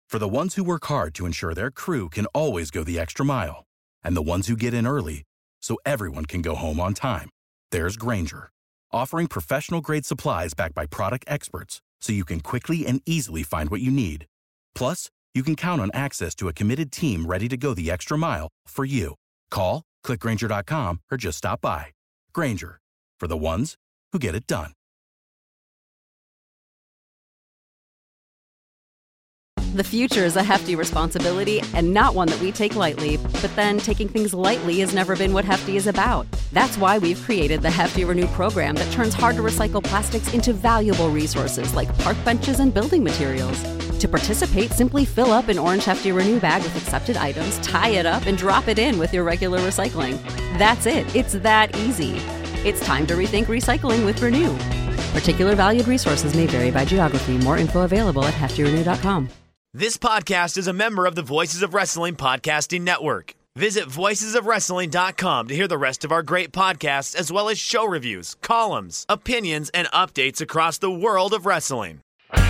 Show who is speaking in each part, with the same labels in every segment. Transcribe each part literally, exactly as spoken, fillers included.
Speaker 1: For the ones who work hard to ensure their crew can always go the extra mile, and the ones who get in early so everyone can go home on time, there's Grainger, offering professional-grade supplies backed by product experts so you can quickly and easily find what you need. Plus, you can count on access to a committed team ready to go the extra mile for you. Call, click Grainger dot com, or just stop by. Grainger, for the ones who get it done.
Speaker 2: The future is a hefty responsibility and not one that we take lightly. But then taking things lightly has never been what Hefty is about. That's why we've created the Hefty Renew program that turns hard-to-recycle plastics into valuable resources like park benches and building materials. To participate, simply fill up an orange Hefty Renew bag with accepted items, tie it up, and drop it in with your regular recycling. That's it. It's that easy. It's time to rethink recycling with Renew. Particular valued resources may vary by geography. More info available at hefty renew dot com.
Speaker 3: This podcast is a member of the Voices of Wrestling Podcasting Network. Visit voices of wrestling dot com to hear the rest of our great podcasts, as well as show reviews, columns, opinions, and updates across the world of wrestling.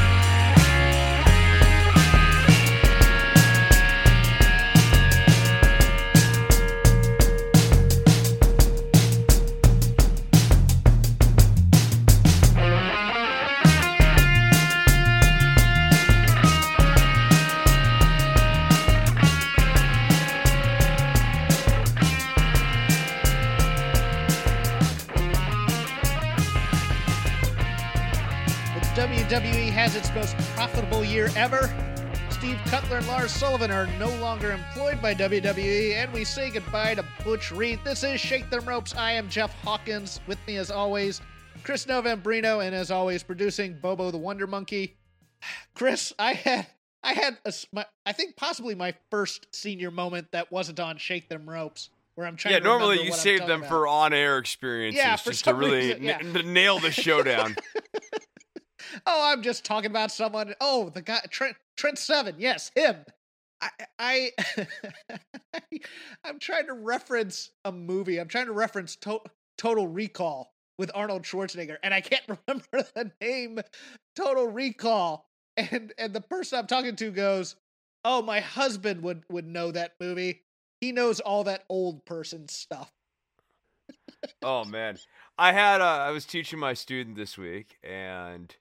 Speaker 4: W W E has its most profitable year ever. Steve Cutler and Lars Sullivan are no longer employed by W W E, and we say goodbye to Butch Reed. This is Shake Them Ropes. I am Jeff Hawkins. With me, as always, Chris Novembrino, and as always, producing Bobo the Wonder Monkey. Chris, I had, I had, a, my, I think possibly my first senior moment that wasn't on Shake Them Ropes, where I'm trying.
Speaker 5: Yeah,
Speaker 4: to
Speaker 5: normally you
Speaker 4: what
Speaker 5: save them
Speaker 4: about.
Speaker 5: for on-air experiences,
Speaker 4: yeah, for
Speaker 5: just to really
Speaker 4: reason, yeah.
Speaker 5: n- nail the showdown.
Speaker 4: Oh, I'm just talking about someone. Oh, the guy, Trent, Trent Seven. Yes, him. I, I, I'm trying to reference a movie. I'm trying to reference to- Total Recall with Arnold Schwarzenegger, and I can't remember the name. Total Recall, and and the person I'm talking to goes, "Oh, my husband would would know that movie. He knows all that old person stuff."
Speaker 5: Oh man, I had uh, I was teaching my student this week, and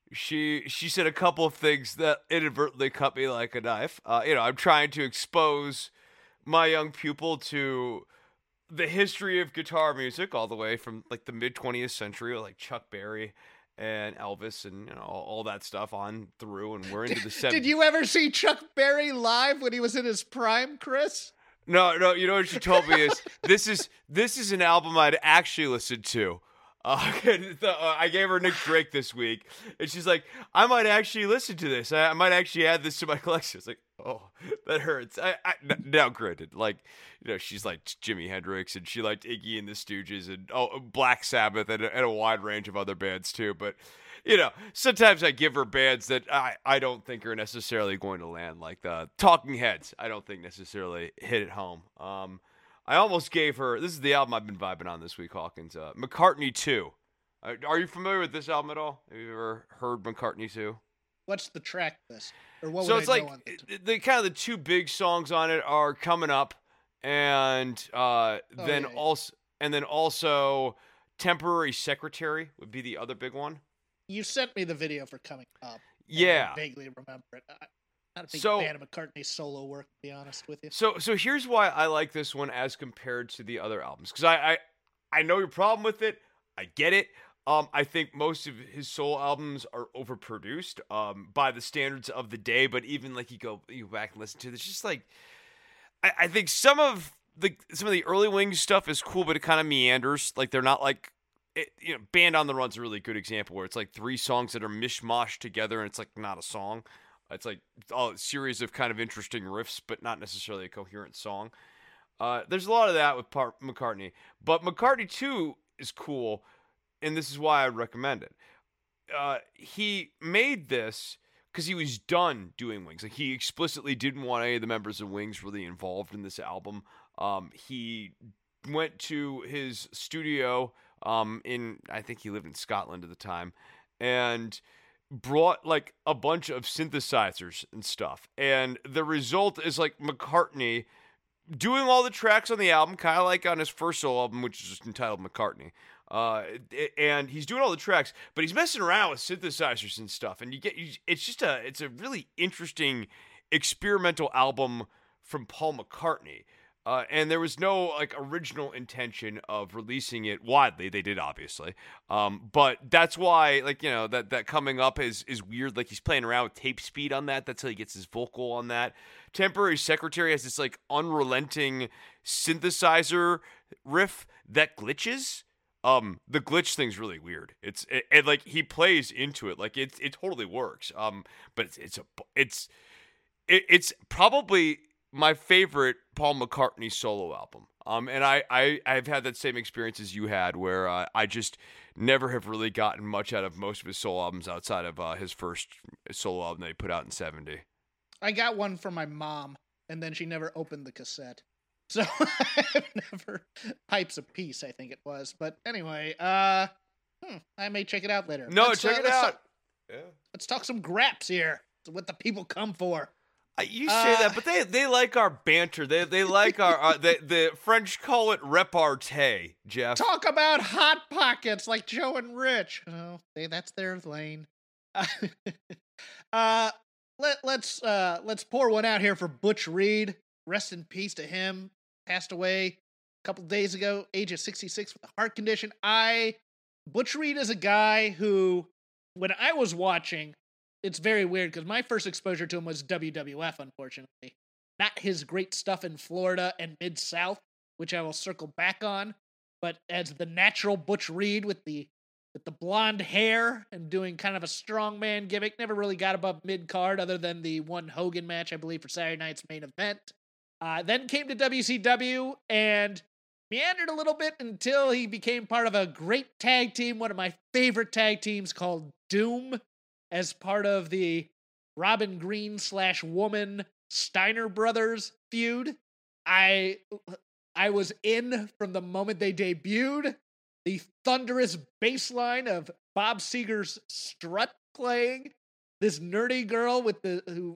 Speaker 5: she she said a couple of things that inadvertently cut me like a knife. Uh, you know, I'm trying to expose my young pupil to the history of guitar music, all the way from like the mid twentieth century, like Chuck Berry and Elvis, and you know all, all that stuff on through, and we're into the seventies.
Speaker 4: Did you ever see Chuck Berry live when he was in his prime, Chris?
Speaker 5: No, no. You know what she told me is this is this is an album I'd actually listened to. Uh, the, uh, I gave her Nick Drake this week, and she's like, "I might actually listen to this. I, I might actually add this to my collection." It's like, oh, that hurts. I, I now granted, like you know, she's like Jimi Hendrix, and she liked Iggy and the Stooges, and oh, Black Sabbath, and, and a wide range of other bands too. But you know, sometimes I give her bands that I, I don't think are necessarily going to land, like the Talking Heads. I don't think necessarily hit it home. Um, I almost gave her, this is the album I've been vibing on this week, Hawkins, uh, McCartney two. Uh, are you familiar with this album at all? Have you ever heard McCartney two?
Speaker 4: What's the track list? Or what
Speaker 5: so
Speaker 4: would
Speaker 5: it's
Speaker 4: I
Speaker 5: like,
Speaker 4: know on the, t-
Speaker 5: the kind of the two big songs on it are Coming Up, and uh,
Speaker 4: Oh,
Speaker 5: then
Speaker 4: yeah, yeah.
Speaker 5: also, and then also Temporary Secretary would be the other big one.
Speaker 4: You sent me the video for Coming Up.
Speaker 5: Yeah.
Speaker 4: I vaguely remember it. I'm not a big
Speaker 5: So-
Speaker 4: fan of McCartney's solo work, to be honest with you.
Speaker 5: So so here's why I like this one as compared to the other albums. Because I, I I know your problem with it. I get it. Um, I think most of his solo albums are overproduced um, by the standards of the day. But even like you go you go back and listen to it, it's just like I, I think some of the some of the early Wings stuff is cool, but it kind of meanders. Like they're not like it, you know, Band on the Run's a really good example where it's like three songs that are mishmashed together and it's like not a song. It's like a series of kind of interesting riffs, but not necessarily a coherent song. Uh, there's a lot of that with Par- McCartney. But McCartney two is cool, and this is why I recommend it. Uh, he made this because he was done doing Wings. Like he explicitly didn't want any of the members of Wings really involved in this album. Um, he went to his studio um, in, I think he lived in Scotland at the time, and brought like a bunch of synthesizers and stuff. And the result is like McCartney doing all the tracks on the album, kind of like on his first solo album, which is just entitled McCartney. Uh, and he's doing all the tracks, but he's messing around with synthesizers and stuff. And you get, you, it's just a, it's a really interesting experimental album from Paul McCartney. Uh, and there was no like original intention of releasing it widely. They did, obviously. Um, but that's why, like, you know, that, that coming up is, is weird. Like, he's playing around with tape speed on that. That's how he gets his vocal on that. Temporary Secretary has this like unrelenting synthesizer riff that glitches. Um, the glitch thing's really weird. It's it, it like he plays into it, like it it totally works. Um, but it's it's a it's it, it's probably my favorite Paul McCartney solo album. Um, and I I I've had that same experience as you had, where uh, I just never have really gotten much out of most of his solo albums outside of uh, his first solo album that he put out in seventy.
Speaker 4: I got one from my mom, and then she never opened the cassette. So I've never, Pipes of Peace, I think it was. But anyway, uh, hmm, I may check it out later.
Speaker 5: No,
Speaker 4: let's,
Speaker 5: check
Speaker 4: uh,
Speaker 5: it
Speaker 4: let's
Speaker 5: out.
Speaker 4: Talk, yeah. Let's talk some graps here. It's what the people come for.
Speaker 5: Uh, you say uh, that, but they they like our banter. They they like our uh, the the French call it repartee. Jeff,
Speaker 4: talk about hot pockets like Joe and Rich. Oh, they that's their lane. Uh, uh let let's uh let's pour one out here for Butch Reed. Rest in peace to him. Passed away a couple days ago, age of sixty-six with a heart condition. I, Butch Reed is a guy who, when I was watching, it's very weird because my first exposure to him was W W F, unfortunately. Not his great stuff in Florida and Mid-South, which I will circle back on, but as the natural Butch Reed with the with the blonde hair and doing kind of a strongman gimmick. Never really got above mid-card other than the one Hogan match, I believe, for Saturday night's main event. Uh, then came to W C W and meandered a little bit until he became part of a great tag team, one of my favorite tag teams called Doom, as part of the Robin Green slash Woman Steiner Brothers feud. I I was in from the moment they debuted. The thunderous bass line of Bob Seger's strut playing. This nerdy girl with the who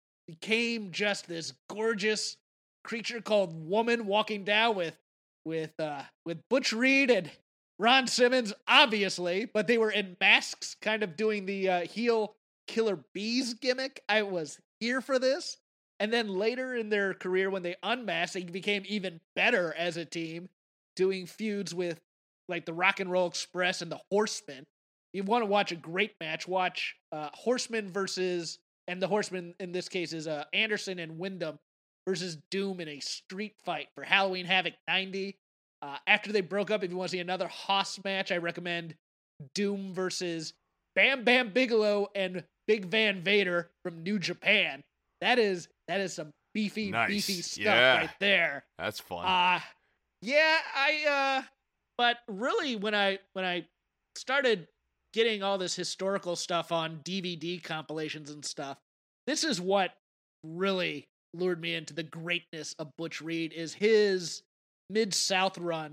Speaker 4: became just this gorgeous creature called Woman walking down with with uh with Butch Reed and Ron Simmons, obviously, but they were in masks, kind of doing the uh, heel Killer Bees gimmick. I was here for this. And then later in their career, when they unmasked, they became even better as a team, doing feuds with like the Rock and Roll Express and the Horsemen. You want to watch a great match, watch uh, Horsemen versus, and the Horsemen in this case is uh, Anderson and Wyndham versus Doom in a street fight for Halloween Havoc ninety. Uh, after they broke up, if you want to see another Hoss match, I recommend Doom versus Bam Bam Bigelow and Big Van Vader from New Japan. That is that is some beefy,
Speaker 5: nice.
Speaker 4: beefy stuff
Speaker 5: yeah.
Speaker 4: right there.
Speaker 5: That's fun.
Speaker 4: Uh yeah, I uh but really when I when I started getting all this historical stuff on D V D compilations and stuff, this is what really lured me into the greatness of Butch Reed, is his Mid-South run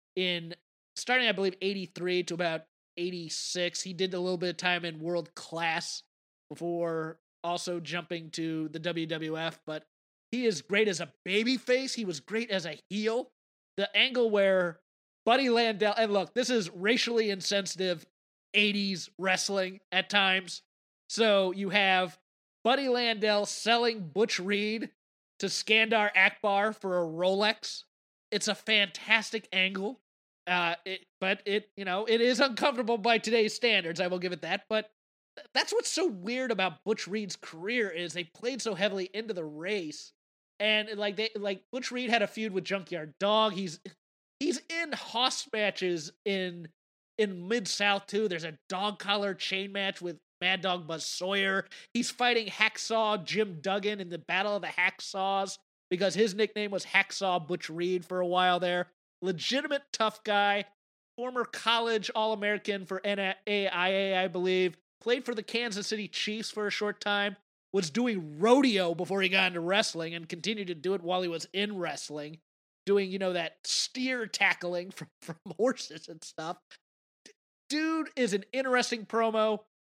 Speaker 4: in starting I believe eighty-three to about eighty-six. He did a little bit of time in World Class before also jumping to the W W F, but he is great as a babyface. He was great as a heel. The angle where Buddy Landel, and look, this is racially insensitive eighties wrestling at times. So you have Buddy Landel selling Butch Reed to Skandar Akbar for a Rolex. It's a fantastic angle. Uh, it, but it, you know, it is uncomfortable by today's standards. I will give it that. But that's what's so weird about Butch Reed's career, is they played so heavily into the race, and like they like Butch Reed had a feud with Junkyard Dog. He's he's in Hoss matches in in Mid-South too. There's a dog collar chain match with Mad Dog Buzz Sawyer. He's fighting Hacksaw Jim Duggan in the Battle of the Hacksaws because his nickname was Hacksaw Butch Reed for a while there. Legitimate tough guy, former college All-American for N A I A, I believe. Played for the Kansas City Chiefs for a short time, was doing rodeo before he got into wrestling and continued to do it while he was in wrestling, doing, you know, that steer tackling from, from horses and stuff. Dude is an interesting promo.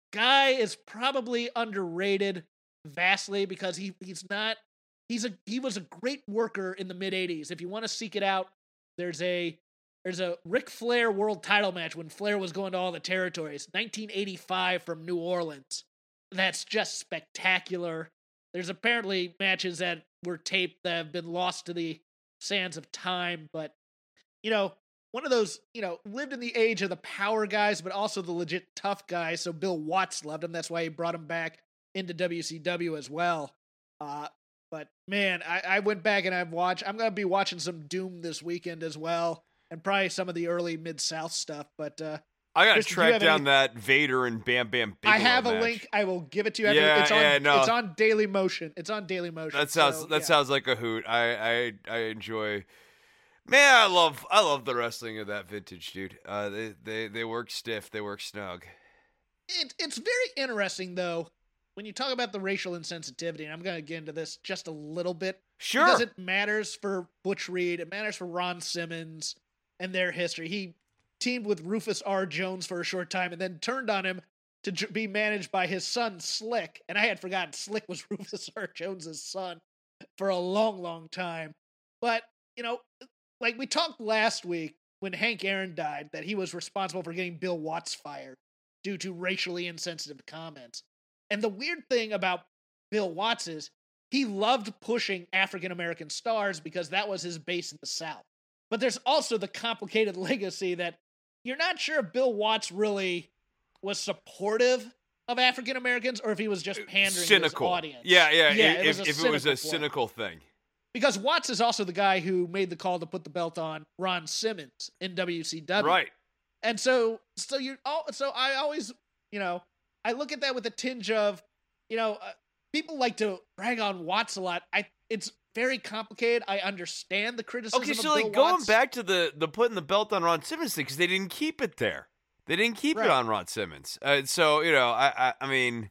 Speaker 4: guy is probably underrated vastly because he he's not he's a he was a great worker in the mid eighties. If you want to seek it out, there's a there's a Ric Flair world title match when Flair was going to all the territories, nineteen eighty-five from New Orleans. That's just spectacular. There's apparently matches that were taped that have been lost to the sands of time, but you know, one of those, you know, lived in the age of the power guys, but also the legit tough guys. So Bill Watts loved him. That's why he brought him back into W C W as well. Uh, but man, I, I went back and I've watched, I'm going to be watching some Doom this weekend as well. And probably some of the early Mid-South stuff. But uh,
Speaker 5: I got to
Speaker 4: Chris,
Speaker 5: track down
Speaker 4: any...
Speaker 5: that Vader and Bam Bam Bigelow
Speaker 4: I have a
Speaker 5: match.
Speaker 4: link. I will give it to you. After.
Speaker 5: Yeah,
Speaker 4: it's on,
Speaker 5: yeah, no.
Speaker 4: It's on Daily Motion. It's on Daily Motion.
Speaker 5: That sounds
Speaker 4: so,
Speaker 5: that
Speaker 4: yeah.
Speaker 5: sounds like a hoot. I, I I enjoy. Man, I love I love the wrestling of that vintage, dude. Uh, they they they work stiff. They work snug.
Speaker 4: It, it's very interesting though when you talk about the racial insensitivity, and I'm going to get into this just a little bit.
Speaker 5: Sure.
Speaker 4: Because it matters for Butch Reed. It matters for Ron Simmons and their history. He teamed with Rufus R. Jones for a short time and then turned on him to j- be managed by his son, Slick. And I had forgotten Slick was Rufus R. Jones's son for a long, long time. But, you know, like we talked last week when Hank Aaron died, that he was responsible for getting Bill Watts fired due to racially insensitive comments. And the weird thing about Bill Watts is he loved pushing African-American stars because that was his base in the South. But there's also the complicated legacy that you're not sure if Bill Watts really was supportive of African-Americans or if he was just pandering
Speaker 5: cynical.
Speaker 4: to his audience.
Speaker 5: Yeah, yeah.
Speaker 4: yeah
Speaker 5: if
Speaker 4: it was
Speaker 5: if
Speaker 4: a
Speaker 5: it was a
Speaker 4: play.
Speaker 5: cynical thing.
Speaker 4: Because Watts is also the guy who made the call to put the belt on Ron Simmons in W C W.
Speaker 5: Right.
Speaker 4: And so, so you, so I always, you know, I look at that with a tinge of, you know, uh, people like to rag on Watts a lot. I, it's very complicated. I understand the criticism.
Speaker 5: Okay, so
Speaker 4: of
Speaker 5: like
Speaker 4: Bill
Speaker 5: going
Speaker 4: Watts.
Speaker 5: back to the the putting the belt on Ron Simmons thing because they didn't keep it there. They didn't keep
Speaker 4: Right.
Speaker 5: it on Ron Simmons. Uh, so you know, I I, I mean,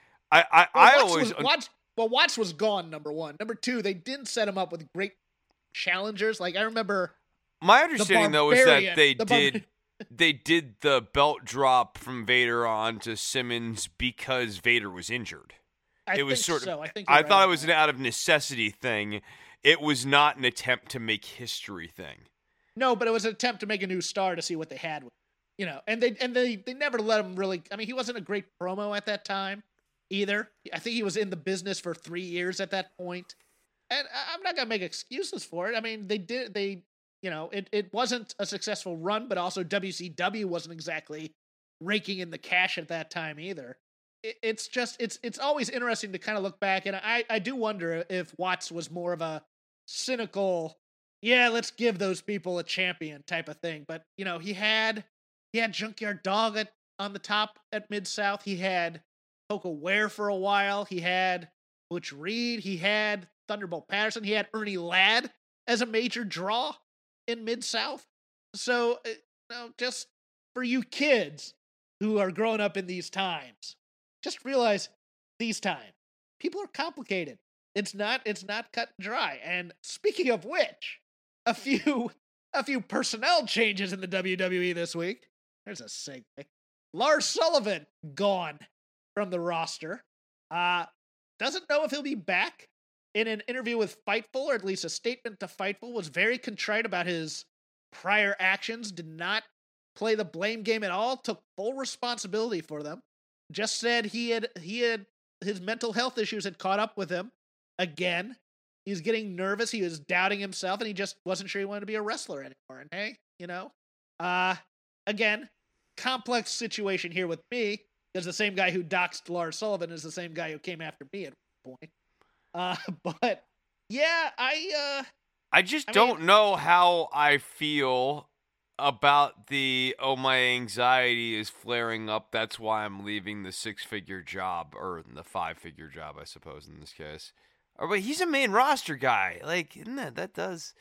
Speaker 5: I I,
Speaker 4: Well,
Speaker 5: I
Speaker 4: Watts
Speaker 5: always
Speaker 4: was, Watts, well, Watts was gone. Number one, number two, they didn't set him up with great challengers. Like I remember,
Speaker 5: my understanding though is that
Speaker 4: Barbarian-
Speaker 5: they
Speaker 4: the
Speaker 5: did.
Speaker 4: Bar-
Speaker 5: They did the belt drop from Vader onto Simmons because Vader was injured.
Speaker 4: I
Speaker 5: it was
Speaker 4: think
Speaker 5: sort
Speaker 4: so.
Speaker 5: of.
Speaker 4: I think
Speaker 5: I
Speaker 4: you're right
Speaker 5: thought it
Speaker 4: on
Speaker 5: was an
Speaker 4: that.
Speaker 5: out of necessity thing. It was not an attempt to make history thing.
Speaker 4: No, but it was an attempt to make a new star to see what they had with, you know, and they and they they never let him really. I mean, he wasn't a great promo at that time either. I think he was in the business for three years at that point, and I- I'm not gonna make excuses for it. I mean, they did they, you know, it it wasn't a successful run, but also W C W wasn't exactly raking in the cash at that time either. It, it's just it's it's always interesting to kind of look back, and I I do wonder if Watts was more of a cynical, yeah, let's give those people a champion type of thing. But you know, he had he had Junkyard Dog at, on the top at Mid-South. He had Coco Ware for a while. He had Butch Reed. He had Thunderbolt Patterson. He had Ernie Ladd as a major draw in Mid-South. So, uh, you know, just for you kids who are growing up in these times, just realize these times people are complicated. It's not it's not cut and dry. And speaking of which, a few a few personnel changes in the W W E this week. There's a segue. Lars Sullivan gone from the roster. Uh doesn't know if he'll be back. In an interview with Fightful, or at least a statement to Fightful, was very contrite about his prior actions, did not play the blame game at all, took full responsibility for them. Just said he had he had his mental health issues had caught up with him again. He was getting nervous, he was doubting himself, and he just wasn't sure he wanted to be a wrestler anymore. And hey, you know, uh again, complex situation here with me, because the same guy who doxed Lars Sullivan is the same guy who came after me at one point. Uh but yeah, I uh
Speaker 5: I just
Speaker 4: I
Speaker 5: don't
Speaker 4: mean-
Speaker 5: know how I feel about the, oh, my anxiety is flaring up. That's why I'm leaving the six-figure job, or the five-figure job, I suppose, in this case. Or, but he's a main roster guy. Like, isn't that, that does,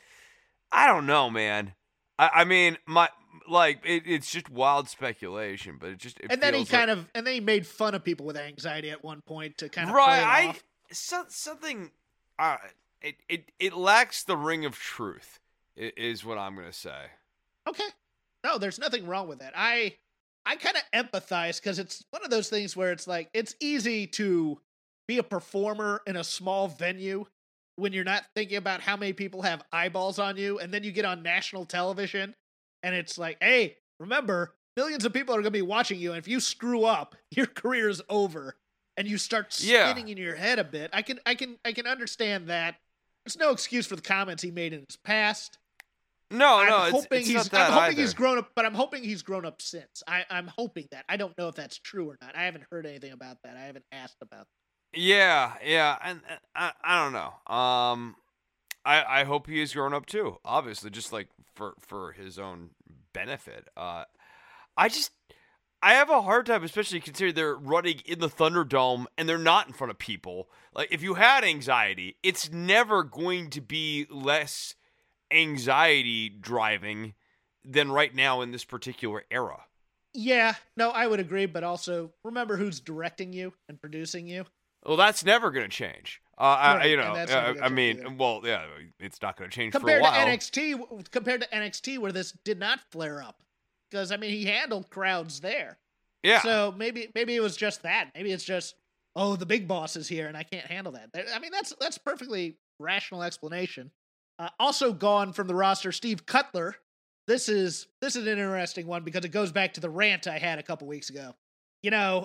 Speaker 5: I don't know, man. I, I mean, my, like, it, it's just wild speculation, but it just, it
Speaker 4: and then he
Speaker 5: feels
Speaker 4: kind
Speaker 5: like,
Speaker 4: of and then he made fun of people with anxiety at one point to kind of
Speaker 5: right,
Speaker 4: play it
Speaker 5: I,
Speaker 4: off.
Speaker 5: so, something, uh, it, it, it lacks the ring of truth, i- is what I'm going to say.
Speaker 4: Okay. No, there's nothing wrong with that. I I kind of empathize because it's one of those things where it's like, it's easy to be a performer in a small venue when you're not thinking about how many people have eyeballs on you. And then you get on national television and it's like, hey, remember, millions of people are going to be watching you. And if you screw up, your career is over. And you start spinning
Speaker 5: yeah.
Speaker 4: in your head a bit. I can, I can, I can understand that. There's no excuse for the comments he made in his past.
Speaker 5: No,
Speaker 4: I'm
Speaker 5: no,
Speaker 4: hoping
Speaker 5: it's, it's
Speaker 4: he's.
Speaker 5: not that
Speaker 4: I'm hoping
Speaker 5: either.
Speaker 4: he's grown up, but I'm hoping he's grown up since. I, I'm hoping that. I don't know if that's true or not. I haven't heard anything about that. I haven't asked about that.
Speaker 5: Yeah, yeah, and, and I, I don't know. Um, I, I hope he has grown up too. Obviously, just like for for his own benefit. Uh, I just. I have a hard time, especially considering they're running in the Thunderdome and they're not in front of people. Like, if you had anxiety, it's never going to be less anxiety driving than right now in this particular era.
Speaker 4: Yeah, no, I would agree, but also remember who's directing you and producing you.
Speaker 5: Well, that's never going to change. Uh,
Speaker 4: Right,
Speaker 5: I, you
Speaker 4: and
Speaker 5: know,
Speaker 4: that's never
Speaker 5: uh,
Speaker 4: gonna
Speaker 5: I
Speaker 4: change
Speaker 5: mean,
Speaker 4: either.
Speaker 5: well, yeah, it's not going to change
Speaker 4: Compared
Speaker 5: for a
Speaker 4: to
Speaker 5: while.
Speaker 4: N X T, compared to N X T, where this did not flare up, because I mean, he handled crowds there.
Speaker 5: Yeah.
Speaker 4: So maybe maybe it was just that. Maybe it's just, oh, the big boss is here and I can't handle that. I mean, that's that's perfectly rational explanation. Uh, also gone from the roster, Steve Cutler. This is this is an interesting one because it goes back to the rant I had a couple weeks ago. You know,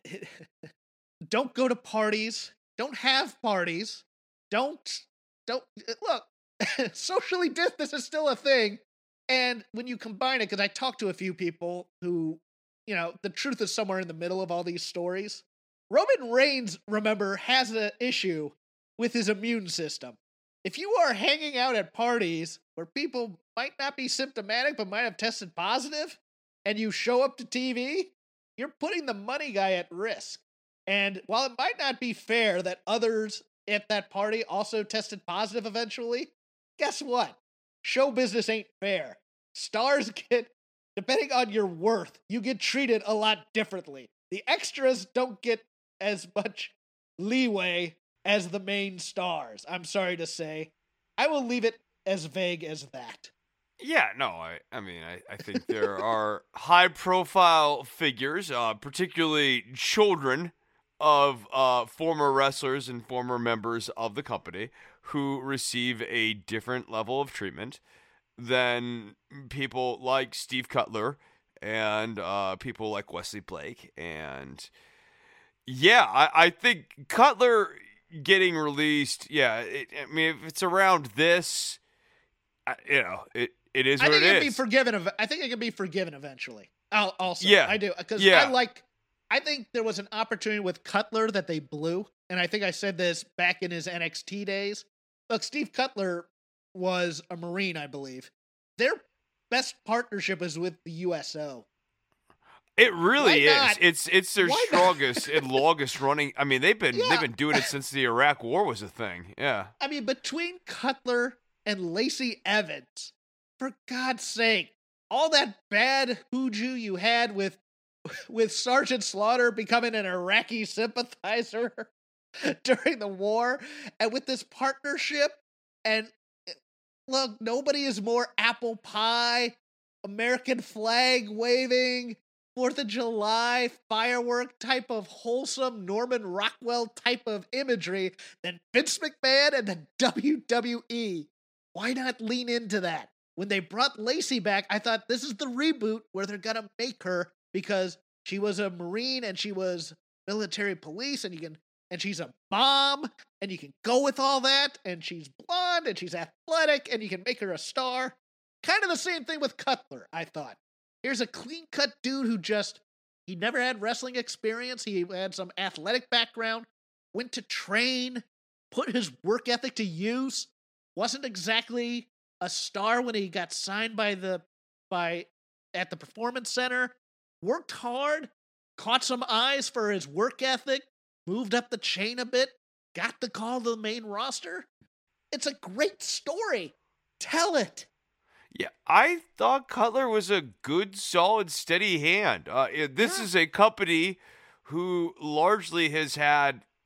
Speaker 4: don't go to parties. Don't have parties. Don't don't look. Socially distance is still a thing. And when you combine it, because I talked to a few people who, you know, the truth is somewhere in the middle of all these stories. Roman Reigns, remember, has an issue with his immune system. If you are hanging out at parties where people might not be symptomatic but might have tested positive, and you show up to T V, you're putting the money guy at risk. And while it might not be fair that others at that party also tested positive eventually, guess what? Show business ain't fair. Stars get, depending on your worth, you get treated a lot differently. The extras don't get as much leeway as the main stars, I'm sorry to say. I will leave it as vague as that.
Speaker 5: Yeah, no, I, I mean, I, I think there are high-profile figures, uh, particularly children of uh, former wrestlers and former members of the company who receive a different level of treatment than people like Steve Cutler and uh, people like Wesley Blake. And yeah, I, I think Cutler getting released, yeah, it, I mean, if it's around this, I, you know, it, it is
Speaker 4: I
Speaker 5: what
Speaker 4: think
Speaker 5: it
Speaker 4: it can
Speaker 5: is.
Speaker 4: be forgiven. ev- I think it can be forgiven eventually. I'll, also,
Speaker 5: Yeah.
Speaker 4: I do. Because
Speaker 5: Yeah.
Speaker 4: I like, I think there was an opportunity with Cutler that they blew. And I think I said this back in his N X T days. Look, Steve Cutler was a Marine, I believe. Their best partnership is with the U S O.
Speaker 5: It really
Speaker 4: Why
Speaker 5: is.
Speaker 4: not?
Speaker 5: It's it's their
Speaker 4: Why not?
Speaker 5: strongest and longest running. I mean, they've been
Speaker 4: Yeah.
Speaker 5: they've been doing it since the Iraq War was a thing. Yeah.
Speaker 4: I mean, between Cutler and Lacey Evans, for God's sake, all that bad hoodoo you had with with Sergeant Slaughter becoming an Iraqi sympathizer during the war, and with this partnership, and look, nobody is more apple pie, American flag waving, Fourth of July firework type of wholesome Norman Rockwell type of imagery than Vince McMahon and the W W E. Why not lean into that? When they brought Lacey back, I thought this is the reboot where they're gonna make her, because she was a Marine and she was military police, and you can and she's a mom, and you can go with all that, and she's blonde and she's athletic, and you can make her a star. Kind of the same thing with Cutler, I thought. Here's a clean-cut dude who just, he never had wrestling experience. He had some athletic background, went to train, put his work ethic to use, wasn't exactly a star when he got signed by the, by, at the Performance Center, worked hard, caught some eyes for his work ethic, moved up the chain a bit, got the call to the main roster. It's a great story. Tell it.
Speaker 5: Yeah, I thought Cutler was a good, solid, steady hand. Uh, it- this
Speaker 4: Yeah.
Speaker 5: is a company who largely has had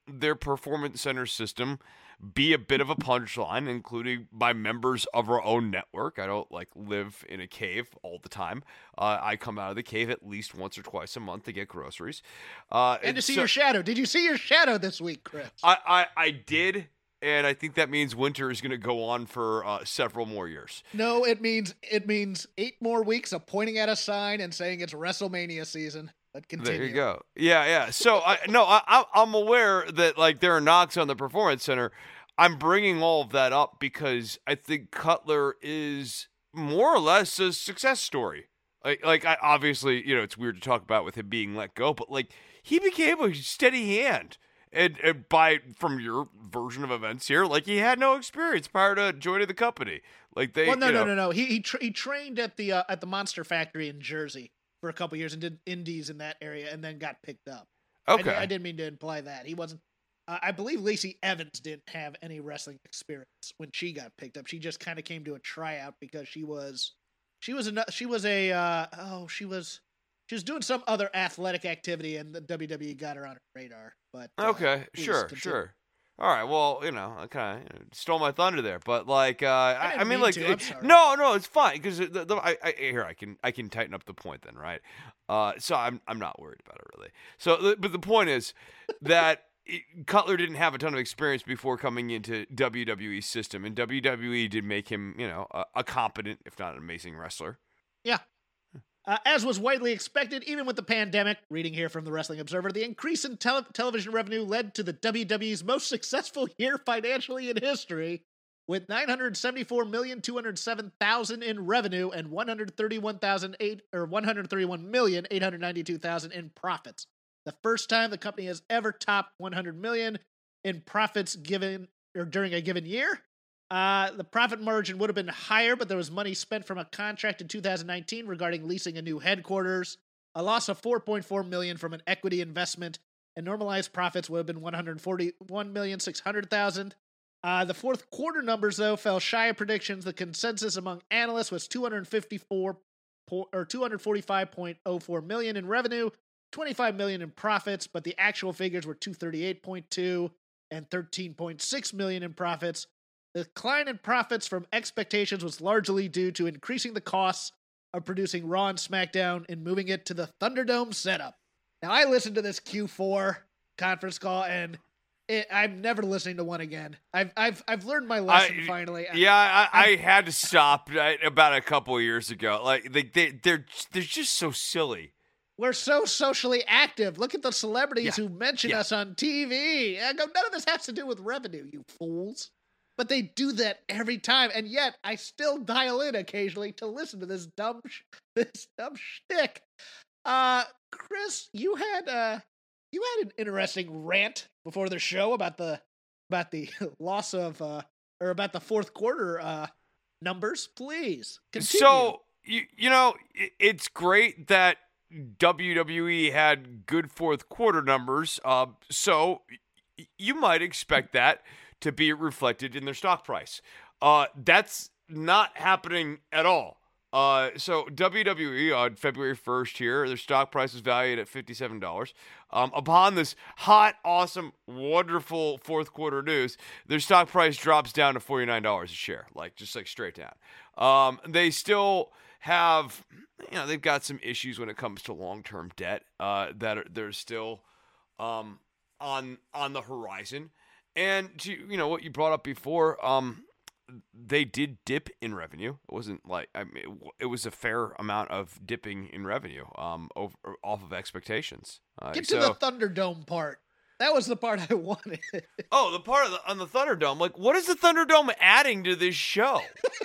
Speaker 5: their performance center system be a bit of a punchline, including by members of our own network. I don't like live in a cave all the time. Uh, I come out of the cave at least once or twice a month to get groceries. Uh,
Speaker 4: and, and to see
Speaker 5: so,
Speaker 4: your shadow. Did you see your shadow this week, Chris?
Speaker 5: I, I, I did, and I think that means winter is going to go on for uh, several more years.
Speaker 4: No, it means it means eight more weeks of pointing at a sign and saying it's WrestleMania season. But continue.
Speaker 5: There you go. Yeah, yeah. So I no, I, I'm aware that like there are knocks on the Performance Center. I'm bringing all of that up because I think Cutler is more or less a success story. Like, like I obviously, you know, it's weird to talk about with him being let go, but like he became a steady hand. And, and by from your version of events here, like he had no experience prior to joining the company. Like they,
Speaker 4: well, no,
Speaker 5: you know,
Speaker 4: no, no, no. He he, tra- he trained at the uh, at the Monster Factory in Jersey for a couple years and did indies in that area, and then got picked up.
Speaker 5: Okay,
Speaker 4: I, I didn't mean to imply that he wasn't. Uh, I believe Lacey Evans didn't have any wrestling experience when she got picked up. She just kind of came to a tryout because she was, she was a she was a uh, oh she was she was doing some other athletic activity, and the W W E got her on her radar. But uh,
Speaker 5: okay, sure,
Speaker 4: continue.
Speaker 5: sure. All right, well, you know, I kind of you know, stole my thunder there, but like, uh, I, I mean,
Speaker 4: mean
Speaker 5: like,
Speaker 4: to, I'm
Speaker 5: it,
Speaker 4: sorry.
Speaker 5: no, no, it's fine because the, the, I, I, here I can, I can tighten up the point then, right? Uh, so I'm, I'm not worried about it really. So, but the point is that it, Cutler didn't have a ton of experience before coming into W W E system, and W W E did make him, you know, a, a competent, if not an amazing wrestler.
Speaker 4: Yeah. Uh, as was widely expected, even with the pandemic, reading here from the Wrestling Observer, the increase in tele- television revenue led to the W W E's most successful year financially in history, with nine hundred seventy-four million two hundred seven thousand in revenue and one hundred thirty-one thousand eight or one hundred thirty-one million eight hundred ninety-two thousand in profits. The first time the company has ever topped one hundred million in profits given or during a given year. Uh, the profit margin would have been higher, but there was money spent from a contract in two thousand nineteen regarding leasing a new headquarters, a loss of four point four million dollars from an equity investment, and normalized profits would have been one hundred forty-one million six hundred thousand dollars. Uh, the fourth quarter numbers, though, fell shy of predictions. The consensus among analysts was two hundred fifty-four or two hundred forty-five point oh four million dollars in revenue, twenty-five million dollars in profits, but the actual figures were two hundred thirty-eight point two and thirteen point six million dollars in profits. The decline in profits from expectations was largely due to increasing the costs of producing Raw and SmackDown and moving it to the Thunderdome setup. Now, I listened to this Q four conference call, and it, I'm never listening to one again. I've I've I've learned my lesson
Speaker 5: I,
Speaker 4: finally.
Speaker 5: Yeah, I, I had to stop right, about a couple of years ago. Like they they they're they're just so silly.
Speaker 4: We're so socially active. Look at the celebrities
Speaker 5: Yeah.
Speaker 4: who mention
Speaker 5: Yeah.
Speaker 4: us on T V. I go, none of this has to do with revenue, you fools. But they do that every time, and yet I still dial in occasionally to listen to this dumb, sh- this dumb shtick. Uh, Chris, you had uh, you had an interesting rant before the show about the about the loss of uh, or about the fourth quarter uh numbers. Please continue.
Speaker 5: So you you know it, it's great that W W E had good fourth quarter numbers. Uh, so y- you might expect that to be reflected in their stock price. Uh, that's not happening at all. Uh, so W W E on February first here, their stock price is valued at fifty-seven dollars. Um, upon this hot, awesome, wonderful fourth quarter news, their stock price drops down to forty-nine dollars a share, like just like straight down. Um, they still have, you know, they've got some issues when it comes to long-term debt uh, that are they're still um, on on the horizon. And to, you know what you brought up before, um, they did dip in revenue. It wasn't like I mean, it, it was a fair amount of dipping in revenue, um, over, off of expectations. Uh,
Speaker 4: Get
Speaker 5: so,
Speaker 4: to the Thunderdome part. That was the part I wanted.
Speaker 5: oh, the part of the, on the Thunderdome. Like, what is the Thunderdome adding to this show?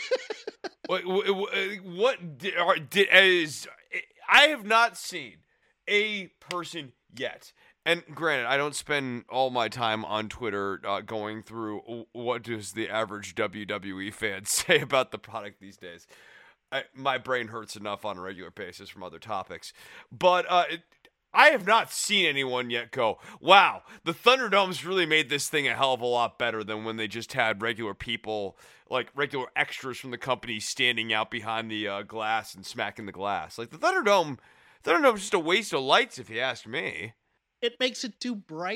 Speaker 5: what, what, what did, are, did, is I have not seen a person yet. And granted, I don't spend all my time on Twitter uh, going through what does the average W W E fan say about the product these days. I, my brain hurts enough on a regular basis from other topics. But uh, it, I have not seen anyone yet go, wow, the Thunderdome's really made this thing a hell of a lot better than when they just had regular people, like regular extras from the company standing out behind the uh, glass and smacking the glass. Like the Thunderdome, Thunderdome's just a waste of lights if you ask me.
Speaker 4: It makes it too bright.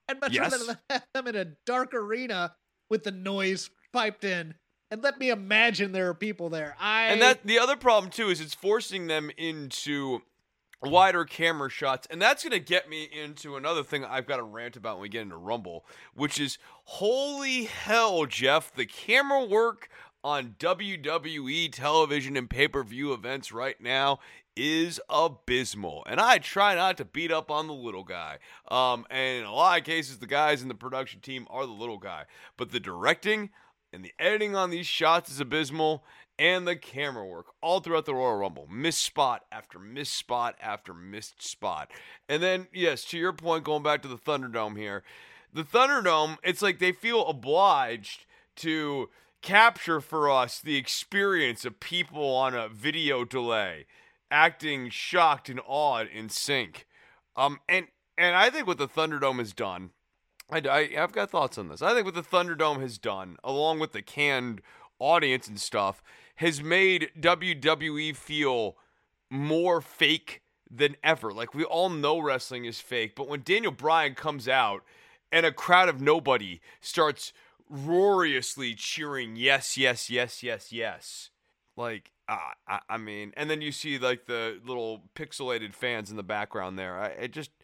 Speaker 4: I'd much
Speaker 5: Yes.
Speaker 4: rather have them in a dark arena with the noise piped in. And let me imagine there are people there. I
Speaker 5: And that the other problem too is it's forcing them into wider camera shots, and that's going to get me into another thing I've got to rant about when we get into Rumble, which is holy hell, Jeff, the camera work on W W E television and pay-per-view events right now is abysmal. And I try not to beat up on the little guy. Um, and in a lot of cases, the guys in the production team are the little guy. But the directing and the editing on these shots is abysmal. And the camera work all throughout the Royal Rumble. Missed spot after missed spot after missed spot. And then, yes, to your point, going back to the Thunderdome here. The Thunderdome, it's like they feel obliged to capture for us the experience of people on a video delay, acting shocked and awed in sync. Um, and, and I think what the Thunderdome has done, I, I, I've got thoughts on this. I think what the Thunderdome has done, along with the canned audience and stuff, has made W W E feel more fake than ever. Like, we all know wrestling is fake, but when Daniel Bryan comes out and a crowd of nobody starts roariously cheering yes, yes, yes, yes, yes, like, uh, I, I mean, and then you see like the little pixelated fans in the background there. I it just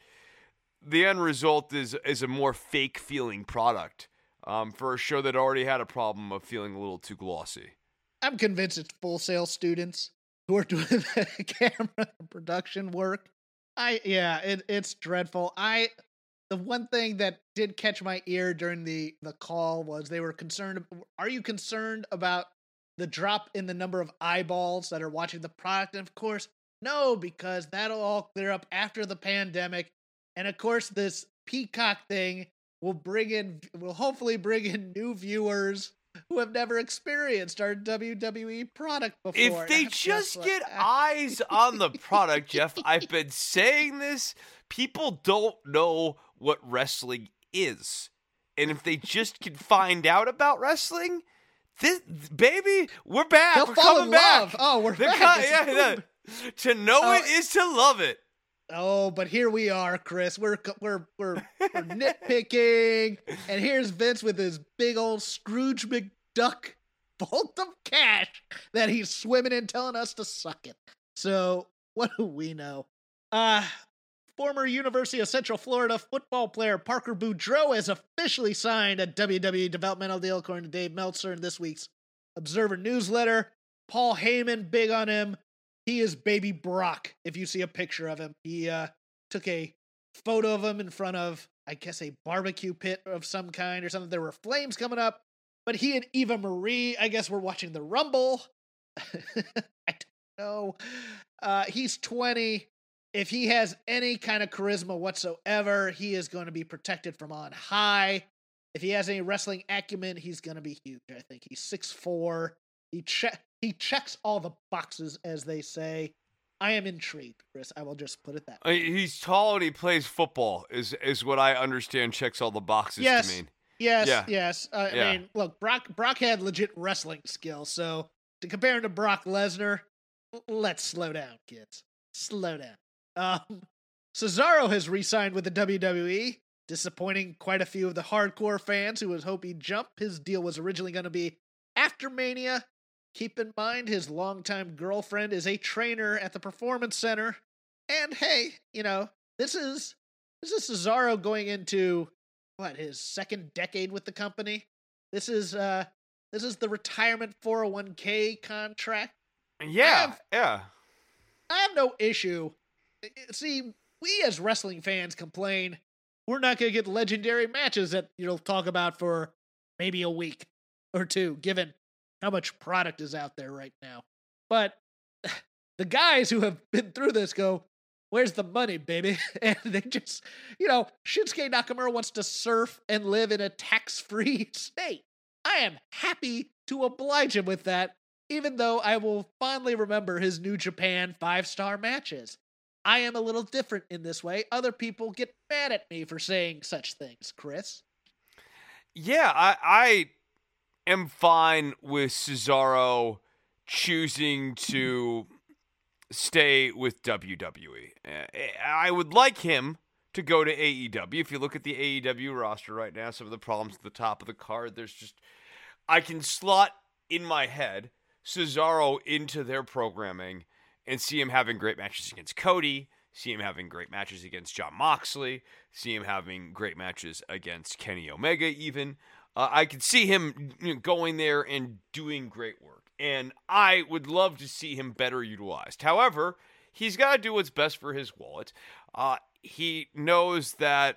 Speaker 5: the end result is is a more fake feeling product um, for a show that already had a problem of feeling a little too glossy.
Speaker 4: I'm convinced it's Full Sail students who are doing the camera production work. I yeah, it, it's dreadful. I the one thing that did catch my ear during the the call was they were concerned. Are you concerned about the drop in the number of eyeballs that are watching the product? And of course, no, because that'll all clear up after the pandemic. And of course, this Peacock thing will bring in, will hopefully bring in new viewers who have never experienced our W W E product before.
Speaker 5: If they
Speaker 4: just,
Speaker 5: just
Speaker 4: like,
Speaker 5: get
Speaker 4: ah.
Speaker 5: eyes on the product, Jeff, I've been saying this, people don't know what wrestling is. And if they just can find out about wrestling, this, baby, we're back.
Speaker 4: They'll
Speaker 5: we're
Speaker 4: fall
Speaker 5: coming
Speaker 4: in
Speaker 5: back.
Speaker 4: love. Oh, we're
Speaker 5: They're
Speaker 4: back.
Speaker 5: co-
Speaker 4: It's
Speaker 5: yeah,
Speaker 4: boom.
Speaker 5: yeah. To know
Speaker 4: Oh,
Speaker 5: it is to love it.
Speaker 4: Oh, but here we are, Chris. We're we're we're, we're nitpicking, and here's Vince with his big old Scrooge McDuck vault of cash that he's swimming in, telling us to suck it. So what do we know? Uh former University of Central Florida football player Parker Boudreaux has officially signed a W W E developmental deal, according to Dave Meltzer in this week's Observer newsletter. Paul Heyman, big on him. He is baby Brock, if you see a picture of him. He uh, took a photo of him in front of, I guess, a barbecue pit of some kind or something. There were flames coming up, but he and Eva Marie, I guess, were watching the Rumble. I don't know. Uh, he's twenty. If he has any kind of charisma whatsoever, he is going to be protected from on high. If he has any wrestling acumen, he's going to be huge, I think. He's six foot four. He che- he checks all the boxes, as they say. I am intrigued, Chris. I will just put it that way.
Speaker 5: I mean, he's tall and he plays football, is is what I understand checks all the boxes
Speaker 4: Yes.
Speaker 5: to mean.
Speaker 4: Yes,
Speaker 5: Yeah.
Speaker 4: yes. Uh,
Speaker 5: Yeah.
Speaker 4: I mean, look, Brock Brock had legit wrestling skills, so to compare him to Brock Lesnar, l- let's slow down, kids. Slow down. Um, Cesaro has re-signed with the W W E, disappointing quite a few of the hardcore fans who was hoping he'd jump. His deal was originally going to be after Mania. Keep in mind, his longtime girlfriend is a trainer at the Performance Center. And hey, you know, this is this is Cesaro going into what, his second decade with the company. This is uh this is the retirement four oh one k contract.
Speaker 5: Yeah,
Speaker 4: I have-
Speaker 5: yeah.
Speaker 4: I have no issue. See, we as wrestling fans complain we're not going to get legendary matches that you'll talk about for maybe a week or two, given how much product is out there right now. But the guys who have been through this go, where's the money, baby? And they just, you know, Shinsuke Nakamura wants to surf and live in a tax-free state. I am happy to oblige him with that, even though I will fondly remember his New Japan five-star matches. I am a little different in this way. Other people get mad at me for saying such things, Chris.
Speaker 5: Yeah, I, I am fine with Cesaro choosing to stay with W W E. Uh, I would like him to go to A E W. If you look at the A E W roster right now, some of the problems at the top of the card, there's just, I can slot in my head Cesaro into their programming and see him having great matches against Cody, see him having great matches against Jon Moxley, see him having great matches against Kenny Omega even. Uh, I could see him, you know, going there and doing great work. And I would love to see him better utilized. However, he's got to do what's best for his wallet. Uh, he knows that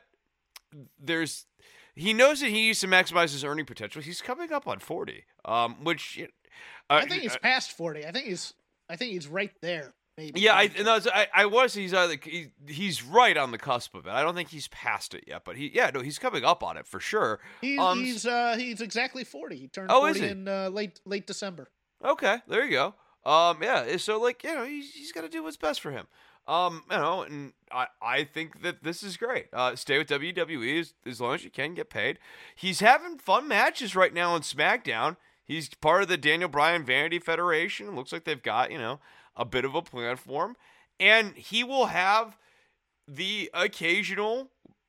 Speaker 5: there's, he knows that he needs to maximize his earning potential. He's coming up on forty, um, which uh,
Speaker 4: I think he's uh, past forty. I think he's, I think he's right there. Maybe.
Speaker 5: Yeah, I, and I, was, I, I was. He's either he, he's right on the cusp of it. I don't think he's past it yet, but he, yeah, no, he's coming up on it for sure.
Speaker 4: He's
Speaker 5: um,
Speaker 4: he's uh, he's exactly forty. He turned
Speaker 5: oh,
Speaker 4: forty
Speaker 5: is he?
Speaker 4: in uh, late late December.
Speaker 5: Okay, there you go. Um, yeah, so like you know, he's he's got to do what's best for him. Um, you know, and I, I think that this is great. Uh, stay with W W E as, as long as you can, get paid. He's having fun matches right now on SmackDown. He's part of the Daniel Bryan Vanity Federation. It looks like they've got, you know, a bit of a plan for him. And he will have the occasional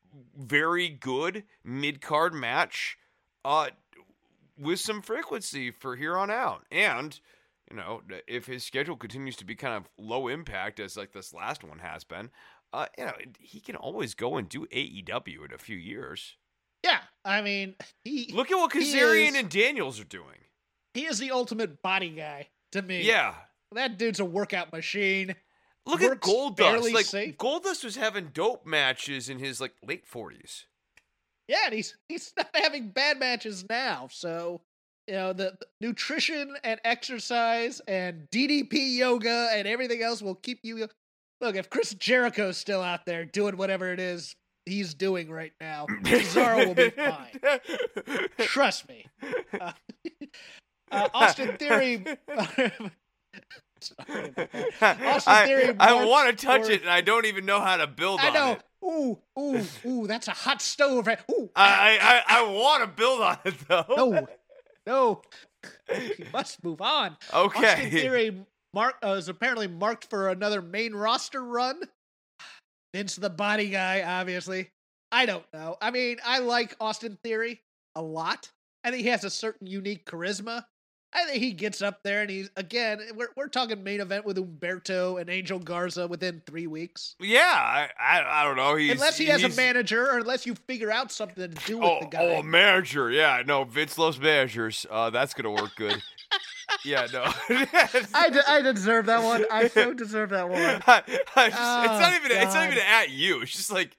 Speaker 5: very good mid-card match uh, with some frequency for here on out. And you know, if his schedule continues to be kind of low impact as like this last one has been, uh, you know, he can always go and do A E W in a few years.
Speaker 4: Yeah, I mean, he
Speaker 5: look at what Kazarian is, and Daniels are doing.
Speaker 4: He is the ultimate body guy to me.
Speaker 5: Yeah,
Speaker 4: that dude's a workout machine.
Speaker 5: Look Works at Goldust. Like safe. Goldust was having dope matches in his like late forties.
Speaker 4: Yeah, and he's he's not having bad matches now. So. You know, the, the nutrition and exercise and D D P yoga and everything else will keep you. Look, if Chris Jericho's still out there doing whatever it is he's doing right now, Cesaro will be fine. Trust me. Uh, uh, Austin Theory. Sorry about that. Austin Theory.
Speaker 5: I, I want to touch for, it, and I don't even know how to build
Speaker 4: I
Speaker 5: on
Speaker 4: know.
Speaker 5: it.
Speaker 4: Ooh, ooh, ooh, that's a hot stove. Right? Ooh.
Speaker 5: I, I, I want to build on it, though.
Speaker 4: No. No, he must move on.
Speaker 5: Okay.
Speaker 4: Austin Theory mark, uh, is apparently marked for another main roster run. Vince the body guy, obviously. I don't know. I mean, I like Austin Theory a lot. I think he has a certain unique charisma. I think he gets up there and he's, again, we're we're talking main event with Humberto and Angel Garza within three weeks.
Speaker 5: Yeah, I I, I don't know. He's,
Speaker 4: unless he has
Speaker 5: he's,
Speaker 4: a manager or unless you figure out something to do with
Speaker 5: oh,
Speaker 4: the guy.
Speaker 5: Oh, a manager. Yeah, no, Vince loves managers. Uh, that's going to work good. Yeah, no.
Speaker 4: I, de- I deserve that one. I so deserve that one.
Speaker 5: I, I just,
Speaker 4: oh,
Speaker 5: it's not even
Speaker 4: God.
Speaker 5: It's not even at you. It's just like,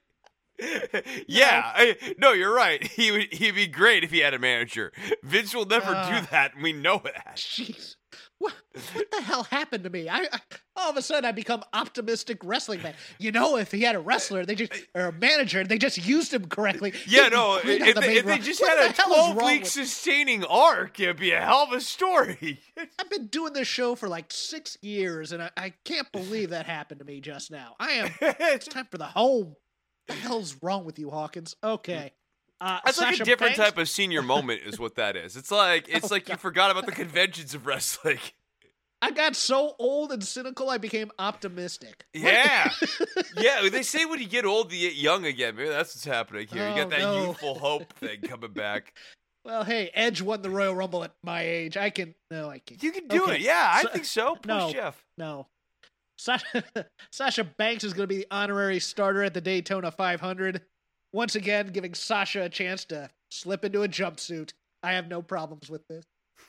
Speaker 5: yeah, I, no, you're right. He would he'd be great if he had a manager. Vince will never uh, do that, and we know that.
Speaker 4: Jeez, what what the hell happened to me? I, I all of a sudden I become optimistic wrestling man. You know, if he had a wrestler, they just or a manager, they just used him correctly.
Speaker 5: Yeah, no, if, the they, if they just what had the a twelve week sustaining arc, it'd be a hell of a story.
Speaker 4: I've been doing this show for like six years, and I, I can't believe that happened to me just now. I am. It's time for the home. What the hell's wrong with you, Hawkins? Okay. Uh,
Speaker 5: That's
Speaker 4: Sasha
Speaker 5: like a different
Speaker 4: Banks?
Speaker 5: type of senior moment is what that is. It's like it's
Speaker 4: Oh,
Speaker 5: like you
Speaker 4: God.
Speaker 5: forgot about the conventions of wrestling.
Speaker 4: I got so old and cynical, I became optimistic.
Speaker 5: Yeah. Yeah, they say when you get old, you get young again. Maybe that's what's happening here. You
Speaker 4: Oh,
Speaker 5: got that
Speaker 4: no.
Speaker 5: youthful hope thing coming back.
Speaker 4: Well, hey, Edge won the Royal Rumble at my age. I can. No, I can't.
Speaker 5: You can do
Speaker 4: Okay.
Speaker 5: it. Yeah, I
Speaker 4: So-
Speaker 5: think so. Push
Speaker 4: no.
Speaker 5: Jeff.
Speaker 4: No. Sasha, Sasha Banks is going to be the honorary starter at the Daytona five hundred. Once again, giving Sasha a chance to slip into a jumpsuit. I have no problems with this.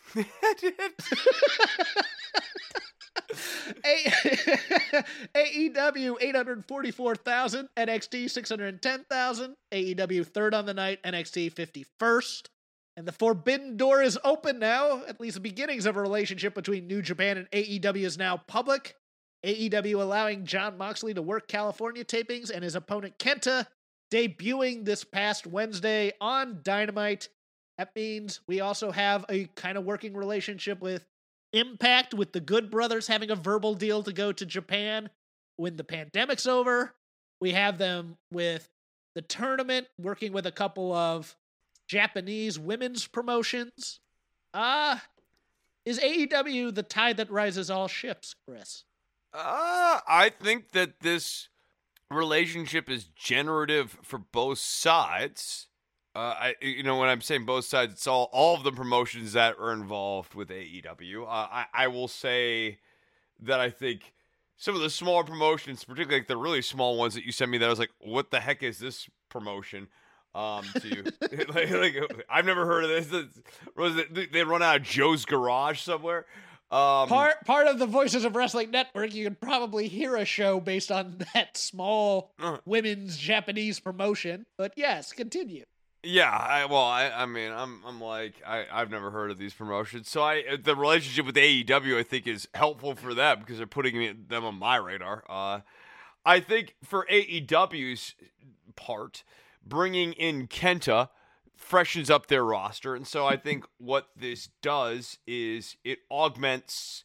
Speaker 4: A- AEW eight hundred forty-four thousand, N X T six hundred ten thousand, A E W third on the night, N X T fifty-first. And the forbidden door is open now. At least the beginnings of a relationship between New Japan and A E W is now public. A E W allowing Jon Moxley to work California tapings and his opponent Kenta debuting this past Wednesday on Dynamite. That means we also have a kind of working relationship with Impact, with the Good Brothers having a verbal deal to go to Japan when the pandemic's over. We have them with the tournament, working with a couple of Japanese women's promotions. Ah, uh, is A E W the tide that rises all ships, Chris?
Speaker 5: Uh, I think that this relationship is generative for both sides. Uh, I, you know, when I'm saying both sides, it's all all of the promotions that are involved with A E W. Uh, I, I will say that I think some of the smaller promotions, particularly like the really small ones that you sent me, that I was like, what the heck is this promotion? Um, to you, like, like, I've never heard of this. Was it, they run out of Joe's Garage somewhere? Um,
Speaker 4: part part of the Voices of Wrestling Network, you could probably hear a show based on that small uh, women's Japanese promotion. But yes, continue.
Speaker 5: Yeah, I, well, I, I mean, I'm, I'm like, I, I've never heard of these promotions, so I, the relationship with A E W, I think, is helpful for them because they're putting me, them on my radar. Uh, I think for A E W's part, bringing in Kenta freshens up their roster, and so I think what this does is it augments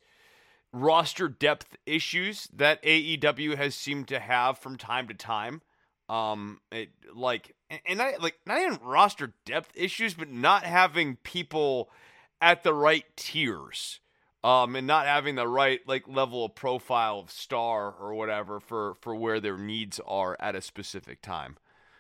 Speaker 5: roster depth issues that A E W has seemed to have from time to time. Um, it, like, and I like not even roster depth issues, but not having people at the right tiers, um, and not having the right like level of profile of star or whatever for for where their needs are at a specific time.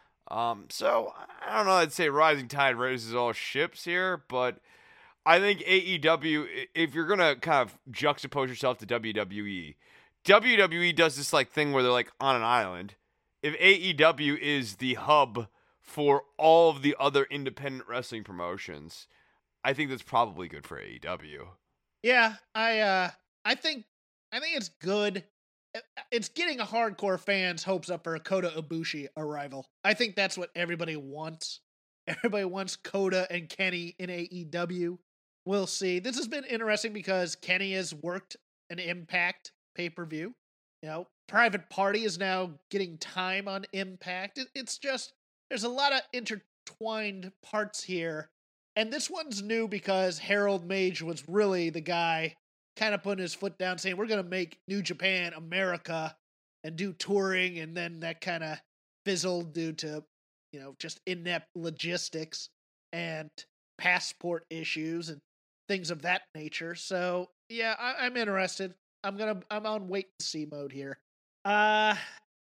Speaker 5: Um, so I don't know. I'd say rising tide raises all ships here, but I think A E W, if you're gonna kind of juxtapose yourself to W W E, W W E does this like thing where they're like on an island. If A E W is the hub for all of the other independent wrestling promotions, I think that's probably good for A E W.
Speaker 4: Yeah, I uh, I think I think it's good. It's getting a hardcore fans' hopes up for a Kota Ibushi arrival. I think that's what everybody wants. Everybody wants Kota and Kenny in A E W. We'll see. This has been interesting because Kenny has worked an Impact pay-per-view. You know, Private Party is now getting time on Impact. It, it's just, there's a lot of intertwined parts here. And this one's new because Harold Mage was really the guy kind of putting his foot down saying, we're going to make New Japan America and do touring. And then that kind of fizzled due to, you know, just inept logistics and passport issues and things of that nature. So, yeah, I, I'm interested. I'm gonna. I'm on wait and see mode here. Uh,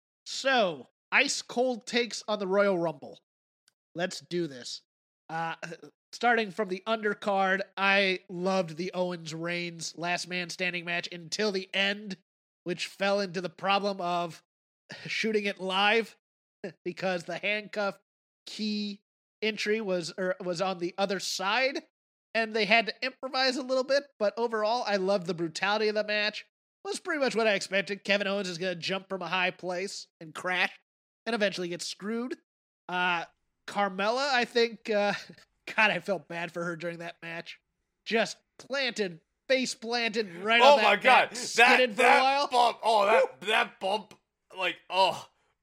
Speaker 4: so ice cold takes on the Royal Rumble. Let's do this. Uh, starting from the undercard, I loved the Owens Reigns last man standing match until the end, which fell into the problem of shooting it live because the handcuff key entry was or was on the other side. And they had to improvise a little bit, but overall, I loved the brutality of the match. It was pretty much what I expected. Kevin Owens is going to jump from a high place and crash and eventually get screwed. Uh, Carmella, I think, uh, God, I felt bad for her during that match. Just planted, face planted right
Speaker 5: oh
Speaker 4: on that
Speaker 5: my God.
Speaker 4: mat,
Speaker 5: That,
Speaker 4: for
Speaker 5: that
Speaker 4: a while.
Speaker 5: bump, oh, that, that bump, like, oh.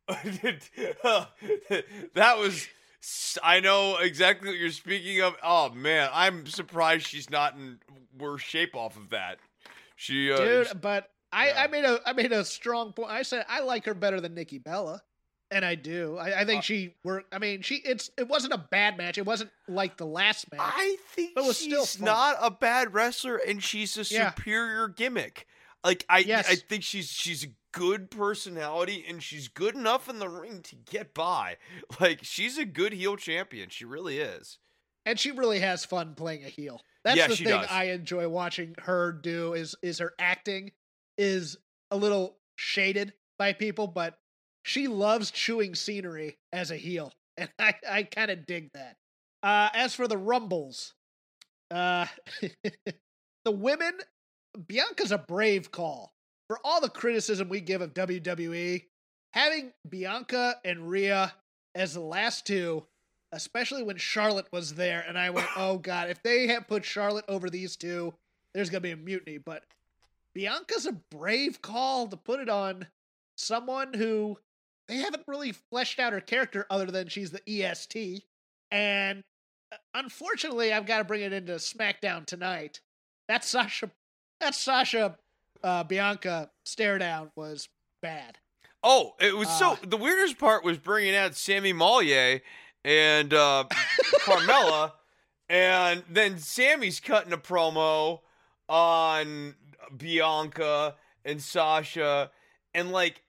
Speaker 5: That was... I know exactly what you're speaking of. Oh man, I'm surprised she's not in worse shape off of that. She, uh,
Speaker 4: dude,
Speaker 5: she,
Speaker 4: but I,
Speaker 5: yeah.
Speaker 4: I made a, I made a strong point. I said I like her better than Nikki Bella, and I do. I, I think uh, she worked. I mean, she. It's. It wasn't a bad match. It wasn't like the last match.
Speaker 5: I think
Speaker 4: it was
Speaker 5: she's
Speaker 4: still
Speaker 5: not a bad wrestler, and she's a
Speaker 4: yeah.
Speaker 5: superior gimmick. Like I,
Speaker 4: yes.
Speaker 5: I think she's she's a good personality, and she's good enough in the ring to get by. Like she's a good heel champion. She really is,
Speaker 4: and she really has fun playing a heel. That's
Speaker 5: yeah,
Speaker 4: the
Speaker 5: she
Speaker 4: thing
Speaker 5: does.
Speaker 4: I enjoy watching her do. Is is her acting is a little shaded by people, but she loves chewing scenery as a heel, and I I kind of dig that. Uh, as for the Rumbles, uh, the women. Bianca's a brave call. For all the criticism we give of W W E, having Bianca and Rhea as the last two, especially when Charlotte was there, and I went, oh God, if they had put Charlotte over these two, there's going to be a mutiny. But Bianca's a brave call to put it on someone who they haven't really fleshed out her character other than she's the E S T. And unfortunately, I've got to bring it into SmackDown tonight. That's Sasha That Sasha uh, Bianca stare down was bad.
Speaker 5: Oh, it was uh, so. The weirdest part was bringing out Sammy Mollier and uh, Carmella, and then Sammy's cutting a promo on Bianca and Sasha, and like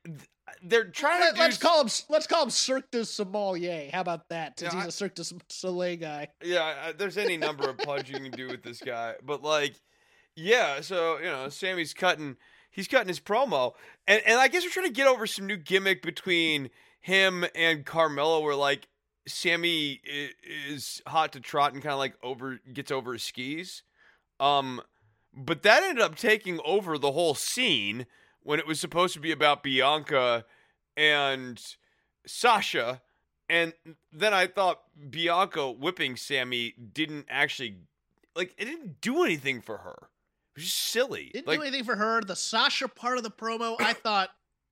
Speaker 5: they're trying
Speaker 4: Let,
Speaker 5: to do
Speaker 4: let's call him let's call him Cirque du Sommelier. How about that? Since
Speaker 5: Yeah,
Speaker 4: he's
Speaker 5: I-
Speaker 4: a Cirque du Soleil guy.
Speaker 5: Yeah, I, there's any number of puns you can do with this guy, but like, yeah. So you know, Sammy's cutting, he's cutting his promo, and and I guess we're trying to get over some new gimmick between him and Carmelo, where like Sammy is, is hot to trot and kind of like over gets over his skis, um, but that ended up taking over the whole scene when it was supposed to be about Bianca and Sasha. And then I thought Bianca whipping Sammy didn't actually, like, it didn't do anything for her. It was just silly.
Speaker 4: Didn't
Speaker 5: like,
Speaker 4: do anything for her. The Sasha part of the promo, I thought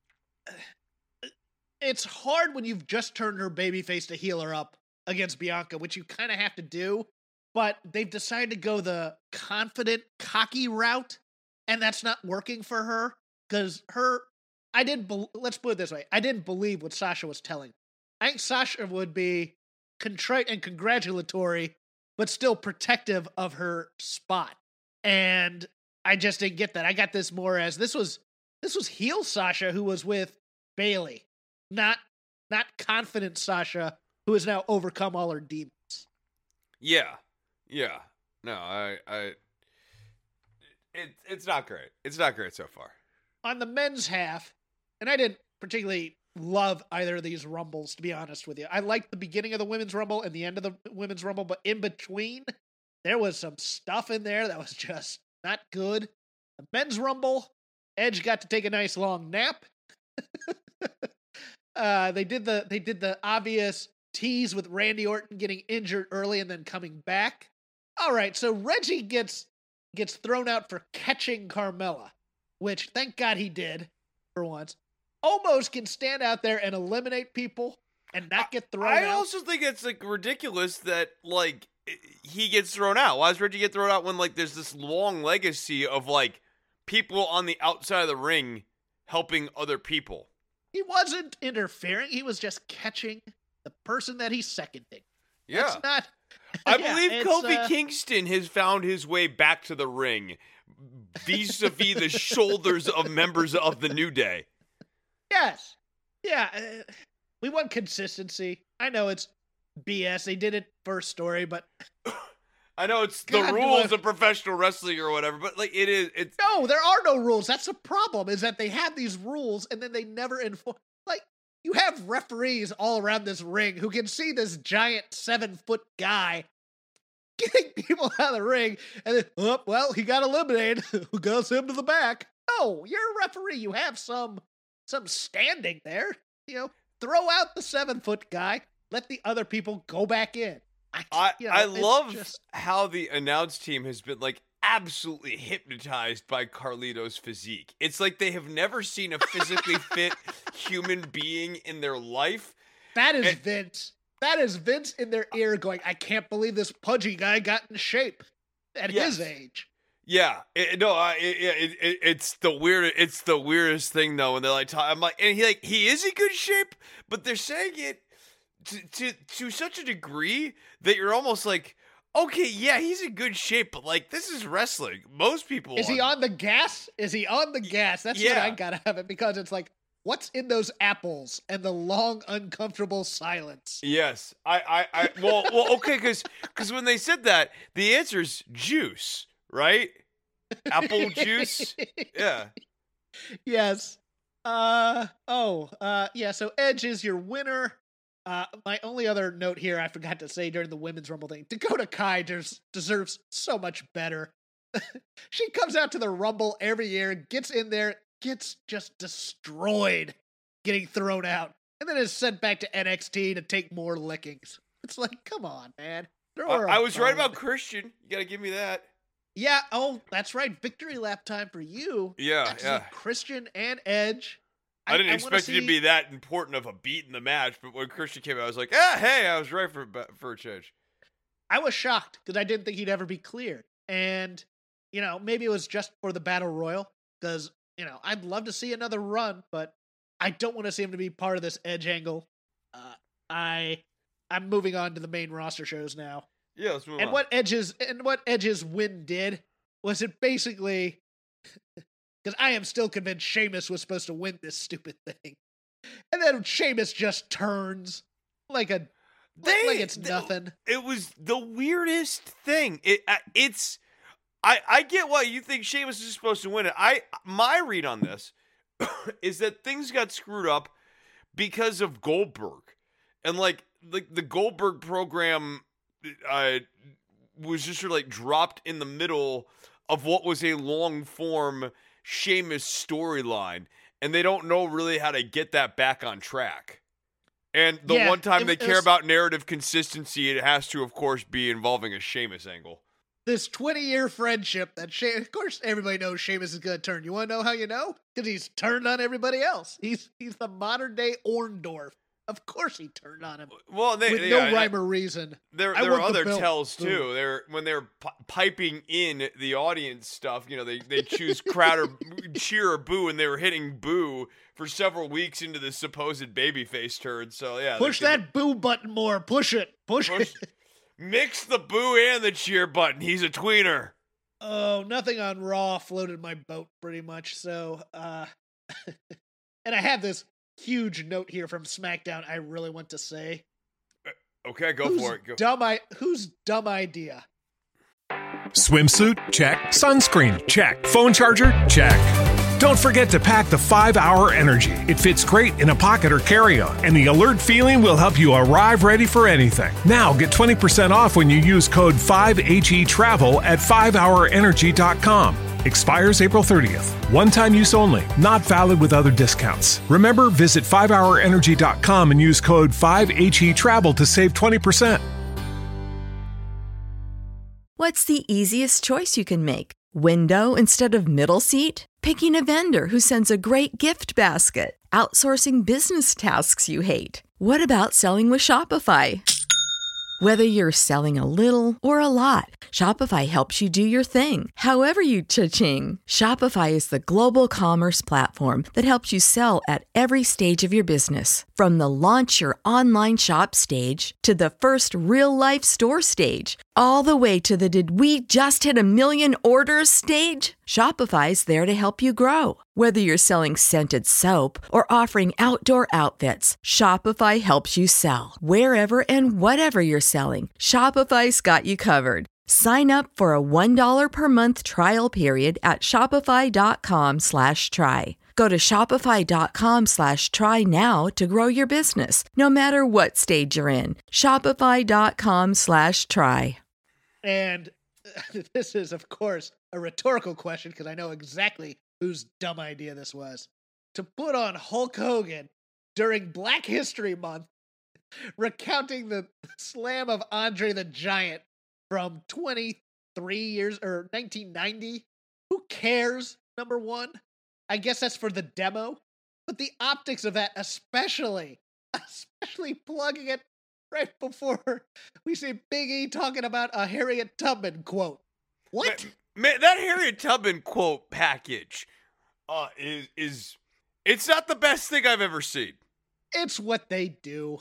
Speaker 4: it's hard when you've just turned her babyface to heel her up against Bianca, which you kind of have to do. But they've decided to go the confident, cocky route, and that's not working for her because her. I didn't. Be- let's put it this way: I didn't believe what Sasha was telling. I think Sasha would be contrite and congratulatory, but still protective of her spot. And I just didn't get that. I got this more as this was this was heel Sasha who was with Bayley, not not confident Sasha who has now overcome all her demons.
Speaker 5: yeah, yeah. No, I, I, it, it's not great. It's not great so far.
Speaker 4: On the men's half, and I didn't particularly love either of these rumbles, to be honest with you. I liked the beginning of the women's rumble and the end of the women's rumble, but in between, there was some stuff in there that was just not good. The men's rumble, Edge got to take a nice long nap. uh, they did the they did the obvious tease with Randy Orton getting injured early and then coming back. All right, so Reggie gets gets thrown out for catching Carmella, which thank God he did for once. Almost can stand out there and eliminate people and not get thrown
Speaker 5: I
Speaker 4: out.
Speaker 5: also think it's like ridiculous that like he gets thrown out. Why does Reggie get thrown out when like there's this long legacy of like people on the outside of the ring helping other people?
Speaker 4: He wasn't interfering. He was just catching the person that he's seconding.
Speaker 5: Yeah.
Speaker 4: That's not.
Speaker 5: I
Speaker 4: Yeah,
Speaker 5: believe
Speaker 4: it's,
Speaker 5: Kofi
Speaker 4: uh,
Speaker 5: Kingston has found his way back to the ring vis-a-vis the shoulders of members of the New Day.
Speaker 4: Yes. Yeah. Uh, we want consistency. I know it's B S. They did it first story, but
Speaker 5: I know it's
Speaker 4: God,
Speaker 5: the
Speaker 4: do
Speaker 5: rules
Speaker 4: I-
Speaker 5: of professional wrestling or whatever, but like it is, it's
Speaker 4: no, there are no rules. That's the problem, is that they have these rules and then they never enforce. Like, you have referees all around this ring who can see this giant seven foot guy getting people out of the ring, and then, oh, well, he got eliminated. Who goes him to the back? No, you're a referee. You have some some standing there. You know, throw out the seven foot guy. Let the other people go back in. I,
Speaker 5: I
Speaker 4: you know,
Speaker 5: I
Speaker 4: it's
Speaker 5: love
Speaker 4: just-
Speaker 5: how the announce team has been like absolutely hypnotized by Carlito's physique. It's like they have never seen a physically fit human being in their life.
Speaker 4: that is
Speaker 5: and-
Speaker 4: Vince. That is Vince in their ear going, I can't believe this pudgy guy got in shape at his
Speaker 5: Yes.
Speaker 4: age.
Speaker 5: Yeah, it, no, I, it, it, it, it's the weird, it's the weirdest thing though. When they're like, talk, I'm like, and he like he is in good shape, but they're saying it to to to such a degree that you're almost like, okay, yeah, he's in good shape, but like this is wrestling. Most people
Speaker 4: Is he
Speaker 5: are-
Speaker 4: on the gas? Is he on the gas? That's what
Speaker 5: yeah.
Speaker 4: I gotta have it, because it's like, what's in those apples and the long, uncomfortable silence?
Speaker 5: Yes, I, I, I well, well, okay, because because when they said that, the answer is juice, right? Apple juice. Yeah.
Speaker 4: Yes. Uh oh. Uh yeah. So Edge is your winner. Uh, my only other note here, I forgot to say during the women's rumble thing, Dakota Kai des- deserves so much better. She comes out to the rumble every year, gets in there, gets just destroyed, getting thrown out, and then is sent back to N X T to take more lickings. It's like, come on, man. Throw her
Speaker 5: I,
Speaker 4: a
Speaker 5: I was right
Speaker 4: bone.
Speaker 5: about Christian. You gotta give me that.
Speaker 4: Yeah. Oh, that's right. Victory lap time for you.
Speaker 5: Yeah,
Speaker 4: Actually,
Speaker 5: yeah.
Speaker 4: Christian and Edge.
Speaker 5: I, didn't
Speaker 4: wanna
Speaker 5: expect it to
Speaker 4: see-
Speaker 5: be that important of a beat in the match, but when Christian came out, I was like, ah, hey, I was right for for a change.
Speaker 4: I was shocked because I didn't think he'd ever be cleared. And, you know, maybe it was just for the Battle Royal because, you know, I'd love to see another run, but I don't want to see him to be part of this Edge angle. Uh, I, I'm moving on to the main roster shows now.
Speaker 5: Yeah, let's move
Speaker 4: And
Speaker 5: on.
Speaker 4: what Edge's and what Edge's win did was it basically, because I am still convinced Sheamus was supposed to win this stupid thing. And then Sheamus just turns like a
Speaker 5: They,
Speaker 4: like it's
Speaker 5: they-
Speaker 4: nothing.
Speaker 5: It was the weirdest thing. It uh, it's I I get why you think Sheamus is supposed to win it. I my read on this is that things got screwed up because of Goldberg. And like like the Goldberg program uh was just sort of like dropped in the middle of what was a long form Sheamus storyline, and they don't know really how to get that back on track. And the
Speaker 4: Yeah,
Speaker 5: one time
Speaker 4: it-
Speaker 5: they
Speaker 4: it
Speaker 5: care
Speaker 4: was-
Speaker 5: about narrative consistency, it has to, of course, be involving a Sheamus angle.
Speaker 4: This twenty-year friendship that She- of course everybody knows Sheamus is going to turn. You want to know how you know? Because he's turned on everybody else. He's he's the modern day Orndorff. Of course he turned on him
Speaker 5: Well, they,
Speaker 4: with
Speaker 5: yeah,
Speaker 4: no rhyme or reason.
Speaker 5: There,
Speaker 4: I
Speaker 5: there are
Speaker 4: want the
Speaker 5: other
Speaker 4: belt.
Speaker 5: tells
Speaker 4: Boom.
Speaker 5: too. They're when they're pi- piping in the audience stuff. You know, they they choose crowd or cheer or boo, and they were hitting boo for several weeks into the supposed babyface turn. So yeah,
Speaker 4: Push
Speaker 5: they-
Speaker 4: that boo button more. Push it. Push,
Speaker 5: Push,
Speaker 4: it.
Speaker 5: mix the boo and the cheer button. He's a tweener.
Speaker 4: Oh, nothing on Raw floated my boat pretty much. So, uh, and I have this huge note here from SmackDown I really want to say.
Speaker 5: Okay, go
Speaker 4: Whose
Speaker 5: for it. Go.
Speaker 4: Dumb I whose dumb idea?
Speaker 6: Swimsuit? Check. Sunscreen? Check. Phone charger? Check. Don't forget to pack the five hour Energy. It fits great in a pocket or carry-on, and the alert feeling will help you arrive ready for anything. Now get twenty percent off when you use code five H E travel at five hour energy dot com. Expires April thirtieth. One-time use only. Not valid with other discounts. Remember, visit five hour energy dot com and use code five H E travel to save twenty percent.
Speaker 7: What's the easiest choice you can make? Window instead of middle seat? Picking a vendor who sends a great gift basket? Outsourcing business tasks you hate? What about selling with Shopify? Whether you're selling a little or a lot, Shopify helps you do your thing, however you cha-ching. Shopify is the global commerce platform that helps you sell at every stage of your business. From the launch your online shop stage to the first real-life store stage, all the way to the did we just hit a million orders stage. Shopify's there to help you grow. Whether you're selling scented soap or offering outdoor outfits, Shopify helps you sell. Wherever and whatever you're selling, Shopify's got you covered. Sign up for a one dollar per month trial period at shopify.com slash try. Go to shopify.com slash try now to grow your business, no matter what stage you're in. Shopify.com slash try.
Speaker 4: And this is, of course, a rhetorical question because I know exactly whose dumb idea this was. To put on Hulk Hogan during Black History Month, recounting the slam of Andre the Giant from twenty-three years or nineteen ninety. Who cares? Number one. I guess that's for the demo. But the optics of that, especially, especially plugging it right before we see Big E talking about a Harriet Tubman quote. What?
Speaker 5: Man, man, that Harriet Tubman quote package uh, is is it's not the best thing I've ever seen.
Speaker 4: It's what they do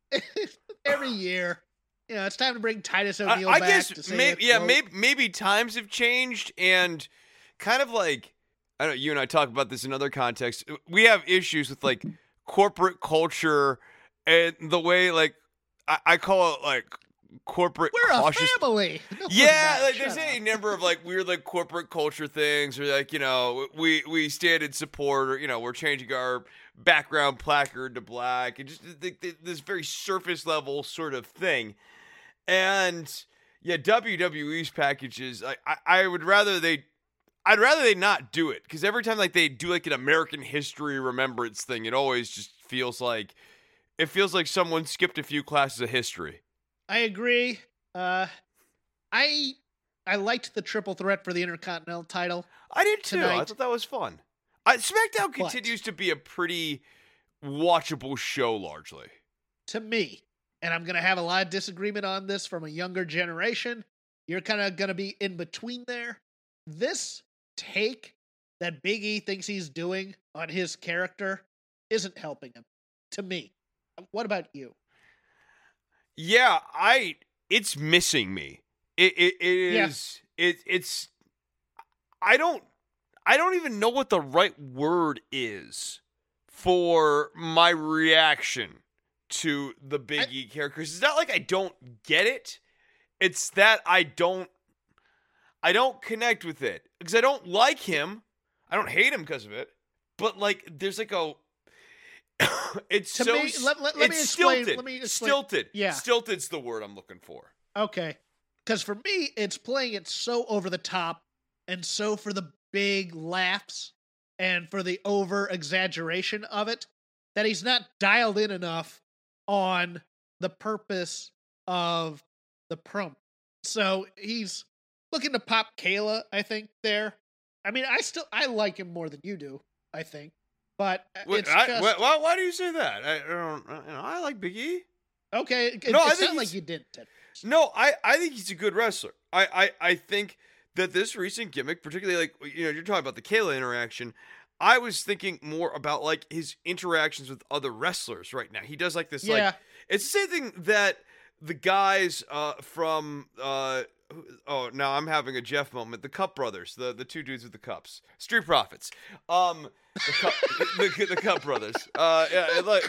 Speaker 4: every year. You know, it's time to bring Titus O'Neil
Speaker 5: I, I
Speaker 4: back
Speaker 5: guess
Speaker 4: to say
Speaker 5: maybe
Speaker 4: a
Speaker 5: yeah,
Speaker 4: quote.
Speaker 5: maybe maybe times have changed, and kind of like I don't know, you and I talk about this in other contexts. We have issues with like corporate culture and the way like I, I call it like corporate
Speaker 4: We're
Speaker 5: cautious.
Speaker 4: a family. No, we're
Speaker 5: Yeah,
Speaker 4: not.
Speaker 5: like
Speaker 4: Shut
Speaker 5: there's any
Speaker 4: up.
Speaker 5: number of like weird like corporate culture things, or like you know we we stand in support, or you know we're changing our background placard to black, and just th- th- this very surface level sort of thing. And yeah, W W E's packages, I I, I would rather they. I'd rather they not do it, because every time like they do like an American history remembrance thing, it always just feels like it feels like someone skipped a few classes of history.
Speaker 4: I agree. Uh, I I liked the triple threat for the Intercontinental title.
Speaker 5: I did too. I
Speaker 4: Tonight.
Speaker 5: thought that was fun. I, SmackDown
Speaker 4: But-
Speaker 5: continues to be a pretty watchable show, largely.
Speaker 4: To me, and I'm going to have a lot of disagreement on this from a younger generation. You're kind of going to be in between there. This take that Big E thinks he's doing on his character isn't helping him. To me. What about you?
Speaker 5: Yeah, I. It's missing me. It it, it
Speaker 4: Yeah.
Speaker 5: is. It it's. I don't. I don't even know what the right word is for my reaction to the Big
Speaker 4: I,
Speaker 5: E characters. It's not like I don't get it. It's that I don't I don't connect with it because I don't like him. I don't hate him because of it. But like there's like a it's
Speaker 4: to
Speaker 5: so
Speaker 4: me, let, let, let
Speaker 5: it's
Speaker 4: me explain,
Speaker 5: stilted.
Speaker 4: let me explain.
Speaker 5: Stilted.
Speaker 4: Yeah.
Speaker 5: Stilted's the word I'm looking for.
Speaker 4: Okay. Because for me, it's playing it so over the top and so for the big laughs and for the over exaggeration of it that he's not dialed in enough on the purpose of the promo. So he's looking to pop Kayla, I think, there. I mean, I still, I like him more than you do, I think. But
Speaker 5: Wait,
Speaker 4: it's
Speaker 5: I,
Speaker 4: just...
Speaker 5: why, why, why do you say that? I, I don't, you know, I like Big E.
Speaker 4: Okay, it,
Speaker 5: no,
Speaker 4: it's
Speaker 5: I
Speaker 4: not
Speaker 5: think
Speaker 4: like you didn't.
Speaker 5: No, I, I think he's a good wrestler. I, I, I think that this recent gimmick, particularly like, you know, you're talking about the Kayla interaction, I was thinking more about like his interactions with other wrestlers right now. He does like this,
Speaker 4: yeah.
Speaker 5: like, it's the same thing that the guys uh, from, uh, oh, now I'm having a Jeff moment, the Cup Brothers, the, the two dudes with the cups, Street Profits, um, the Cup, the, the Cup Brothers, uh, yeah, like,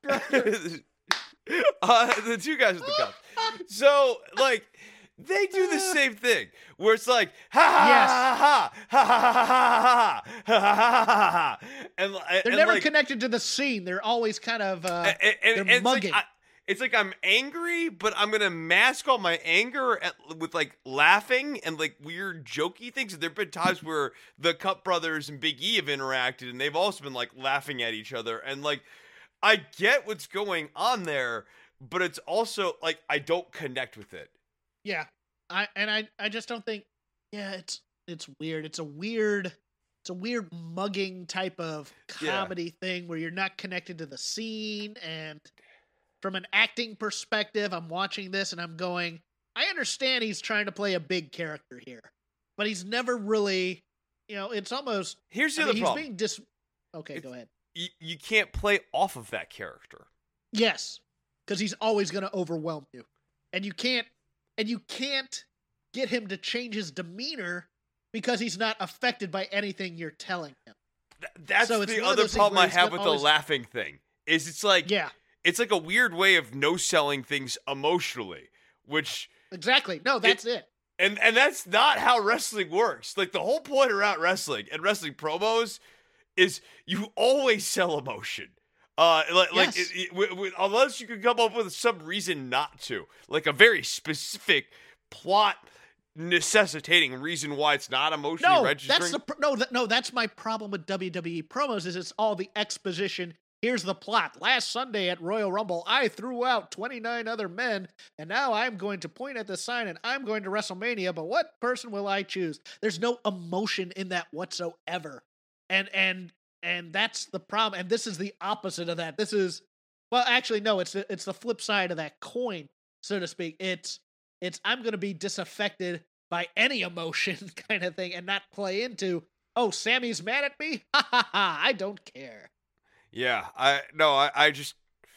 Speaker 5: uh, the two guys with the cups. So, like, they do the same thing, where it's like, ha ha
Speaker 4: Yes.
Speaker 5: ha ha ha ha ha ha ha ha ha ha ha, and
Speaker 4: They're
Speaker 5: and
Speaker 4: never
Speaker 5: like,
Speaker 4: connected to the scene. They're always kind of uh,
Speaker 5: and, and,
Speaker 4: they're
Speaker 5: and it's
Speaker 4: mugging.
Speaker 5: Like, I, it's like I'm angry, but I'm gonna mask all my anger at, with like laughing and like weird jokey things. And there've been times where the Cup Brothers and Big E have interacted, and they've also been like laughing at each other. And like, I get what's going on there, but it's also like I don't connect with it.
Speaker 4: Yeah, I and I I just don't think. Yeah, it's it's weird. It's a weird. It's a weird mugging type of comedy yeah. thing where you're not connected to the scene. And from an acting perspective, I'm watching this and I'm going, I understand he's trying to play a big character here, but he's never really, you know, it's almost.
Speaker 5: Here's the
Speaker 4: I
Speaker 5: other
Speaker 4: mean,
Speaker 5: problem.
Speaker 4: He's being dis. Okay,
Speaker 5: it's,
Speaker 4: go ahead.
Speaker 5: You you can't play off of that character.
Speaker 4: Yes, because he's always going to overwhelm you, and you can't, and you can't get him to change his demeanor because he's not affected by anything you're telling him.
Speaker 5: Th- that's
Speaker 4: so
Speaker 5: the other problem I have with
Speaker 4: always...
Speaker 5: the laughing thing. Is it's like
Speaker 4: yeah.
Speaker 5: It's like a weird way of no-selling things emotionally, which
Speaker 4: exactly no, that's it, it.
Speaker 5: And and that's not how wrestling works. Like the whole point around wrestling and wrestling promos is you always sell emotion. Uh, like,
Speaker 4: yes.
Speaker 5: like it, it, w- w- unless you can come up with some reason not to, like a very specific plot necessitating reason why it's not emotionally
Speaker 4: no,
Speaker 5: registering.
Speaker 4: That's the pr- no, that, no, that's my problem with W W E promos is it's all the exposition. Here's the plot. Last Sunday at Royal Rumble, I threw out twenty-nine other men, and now I'm going to point at the sign and I'm going to WrestleMania, but what person will I choose? There's no emotion in that whatsoever. And and and that's the problem. And this is the opposite of that. This is, well, actually, no, it's the, it's the flip side of that coin, so to speak. It's, it's I'm going to be disaffected by any emotion kind of thing and not play into, oh, Sammy's mad at me? Ha ha ha, I don't care.
Speaker 5: Yeah, I no, I, I just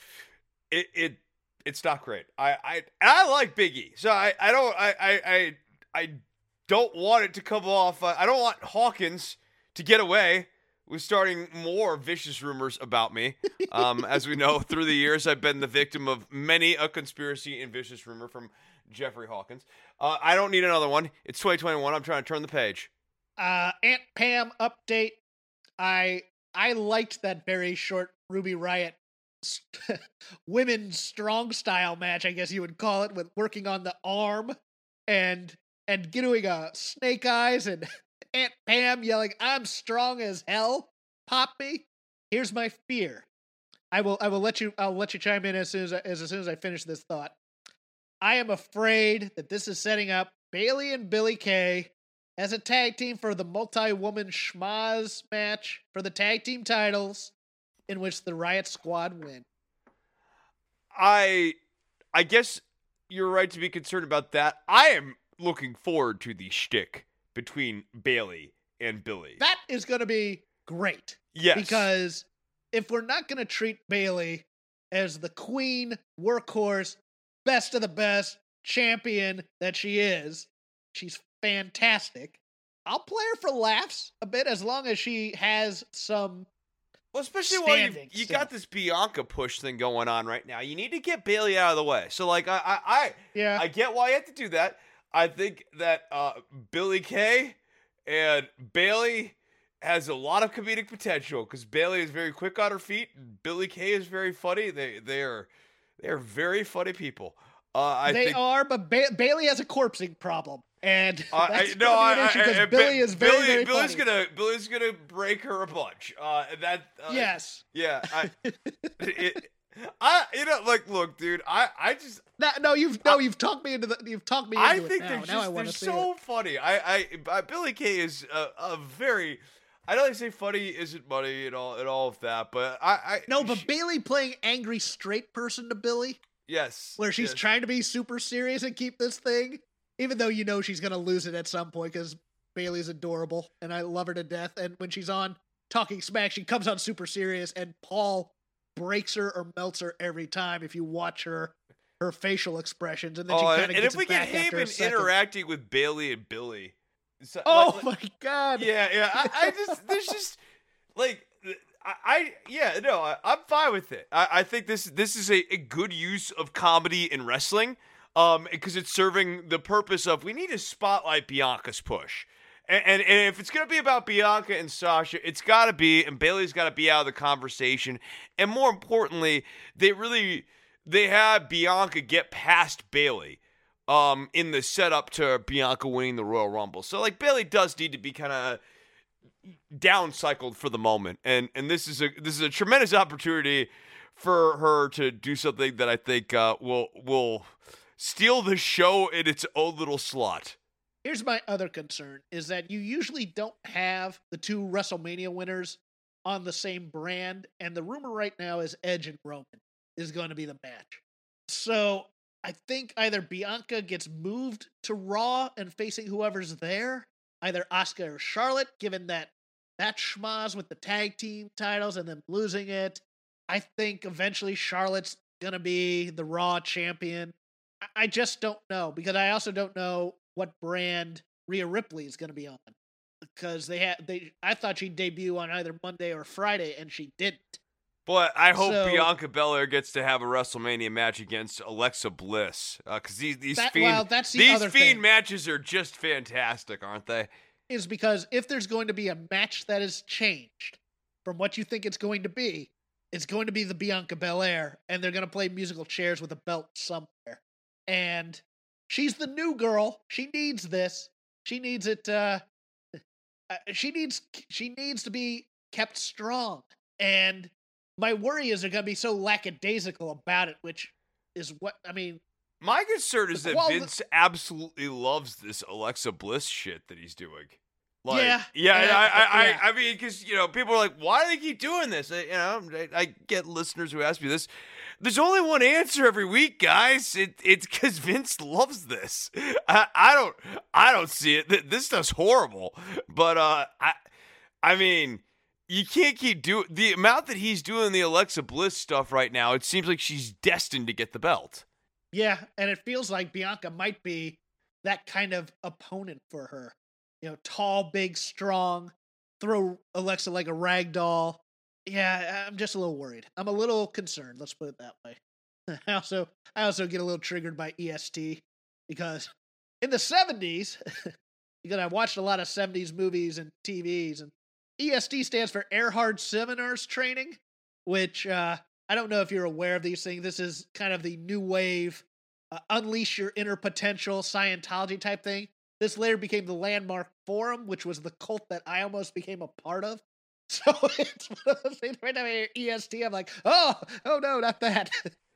Speaker 5: it it it's not great. I I I like Big E, so I I don't I I I, I don't want it to come off. I don't want Hawkins to get away with starting more vicious rumors about me. Um, as we know, through the years, I've been the victim of many a conspiracy and vicious rumor from Jeffrey Hawkins. Uh, I don't need another one. It's twenty twenty-one. I'm trying to turn the page.
Speaker 4: Uh, Aunt Pam update. I. I liked that very short Ruby Riott st- women's strong style match, I guess you would call it, with working on the arm and and doing a snake eyes and Aunt Pam yelling, "I'm strong as hell, pop me." Here's my fear. I will I will let you I'll let you chime in as soon as I, as, as soon as I finish this thought. I am afraid that this is setting up Bayley and Billie Kay as a tag team for the multi-woman schmaz match for the tag team titles, in which the Riott Squad win.
Speaker 5: I, I guess you're right to be concerned about that. I am looking forward to the shtick between Bayley and Billie.
Speaker 4: That is going to be great.
Speaker 5: Yes.
Speaker 4: Because if we're not going to treat Bayley as the queen, workhorse, best of the best champion that she is, she's fantastic. I'll play her for laughs a bit as long as she has some
Speaker 5: Well, especially while you
Speaker 4: standing
Speaker 5: you
Speaker 4: still.
Speaker 5: got this Bianca push thing going on right now. You need to get Bailey out of the way. So, like, I I I,
Speaker 4: Yeah.
Speaker 5: I get why you have to do that. I think that uh, Billie Kay and Bailey has a lot of comedic potential because Bailey is very quick on her feet. And Billie Kay is very funny. They they are they are very funny people. Uh, I
Speaker 4: they
Speaker 5: think,
Speaker 4: are, but ba- Bailey has a corpsing problem. And
Speaker 5: Uh,
Speaker 4: that's
Speaker 5: I, no,
Speaker 4: gonna be an
Speaker 5: I,
Speaker 4: issue
Speaker 5: I, I,
Speaker 4: because Billy
Speaker 5: Bi-
Speaker 4: is very,
Speaker 5: Billy,
Speaker 4: very
Speaker 5: Billy's
Speaker 4: funny.
Speaker 5: gonna Billy's gonna break her a bunch. Uh, that uh,
Speaker 4: Yes.
Speaker 5: yeah. I, it, I you know like look, dude. I I just
Speaker 4: No, no, you've no, you've talked me into the. You've talked me into
Speaker 5: I
Speaker 4: it
Speaker 5: think
Speaker 4: now.
Speaker 5: they're
Speaker 4: now
Speaker 5: just
Speaker 4: I want
Speaker 5: they're
Speaker 4: to see
Speaker 5: so
Speaker 4: it.
Speaker 5: funny. I I uh, Billie Kay is a, a very. I know they say funny isn't money and all and all of that, but I I
Speaker 4: No, but
Speaker 5: she-
Speaker 4: Bailey playing angry straight person to Billy,
Speaker 5: yes,
Speaker 4: where she's
Speaker 5: yes.
Speaker 4: trying to be super serious and keep this thing, even though you know she's gonna lose it at some point because Bailey's adorable and I love her to death. And when she's on Talking Smack, she comes on super serious, and Paul breaks her or melts her every time. If you watch her, her facial expressions, and then she
Speaker 5: Oh,
Speaker 4: kind
Speaker 5: and,
Speaker 4: of
Speaker 5: and
Speaker 4: gets
Speaker 5: if we
Speaker 4: it
Speaker 5: get
Speaker 4: back after a
Speaker 5: him
Speaker 4: second.
Speaker 5: interacting with Bailey and Billy. so-
Speaker 4: Oh
Speaker 5: like- like-
Speaker 4: my god!
Speaker 5: Yeah, yeah. I, I just there's just like I, I yeah no I, I'm fine with it. I, I think this this is a, a good use of comedy in wrestling, um, because it's serving the purpose of we need to spotlight Bianca's push, and and, and if it's gonna be about Bianca and Sasha, it's got to be, and Bailey's got to be out of the conversation, and more importantly, they really they have Bianca get past Bailey. Um, in the setup to Bianca winning the Royal Rumble. So, like, Bailey does need to be kind of downcycled for the moment. And and this is a this is a tremendous opportunity for her to do something that I think uh, will will steal the show in its own little slot.
Speaker 4: Here's my other concern is that you usually don't have the two WrestleMania winners on the same brand, and the rumor right now is Edge and Roman is going to be the match. So I think either Bianca gets moved to Raw and facing whoever's there, either Asuka or Charlotte, given that that schmoz with the tag team titles and them losing it. I think eventually Charlotte's going to be the Raw champion. I- I just don't know, because I also don't know what brand Rhea Ripley is going to be on, because they had they I thought she'd debut on either Monday or Friday, and she didn't.
Speaker 5: But I hope
Speaker 4: So-
Speaker 5: Bianca Belair gets to have a WrestleMania match against Alexa Bliss, because these these
Speaker 4: That-
Speaker 5: fiend
Speaker 4: well, that's the
Speaker 5: these
Speaker 4: other
Speaker 5: fiend
Speaker 4: thing.
Speaker 5: matches are just fantastic, aren't they?
Speaker 4: Is because if there's going to be a match that is changed from what you think it's going to be, it's going to be the Bianca Belair, and they're going to play musical chairs with a belt somewhere. And she's the new girl. She needs this. She needs it. Uh, uh, she needs. She needs to be kept strong. And my worry is they're going to be so lackadaisical about it, which is what I mean.
Speaker 5: My concern is
Speaker 4: The
Speaker 5: that
Speaker 4: quali-
Speaker 5: Vince absolutely loves this Alexa Bliss shit that he's doing. Like,
Speaker 4: Yeah,
Speaker 5: yeah,
Speaker 4: yeah,
Speaker 5: I, I,
Speaker 4: yeah.
Speaker 5: I, I mean, because you know, people are like, "Why do they keep doing this?" I, you know, I, I get listeners who ask me this. There's only one answer every week, guys. It, it's because Vince loves this. I, I don't, I don't see it. Th- This stuff's horrible, but uh, I, I mean, you can't keep doing the amount that he's doing the Alexa Bliss stuff right now. It seems like she's destined to get the belt.
Speaker 4: Yeah, and it feels like Bianca might be that kind of opponent for her. You know, tall, big, strong, throw Alexa like a rag doll. Yeah, I'm just a little worried. I'm a little concerned, let's put it that way. I also I also get a little triggered by E S T because in the seventies, because I watched a lot of seventies movies and T Vs, and E S T stands for Erhard Seminars Training, which uh, I don't know if you're aware of these things. This is kind of the new wave, uh, unleash your inner potential Scientology type thing. This later became the Landmark Forum, which was the cult that I almost became a part of. So it's one of those things. Right now I hear E S T, I'm like, oh, oh no, not that.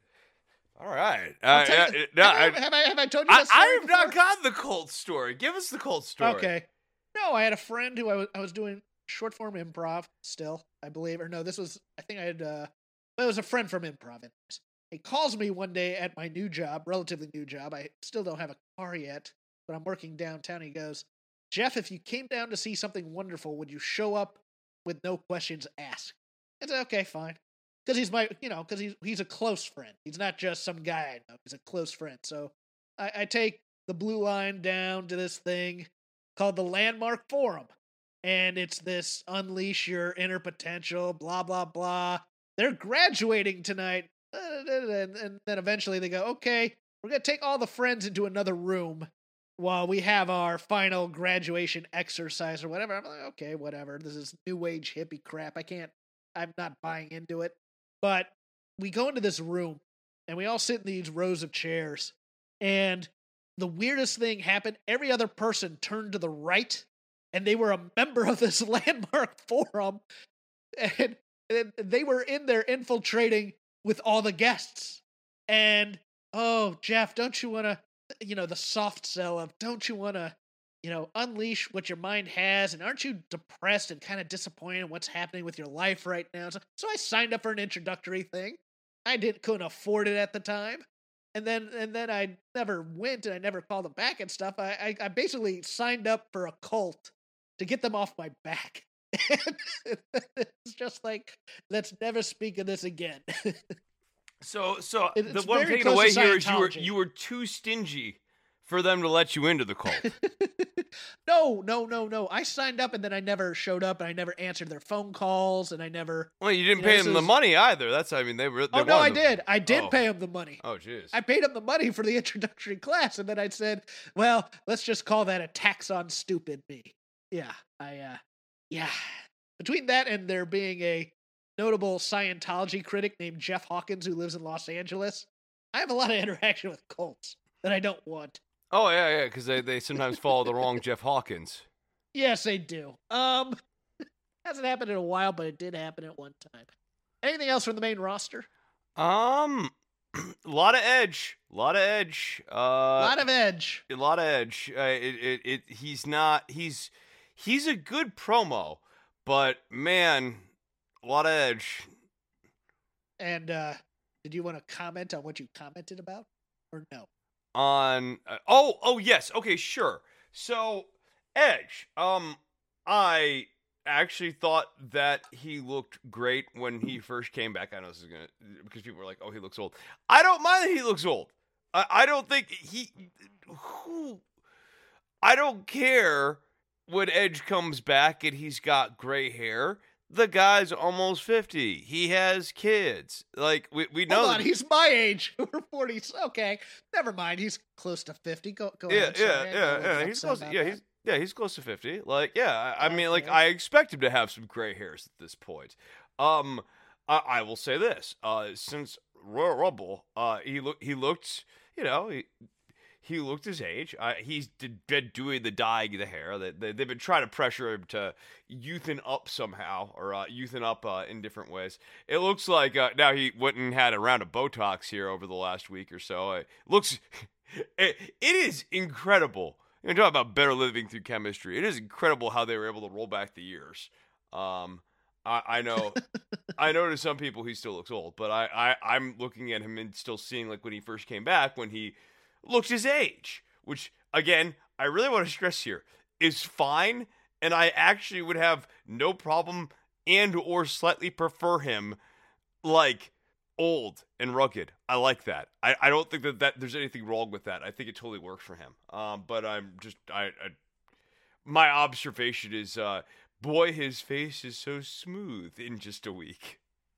Speaker 5: All right.
Speaker 4: I'll
Speaker 5: Uh,
Speaker 4: tell
Speaker 5: yeah,
Speaker 4: you-
Speaker 5: no,
Speaker 4: have,
Speaker 5: I,
Speaker 4: I, have I have I told you
Speaker 5: I,
Speaker 4: that story
Speaker 5: I have not
Speaker 4: before?
Speaker 5: gotten the cult story. Give us the cult story.
Speaker 4: Okay. No, I had a friend who I was, I was doing short form improv still, I believe. Or no, this was, I think I had, uh, well, it was a friend from improv. Anyways. He calls me one day at my new job, relatively new job. I still don't have a car yet, but I'm working downtown. He goes, Jeff, if you came down to see something wonderful, would you show up with no questions asked? I said, okay, fine. Because he's my, you know, because he's, he's a close friend. He's not just some guy I know. He's a close friend. So I, I take the blue line down to this thing called the Landmark Forum. and it's this unleash your inner potential, blah, blah, blah. They're graduating tonight. And, and then eventually they go, okay, we're going to take all the friends into another room while we have our final graduation exercise or whatever. I'm like, okay, whatever. This is new age hippie crap. I can't, I'm not buying into it. But we go into this room and we all sit in these rows of chairs. And the weirdest thing happened. Every other person turned to the right and they were a member of this landmark forum. And, and they were in there infiltrating with all the guests. And, oh, Jeff, don't you want to, you know, the soft sell of, don't you want to, you know, unleash what your mind has? And aren't you depressed and kind of disappointed in what's happening with your life right now? So, so I signed up for an introductory thing. I didn't, couldn't afford it at the time. And then, and then I never went and I never called them back and stuff. I, I, I basically signed up for a cult to get them off my back. It's just like, let's never speak of this again.
Speaker 5: So, so
Speaker 4: It-
Speaker 5: the
Speaker 4: it's
Speaker 5: what I'm
Speaker 4: very
Speaker 5: taking
Speaker 4: close
Speaker 5: away
Speaker 4: to
Speaker 5: here is you were
Speaker 4: Scientology.
Speaker 5: you were too stingy for them to let you into the cult.
Speaker 4: No, no, no, no. I signed up and then I never showed up and I never answered their phone calls and I never.
Speaker 5: Well, you didn't
Speaker 4: You know,
Speaker 5: pay
Speaker 4: this
Speaker 5: them the
Speaker 4: is-
Speaker 5: money either. That's, I mean, they were. They
Speaker 4: Oh no, I
Speaker 5: wanted them.
Speaker 4: did. I did
Speaker 5: Oh.
Speaker 4: pay them the money.
Speaker 5: Oh, jeez.
Speaker 4: I paid them the money for the introductory class, and then I said, "Well, let's just call that a tax on stupid me." Yeah, I, uh, yeah. Between that and there being a notable Scientology critic named Jeff Hawkins who lives in Los Angeles, I have a lot of interaction with cults that I don't want.
Speaker 5: Oh yeah, yeah, because they, they sometimes follow the wrong Jeff Hawkins.
Speaker 4: Yes, they do. Um, hasn't happened in a while, but it did happen at one time. Anything else from the main roster?
Speaker 5: Um, a lot of edge, a lot of edge. Uh,
Speaker 4: A lot of edge.
Speaker 5: a lot of edge. Uh, it, it, it. He's not. He's, he's a good promo, but man, a lot of edge.
Speaker 4: And uh, did you want to comment on what you commented about, or no?
Speaker 5: On uh, oh oh yes, okay, sure. So Edge, um, I actually thought that he looked great when he first came back. I know this is gonna, because people were like, oh, he looks old. I don't mind that he looks old. I, I don't think he who I don't care when Edge comes back and he's got gray hair. The guy's almost fifty. He has kids. Like, we, we know.
Speaker 4: Hold on,
Speaker 5: that-
Speaker 4: he's my age. We're forty. Okay, never mind. He's close to fifty. Go, go
Speaker 5: yeah,
Speaker 4: ahead.
Speaker 5: yeah,
Speaker 4: Sorry, I got a
Speaker 5: yeah,
Speaker 4: little
Speaker 5: yeah. He's
Speaker 4: upset
Speaker 5: close.
Speaker 4: about
Speaker 5: Yeah,
Speaker 4: that.
Speaker 5: he's yeah, he's close to fifty. Like, yeah, I, I mean, like,
Speaker 4: Okay.
Speaker 5: I expect him to have some gray hairs at this point. Um, I, I will say this: uh, since Royal Rumble, uh, he looked, he looked, you know, he. He looked his age. Uh, he's did, been doing the dyeing of the hair. They, they, they've been trying to pressure him to youthen up somehow, or uh, youthen up uh, in different ways. It looks like uh, now he went and had a round of Botox here over the last week or so. It looks, it, it is incredible. You're talking about better living through chemistry. It is incredible how they were able to roll back the years. Um, I, I know, I know to some people he still looks old, but I, I, I'm looking at him and still seeing like when he first came back, when he looks his age, which, again, I really want to stress here, is fine, and I actually would have no problem and or slightly prefer him, like, old and rugged. I like that. I, I don't think that, that there's anything wrong with that. I think it totally works for him. Um, but I'm just, I, I my observation is, uh, boy, his face is so smooth in just a week.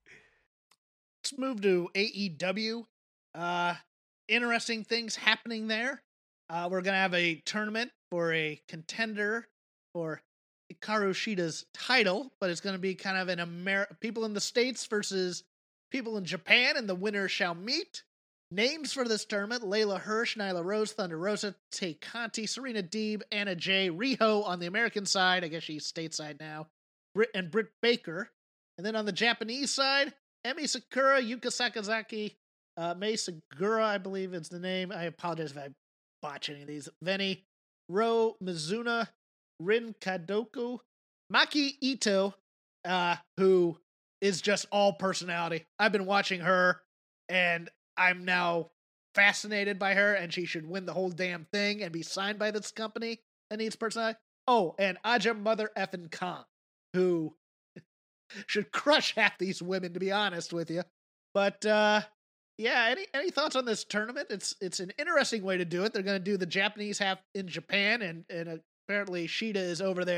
Speaker 4: Let's move to A E W. Uh, interesting things happening there. Uh, we're gonna have a tournament for a contender for Hikaru Shida's title, but it's gonna be kind of an Amer- people in the States versus people in Japan, and the winner shall meet. Names for this tournament: Layla Hirsch, Nyla Rose, Thunder Rosa, Tay Conti, Serena Deeb, Anna Jay, Riho on the American side. I guess she's stateside now. Britt and Britt Baker. And then on the Japanese side, Emi Sakura, Yuka Sakazaki, uh, Mei Segura, I believe is the name. I apologize if I botch any of these. Veni, Ro Mizuna, Rin Kadoku, Maki Ito, uh, who is just all personality. I've been watching her, and I'm now fascinated by her, and she should win the whole damn thing and be signed by this company that needs personality. Oh, and Aja Mother Effin Khan, who should crush half these women, to be honest with you. But uh, yeah, any any thoughts on this tournament? It's it's an interesting way to do it. They're going to do the Japanese half in Japan, and and apparently Shida is over there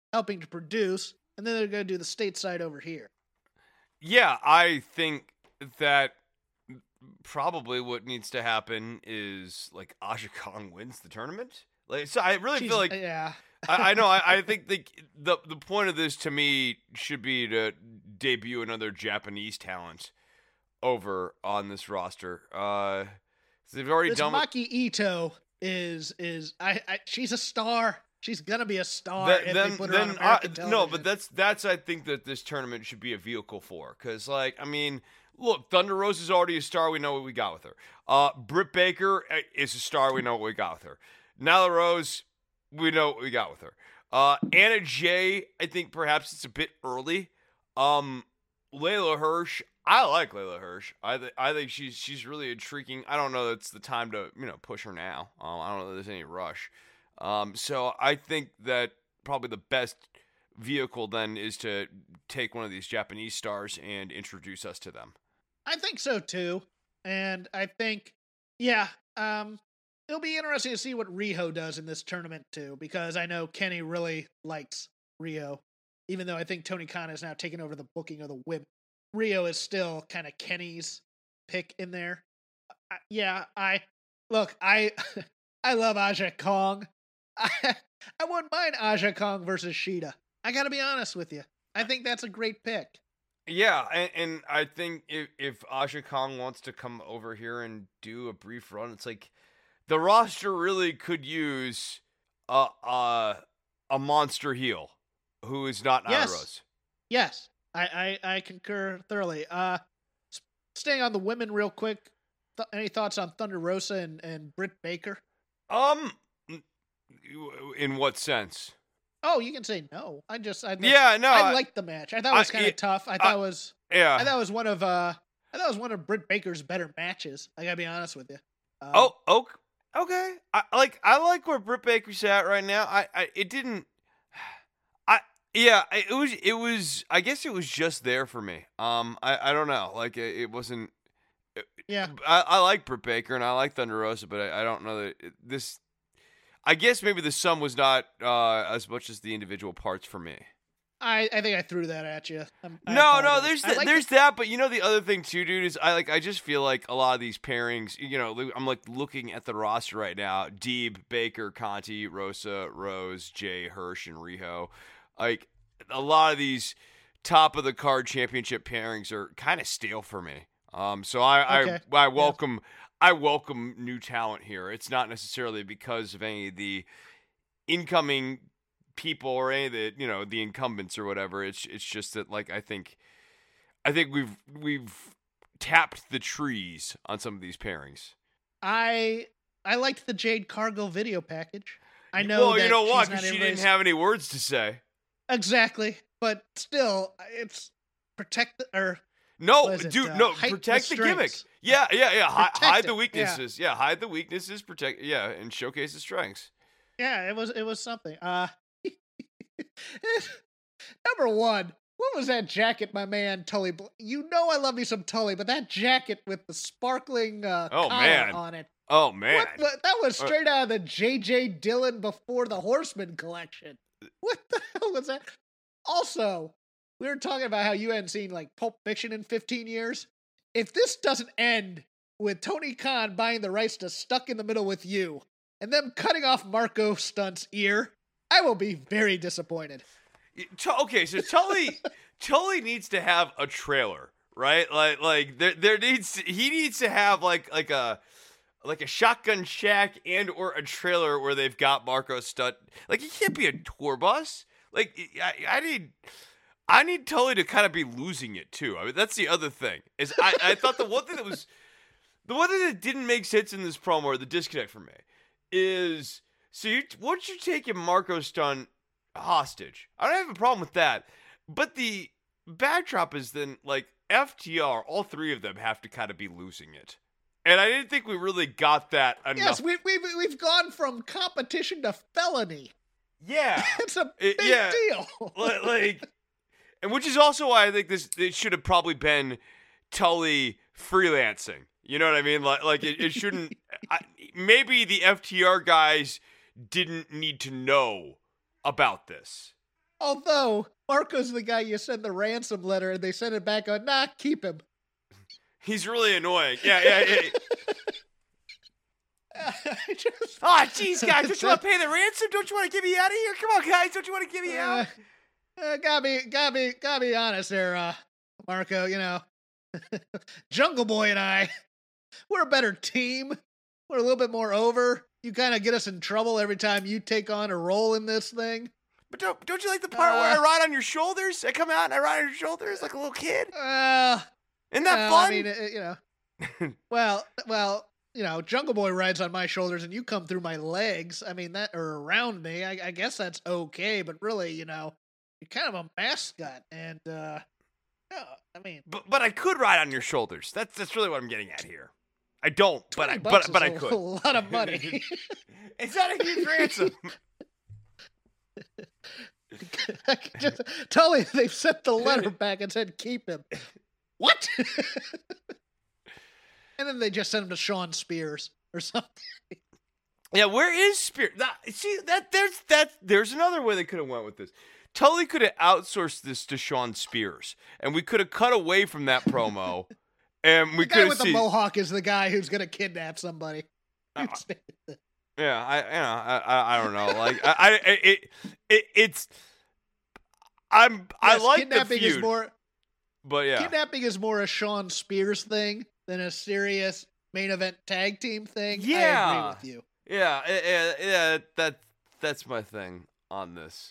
Speaker 4: helping to produce, and then they're going to do the stateside over here.
Speaker 5: Yeah, I think that probably what needs to happen is like Aja Kong wins the tournament. Like, so I really
Speaker 4: She's,
Speaker 5: feel like
Speaker 4: yeah.
Speaker 5: I, I know. I, I think the, the the point of this to me should be to debut another Japanese talent over on this roster. Uh, so they've already
Speaker 4: this
Speaker 5: done.
Speaker 4: Maki with, Ito is is I, I she's a star. She's gonna be a star
Speaker 5: Then,
Speaker 4: if
Speaker 5: then,
Speaker 4: they put her
Speaker 5: then
Speaker 4: on American
Speaker 5: I,
Speaker 4: television.
Speaker 5: no, but that's that's I think that this tournament should be a vehicle for, because like I mean, look, Thunder Rose is already a star. We know what we got with her. Uh, Britt Baker is a star. We know what we got with her. Nyla Rose, we know what we got with her. Uh, Anna Jay, I think perhaps it's a bit early. Um, Layla Hirsch, I like Layla Hirsch. I th- I think she's she's really intriguing. I don't know that it's the time to you know push her now. Um, I don't know that there's any rush. Um, so I think that probably the best vehicle then is to take one of these Japanese stars and introduce us to them.
Speaker 4: I think so too, and I think yeah, um, it'll be interesting to see what Riho does in this tournament too, because I know Kenny really likes Riho, even though I think Tony Khan has now taken over the booking of the women. Riho is still kind of Kenny's pick in there. I, yeah, I look, I I love Aja Kong. I, I wouldn't mind Aja Kong versus Shida. I gotta be honest with you. I think that's a great pick.
Speaker 5: Yeah, and, and I think if, if Aja Kong wants to come over here and do a brief run, it's like the roster really could use a a, a monster heel who is not Nyla
Speaker 4: Yes.
Speaker 5: Rose.
Speaker 4: Yes, I, I, I concur thoroughly. Uh, staying on the women real quick, th- any thoughts on Thunder Rosa and, and Britt Baker?
Speaker 5: Um, in what sense?
Speaker 4: Oh, you can say no. I just, I
Speaker 5: Yeah, no,
Speaker 4: I
Speaker 5: I-
Speaker 4: liked the match. I thought it was
Speaker 5: I-
Speaker 4: kind of
Speaker 5: yeah,
Speaker 4: tough. I thought
Speaker 5: I-
Speaker 4: it was,
Speaker 5: Yeah.
Speaker 4: I thought it was one of, uh, I thought it was one of Britt Baker's better matches. I gotta be honest with you. Um,
Speaker 5: Oh, okay. Okay. I like I like where Britt Baker's at right now. I, I it didn't I yeah, it was it was I guess it was just there for me. Um I, I don't know. Like it, it wasn't
Speaker 4: yeah.
Speaker 5: I, I like Britt Baker and I like Thunder Rosa, but I, I don't know that it, this I guess maybe the sum was not uh as much as the individual parts for me.
Speaker 4: I, I think I threw that at you. I'm, I
Speaker 5: No, no,
Speaker 4: apologize.
Speaker 5: there's
Speaker 4: I
Speaker 5: th-
Speaker 4: like
Speaker 5: there's
Speaker 4: the-
Speaker 5: that, but you know the other thing too, dude, is I like I just feel like a lot of these pairings, you know, I'm like looking at the roster right now: Deeb, Baker, Conti, Rosa, Rose, Jay, Hirsch, and Riho. Like a lot of these top of the card championship pairings are kind of stale for me. Um, so I
Speaker 4: Okay.
Speaker 5: I, I welcome I welcome new talent here. It's not necessarily because of any of the incoming people or any of the you know the incumbents or whatever. It's it's just that like I think I think we've we've tapped the trees on some of these pairings.
Speaker 4: I I liked the Jade Cargill video package. I know.
Speaker 5: Well,
Speaker 4: that
Speaker 5: you know what?
Speaker 4: she's not
Speaker 5: Because she didn't
Speaker 4: everybody's-
Speaker 5: have any words to say.
Speaker 4: exactly, but still, it's protect the, or
Speaker 5: No,
Speaker 4: What is it,
Speaker 5: dude,
Speaker 4: uh,
Speaker 5: no,
Speaker 4: heighten
Speaker 5: protect
Speaker 4: the
Speaker 5: the, gimmick.
Speaker 4: strengths.
Speaker 5: Yeah, yeah, yeah. Hi-
Speaker 4: Protect
Speaker 5: hide
Speaker 4: it,
Speaker 5: the
Speaker 4: yeah.
Speaker 5: weaknesses. Yeah. hide the weaknesses. Protect. Yeah, and showcase the strengths.
Speaker 4: yeah, it was it was something. Uh, number one, what was that jacket, my man Tully? Bl- You know I love me some Tully, but that jacket with the sparkling uh,
Speaker 5: Oh,
Speaker 4: collar
Speaker 5: man.
Speaker 4: on it.
Speaker 5: Oh man.
Speaker 4: What, what, that was
Speaker 5: Uh,
Speaker 4: straight out of the J J Dillon before the Horseman collection. What the hell was that? Also, we were talking about how you hadn't seen like Pulp Fiction in fifteen years. If this doesn't end with Tony Khan buying the rights to Stuck in the Middle with You and them cutting off Marco Stunt's ear, I will be very disappointed.
Speaker 5: Tu- Okay, so Tully Tully needs to have a trailer, right? Like like there there needs to, he needs to have like like a like a shotgun shack and or a trailer where they've got Marco Stunt. Like he can't be a tour bus. Like I, I need I need Tully to kind of be losing it too. I mean that's the other thing. Is I, I thought the one thing that was the one thing that didn't make sense in this promo, or the disconnect for me, is so you once you take Marco Stunt hostage. I don't have a problem with that. But the backdrop is then like F T R, all three of them have to kind of be losing it. And I didn't think we really got that enough.
Speaker 4: Yes, we've, we've, we've gone from competition to felony.
Speaker 5: yeah.
Speaker 4: It's a
Speaker 5: It-
Speaker 4: big
Speaker 5: yeah.
Speaker 4: deal.
Speaker 5: Li- like and which is also why I think this it should have probably been Tully freelancing. You know what I mean? Like like it, it shouldn't I, maybe the F T R guys didn't need to know about this.
Speaker 4: Although, Marco's the guy you send the ransom letter and they send it back on, nah, keep him.
Speaker 5: He's really annoying. Yeah, yeah, yeah.
Speaker 4: I just,
Speaker 5: Oh, jeez, guys, don't you want to pay the ransom? Don't you want to get me out of here? Come on, guys, don't you want to get me
Speaker 4: uh,
Speaker 5: out?
Speaker 4: uh, gotta be, gotta be, gotta be honest there, uh, Marco, you know, Jungle Boy and I, we're a better team. We're a little bit more over. You kind of get us in trouble every time you take on a role in this thing.
Speaker 5: But don't, don't you like the part
Speaker 4: Uh,
Speaker 5: where I ride on your shoulders? I come out and I ride on your shoulders like a little kid?
Speaker 4: Uh,
Speaker 5: Isn't that
Speaker 4: well,
Speaker 5: fun?
Speaker 4: I mean, it, you know, well, well, you know, Jungle Boy rides on my shoulders and you come through my legs. I mean, that, or around me. I, I guess that's okay, but really, you know, you're kind of a mascot. And, uh, yeah, I mean,
Speaker 5: but but I could ride on your shoulders. That's that's really what I'm getting at here. I don't, but I
Speaker 4: bucks
Speaker 5: but but I
Speaker 4: is a,
Speaker 5: could.
Speaker 4: a lot of money.
Speaker 5: It's not a huge ransom.
Speaker 4: I can just totally, they've sent the letter back and said, keep him. What? And then they just sent him to Sean Spears or something.
Speaker 5: Yeah, where is Spears? That, see that there's that there's another way they could have went with this. Tully could have outsourced this to Sean Spears, and we could have cut away from that promo, and we
Speaker 4: The guy
Speaker 5: could have
Speaker 4: with the
Speaker 5: seen.
Speaker 4: mohawk is the guy who's going to kidnap somebody.
Speaker 5: Uh, Yeah, I, you know, I, I, I don't know. Like, I, I, it, it, it's, I'm, I
Speaker 4: Yes,
Speaker 5: like the
Speaker 4: kidnapping
Speaker 5: feud,
Speaker 4: is more.
Speaker 5: but yeah,
Speaker 4: Kidnapping is more a Sean Spears thing than a serious main event tag team thing. I
Speaker 5: Yeah.
Speaker 4: agree with you.
Speaker 5: yeah, yeah, yeah. That, that's my thing on this.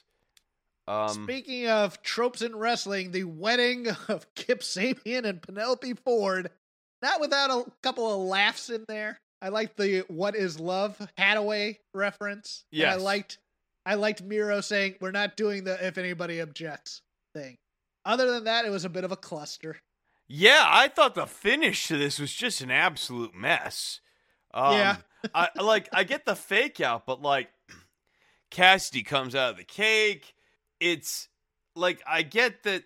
Speaker 5: Um,
Speaker 4: Speaking of tropes in wrestling, the wedding of Kip Sabian and Penelope Ford, not without a couple of laughs in there. I liked the "What is Love" Hathaway reference. And I
Speaker 5: Yes.
Speaker 4: liked, I liked Miro saying we're not doing the "if anybody objects" thing. Other than that, it was a bit of a cluster.
Speaker 5: yeah, I thought the finish to this was just an absolute mess. Um,
Speaker 4: Yeah.
Speaker 5: I like, I get the fake out, but like, Cassidy comes out of the cake. It's like, I get that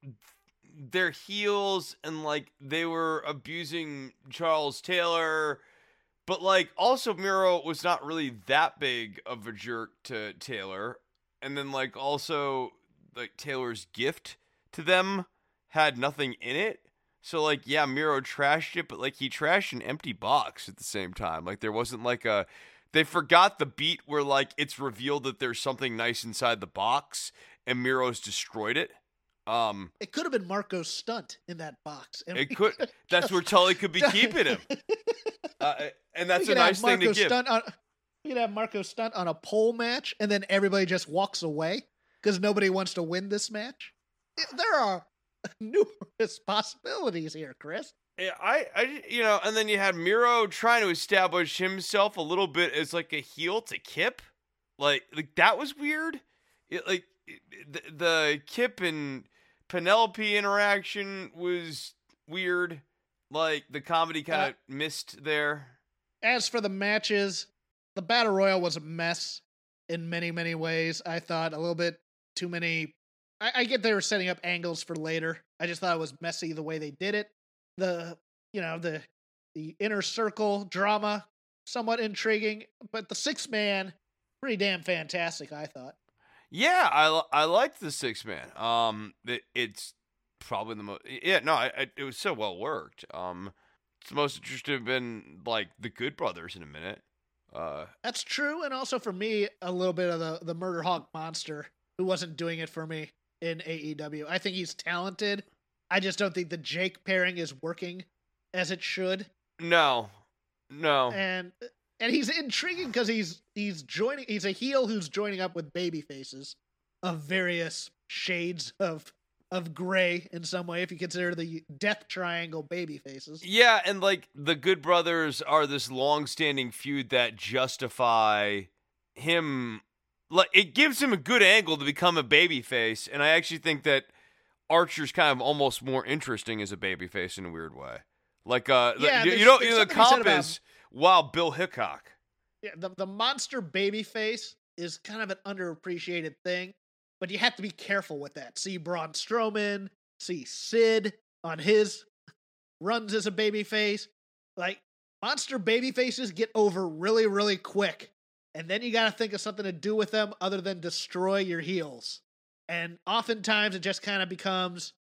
Speaker 5: they're heels and like they were abusing Charles Taylor, but like also Miro was not really that big of a jerk to Taylor. And then like also like Taylor's gift to them had nothing in it. So like, yeah, Miro trashed it, but like he trashed an empty box at the same time. Like there wasn't like a, they forgot the beat where like it's revealed that there's something nice inside the box and Miro's destroyed it. Um,
Speaker 4: It could have been Marco's stunt in that box. And we
Speaker 5: it could, that's where Tully could be keeping him. Uh, and that's
Speaker 4: we
Speaker 5: a
Speaker 4: could have
Speaker 5: nice thing to
Speaker 4: Marco
Speaker 5: give.
Speaker 4: Stunt on, we could have Marco stunt on a pole match, and then everybody just walks away because nobody wants to win this match. There are numerous possibilities here, Chris.
Speaker 5: Yeah, I, I, you know, and then you had Miro trying to establish himself a little bit as like a heel to Kip, like, like that was weird. It, like the, the Kip and Penelope interaction was weird. Like the comedy kind of uh, missed there.
Speaker 4: As for the matches, the Battle Royal was a mess in many, many ways. I thought a little bit too many. I, I get they were setting up angles for later. I just thought it was messy the way they did it. The, you know, the the inner circle drama, somewhat intriguing, but the six man, pretty damn fantastic, I thought.
Speaker 5: Yeah, I, I liked the six man. Um, it, it's probably the most. Yeah, no, I, I, it was so well worked. Um, it's the most interesting have been like the Good Brothers in a minute. Uh,
Speaker 4: That's true, and also for me, a little bit of the the Murder Hawk Monster, who wasn't doing it for me in A E W. I think he's talented. I just don't think the Jake pairing is working as it should.
Speaker 5: No, no,
Speaker 4: and and he's intriguing because he's he's joining. He's a heel who's joining up with baby faces of various shades of of gray in some way, if you consider the Death Triangle baby faces.
Speaker 5: Yeah, and like the Good Brothers are this long-standing feud that justify him. Like it gives him a good angle to become a babyface, and I actually think that Archer's kind of almost more interesting as a babyface in a weird way. Like, uh,
Speaker 4: yeah,
Speaker 5: the, you know,
Speaker 4: there's
Speaker 5: you know the comp is wow, Bill Hickok.
Speaker 4: Yeah, the the monster babyface is kind of an underappreciated thing, but you have to be careful with that. See Braun Strowman, see Sid on his runs as a babyface. Like monster babyfaces get over really, really quick, and then you got to think of something to do with them other than destroy your heels. And oftentimes it just kind of becomes,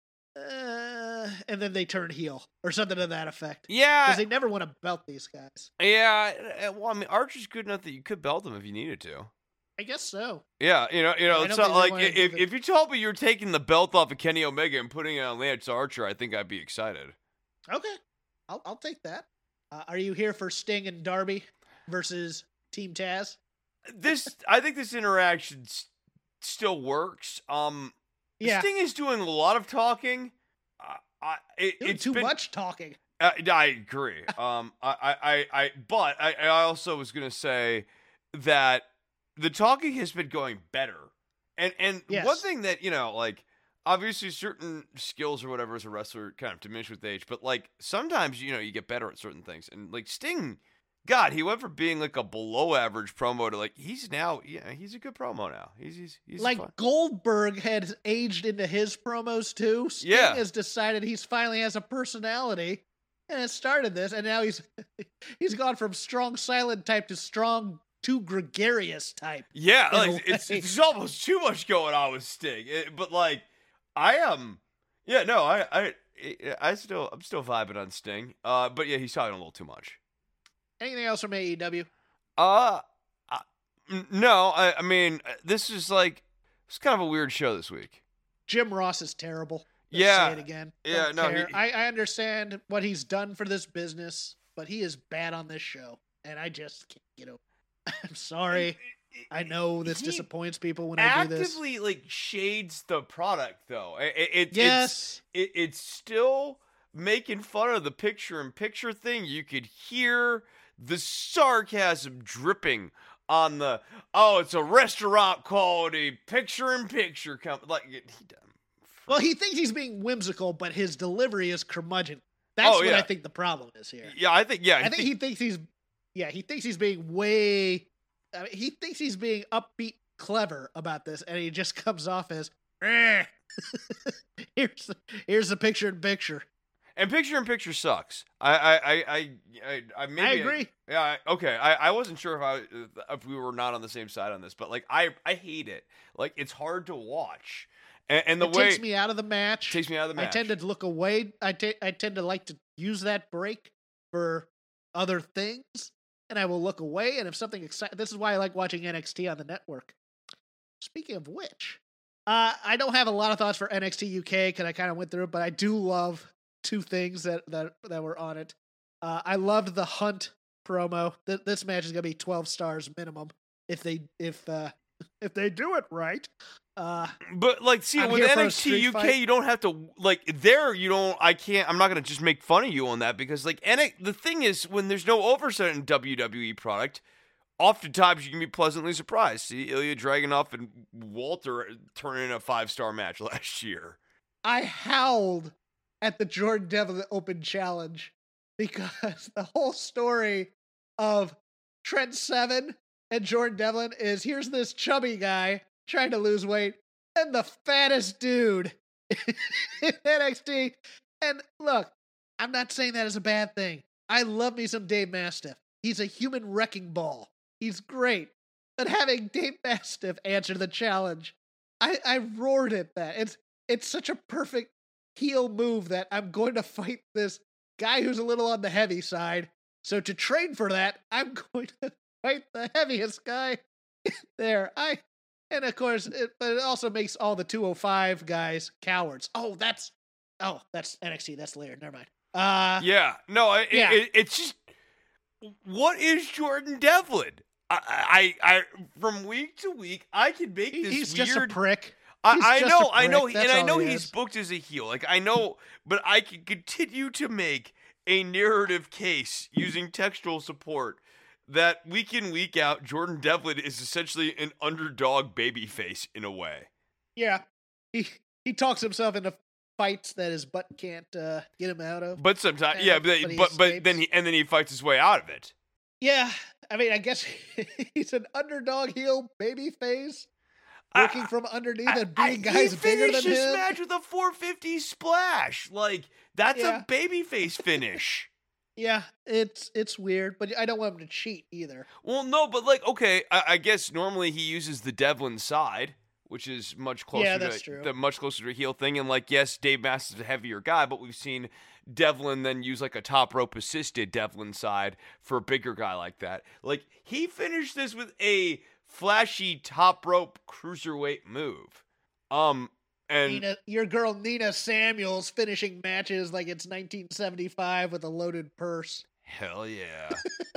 Speaker 4: uh, and then they turn heel or something to that effect.
Speaker 5: Yeah.
Speaker 4: Because they never want to belt these guys.
Speaker 5: Yeah. Well, I mean, Archer's good enough that you could belt him if you needed to.
Speaker 4: I guess so.
Speaker 5: Yeah, you know, you know,
Speaker 4: I
Speaker 5: it's
Speaker 4: don't
Speaker 5: not
Speaker 4: think
Speaker 5: like
Speaker 4: they wanna
Speaker 5: if,
Speaker 4: give it-
Speaker 5: if you told me you were taking the belt off of Kenny Omega and putting it on Lance Archer, I think I'd be excited.
Speaker 4: Okay. I'll, I'll take that. Uh, are you here for Sting and Darby versus Team Taz?
Speaker 5: This, I think this interaction s- still works. Um,
Speaker 4: Yeah.
Speaker 5: Sting is doing a lot of talking. Uh, I, it,
Speaker 4: Doing
Speaker 5: it's
Speaker 4: too
Speaker 5: been,
Speaker 4: much talking.
Speaker 5: Uh, I agree. um, I, I, I, I, but I, I also was gonna say that the talking has been going better, and and
Speaker 4: Yes.
Speaker 5: one thing that you know, like obviously certain skills or whatever as a wrestler kind of diminish with age, but like sometimes you know you get better at certain things, and like Sting, God, he went from being like a below average promo to like he's now, yeah, he's a good promo now. He's he's, he's
Speaker 4: Like
Speaker 5: fun.
Speaker 4: Goldberg had aged into his promos too. Sting
Speaker 5: Yeah.
Speaker 4: has decided he's finally has a personality and has started this, and now he's he's gone from strong silent type to strong too gregarious type.
Speaker 5: Yeah,
Speaker 4: in a
Speaker 5: like it's
Speaker 4: way.
Speaker 5: it's almost too much going on with Sting. It- but like, I am, yeah, no, I I I still I'm still vibing on Sting. Uh, but yeah, he's talking a little too much.
Speaker 4: Anything else from A E W?
Speaker 5: Uh, uh n- no, I I mean this is like it's kind of a weird show this week.
Speaker 4: Jim Ross is terrible. Let's
Speaker 5: Yeah.
Speaker 4: say it again.
Speaker 5: Yeah,
Speaker 4: Don't
Speaker 5: no,
Speaker 4: care.
Speaker 5: he-
Speaker 4: I, I understand what he's done for this business, but he is bad on this show, and I just can't get over. I'm sorry. I know this
Speaker 5: He
Speaker 4: disappoints people when I do this.
Speaker 5: Actively like shades the product though. It, it, it-
Speaker 4: Yes.
Speaker 5: it's it, it's still making fun of the picture-in-picture thing. You could hear the sarcasm dripping on the, oh, it's a restaurant quality picture-in-picture company. Like, he done.
Speaker 4: Well, he thinks he's being whimsical, but his delivery is curmudgeon. That's
Speaker 5: Oh,
Speaker 4: what
Speaker 5: yeah.
Speaker 4: I think the problem is here.
Speaker 5: Yeah, I think, yeah.
Speaker 4: I think he thinks he's, yeah, he thinks he's being way, I mean, he thinks he's being upbeat, clever about this, and he just comes off as, eh. here's the, here's the picture in picture.
Speaker 5: And picture-in-picture sucks. I, I, I, I, I, I maybe.
Speaker 4: I agree.
Speaker 5: Yeah, I, okay. I, I wasn't sure if I if we were not on the same side on this, but like I I hate it. Like it's hard to watch, and, and the
Speaker 4: it
Speaker 5: way
Speaker 4: takes me out of the match.
Speaker 5: takes me out of the match.
Speaker 4: I tend to look away. I, ta- I tend to like to use that break for other things, and I will look away. And if something exciting, this is why I like watching N X T on the network. Speaking of which, uh, I don't have a lot of thoughts for N X T U K because I kind of went through it, but I do love two things that that, that were on it. Uh, I loved the Hunt promo. Th- this match is gonna be twelve stars minimum if they if uh, if they do it right. Uh,
Speaker 5: But like, see,
Speaker 4: I'm
Speaker 5: with
Speaker 4: here for a
Speaker 5: N X T
Speaker 4: street
Speaker 5: U K,
Speaker 4: fight.
Speaker 5: you don't have to like there. You don't. I can't. I'm not gonna just make fun of you on that because like, N X the thing is, when there's no oversight in W W E product, oftentimes you can be pleasantly surprised. See, Ilya Dragunov and Walter turn in a five star match last year.
Speaker 4: I howled at the Jordan Devlin Open Challenge because the whole story of Trent Seven and Jordan Devlin is here's this chubby guy trying to lose weight and the fattest dude in N X T. And look, I'm not saying that is a bad thing. I love me some Dave Mastiff. He's a human wrecking ball. He's great. But having Dave Mastiff answer the challenge, I, I roared at that. It's it's such a perfect heel move that I'm going to fight this guy who's a little on the heavy side. So to train for that, I'm going to fight the heaviest guy there. I and of course, it, but it also makes all the two oh five guys cowards. Oh, that's oh, that's N X T. That's layered. Never mind. Uh,
Speaker 5: Yeah, no, it,
Speaker 4: yeah.
Speaker 5: It, it's just what is Jordan Devlin? I, I, I, from week to week, I can make
Speaker 4: he-
Speaker 5: this
Speaker 4: he's
Speaker 5: weird.
Speaker 4: just a prick.
Speaker 5: I,
Speaker 4: He's
Speaker 5: I
Speaker 4: just
Speaker 5: know,
Speaker 4: a
Speaker 5: I know,
Speaker 4: prick.
Speaker 5: and
Speaker 4: That's
Speaker 5: I
Speaker 4: all
Speaker 5: know
Speaker 4: he
Speaker 5: he's
Speaker 4: is.
Speaker 5: booked as a heel. Like I know, but I can continue to make a narrative case using textual support that week in week out, Jordan Devlin is essentially an underdog babyface in a way.
Speaker 4: Yeah, he he talks himself into fights that his butt can't uh, get him out of.
Speaker 5: But sometimes,
Speaker 4: Yeah,
Speaker 5: yeah, but
Speaker 4: but he
Speaker 5: but, but
Speaker 4: escapes.
Speaker 5: then he and then he fights his way out of it.
Speaker 4: Yeah, I mean, I guess he's an underdog heel baby face,
Speaker 5: I-
Speaker 4: working from underneath
Speaker 5: I-
Speaker 4: and
Speaker 5: I-
Speaker 4: beating guys
Speaker 5: he
Speaker 4: bigger than
Speaker 5: finished his
Speaker 4: him.
Speaker 5: match with a four fifty splash. Like that's
Speaker 4: Yeah.
Speaker 5: a babyface finish.
Speaker 4: Yeah, it's it's weird, but I don't want him to cheat either.
Speaker 5: Well, no, but like, okay, I, I guess normally he uses the Devlin side, which is much closer
Speaker 4: Yeah, that's
Speaker 5: to
Speaker 4: true.
Speaker 5: the much closer to a heel thing. And like, yes, Dave Mastiff is a heavier guy, but we've seen Devlin then use like a top rope assisted Devlin side for a bigger guy like that. Like, he finished this with a flashy top rope cruiserweight move. Um, and
Speaker 4: Nina, your girl Nina Samuels finishing matches like it's nineteen seventy-five with a loaded purse.
Speaker 5: hell yeah.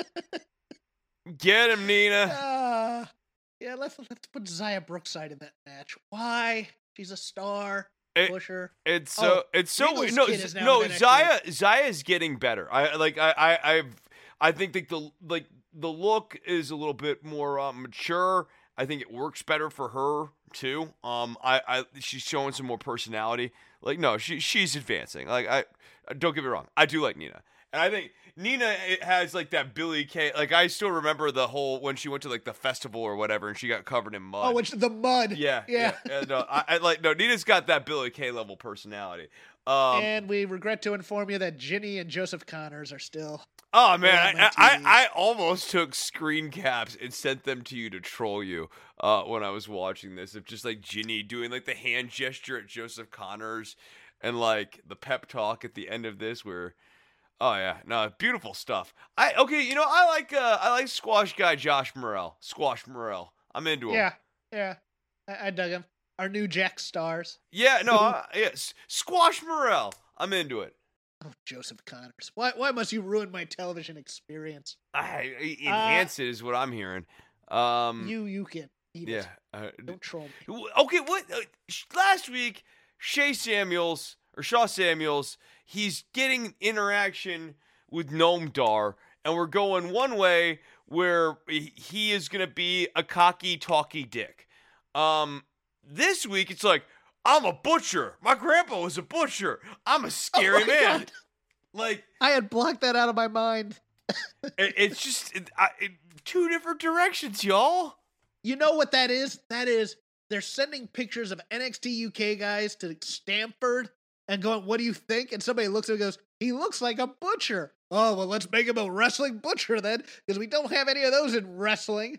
Speaker 5: Get him, Nina.
Speaker 4: Uh, yeah, let's let's put Zaya Brookside in that match. Why? She's a star.
Speaker 5: It-
Speaker 4: Push her.
Speaker 5: It's so
Speaker 4: Oh,
Speaker 5: it's so
Speaker 4: Regal's
Speaker 5: weird. No,
Speaker 4: kid
Speaker 5: Z-
Speaker 4: is now
Speaker 5: no,
Speaker 4: in N X T.
Speaker 5: Zaya Zaya is getting better. I like I I I've, I think that the like the look is a little bit more uh, mature. I think it works better for her too. Um, I, I she's showing some more personality. Like, no, she she's advancing. Like, I don't get me wrong, I do like Nina, and I think Nina has like that Billy Kay. Like, I still remember the whole when she went to like the festival or whatever, and she got covered in mud.
Speaker 4: Oh, which the mud.
Speaker 5: yeah,
Speaker 4: yeah.
Speaker 5: yeah. And, uh, I, I like no Nina's got that Billy Kay level personality. Um,
Speaker 4: And we regret to inform you that Ginny and Joseph Connors are still.
Speaker 5: Oh man,
Speaker 4: Yeah,
Speaker 5: I,
Speaker 4: my
Speaker 5: I,
Speaker 4: T V.
Speaker 5: I almost took screen caps and sent them to you to troll you uh, when I was watching this. Of just like Ginny doing like the hand gesture at Joseph Connors, and like the pep talk at the end of this, where, oh yeah, no, beautiful stuff. I okay, you know I like uh, I like squash guy Josh Morrell, Squash Morrell. I'm into him.
Speaker 4: Yeah, yeah. I, I dug him. Our new Jack Stars.
Speaker 5: yeah, no, I, yes, Squash Morrell. I'm into it.
Speaker 4: Oh, Joseph Connors. Why why must you ruin my television experience?
Speaker 5: I, enhance it is what I'm hearing. Um,
Speaker 4: You you can eat
Speaker 5: yeah.
Speaker 4: it.
Speaker 5: Uh,
Speaker 4: Don't troll me.
Speaker 5: W- Okay, what uh, sh- last week Shay Samuels or Shaw Samuels, he's getting interaction with Noam Dar, and we're going one way where he he is gonna be a cocky, talky dick. Um, this week it's like, I'm a butcher. My grandpa was a butcher. I'm a scary
Speaker 4: Oh my
Speaker 5: man.
Speaker 4: God.
Speaker 5: Like,
Speaker 4: I had blocked that out of my mind.
Speaker 5: it, it's just it, I, it, two different directions, y'all.
Speaker 4: You know what that is? That is they're sending pictures of N X T U K guys to Stamford and going, "What do you think?" And somebody looks at him and goes, "He looks like a butcher." Oh, well, let's make him a wrestling butcher then, because we don't have any of those in wrestling.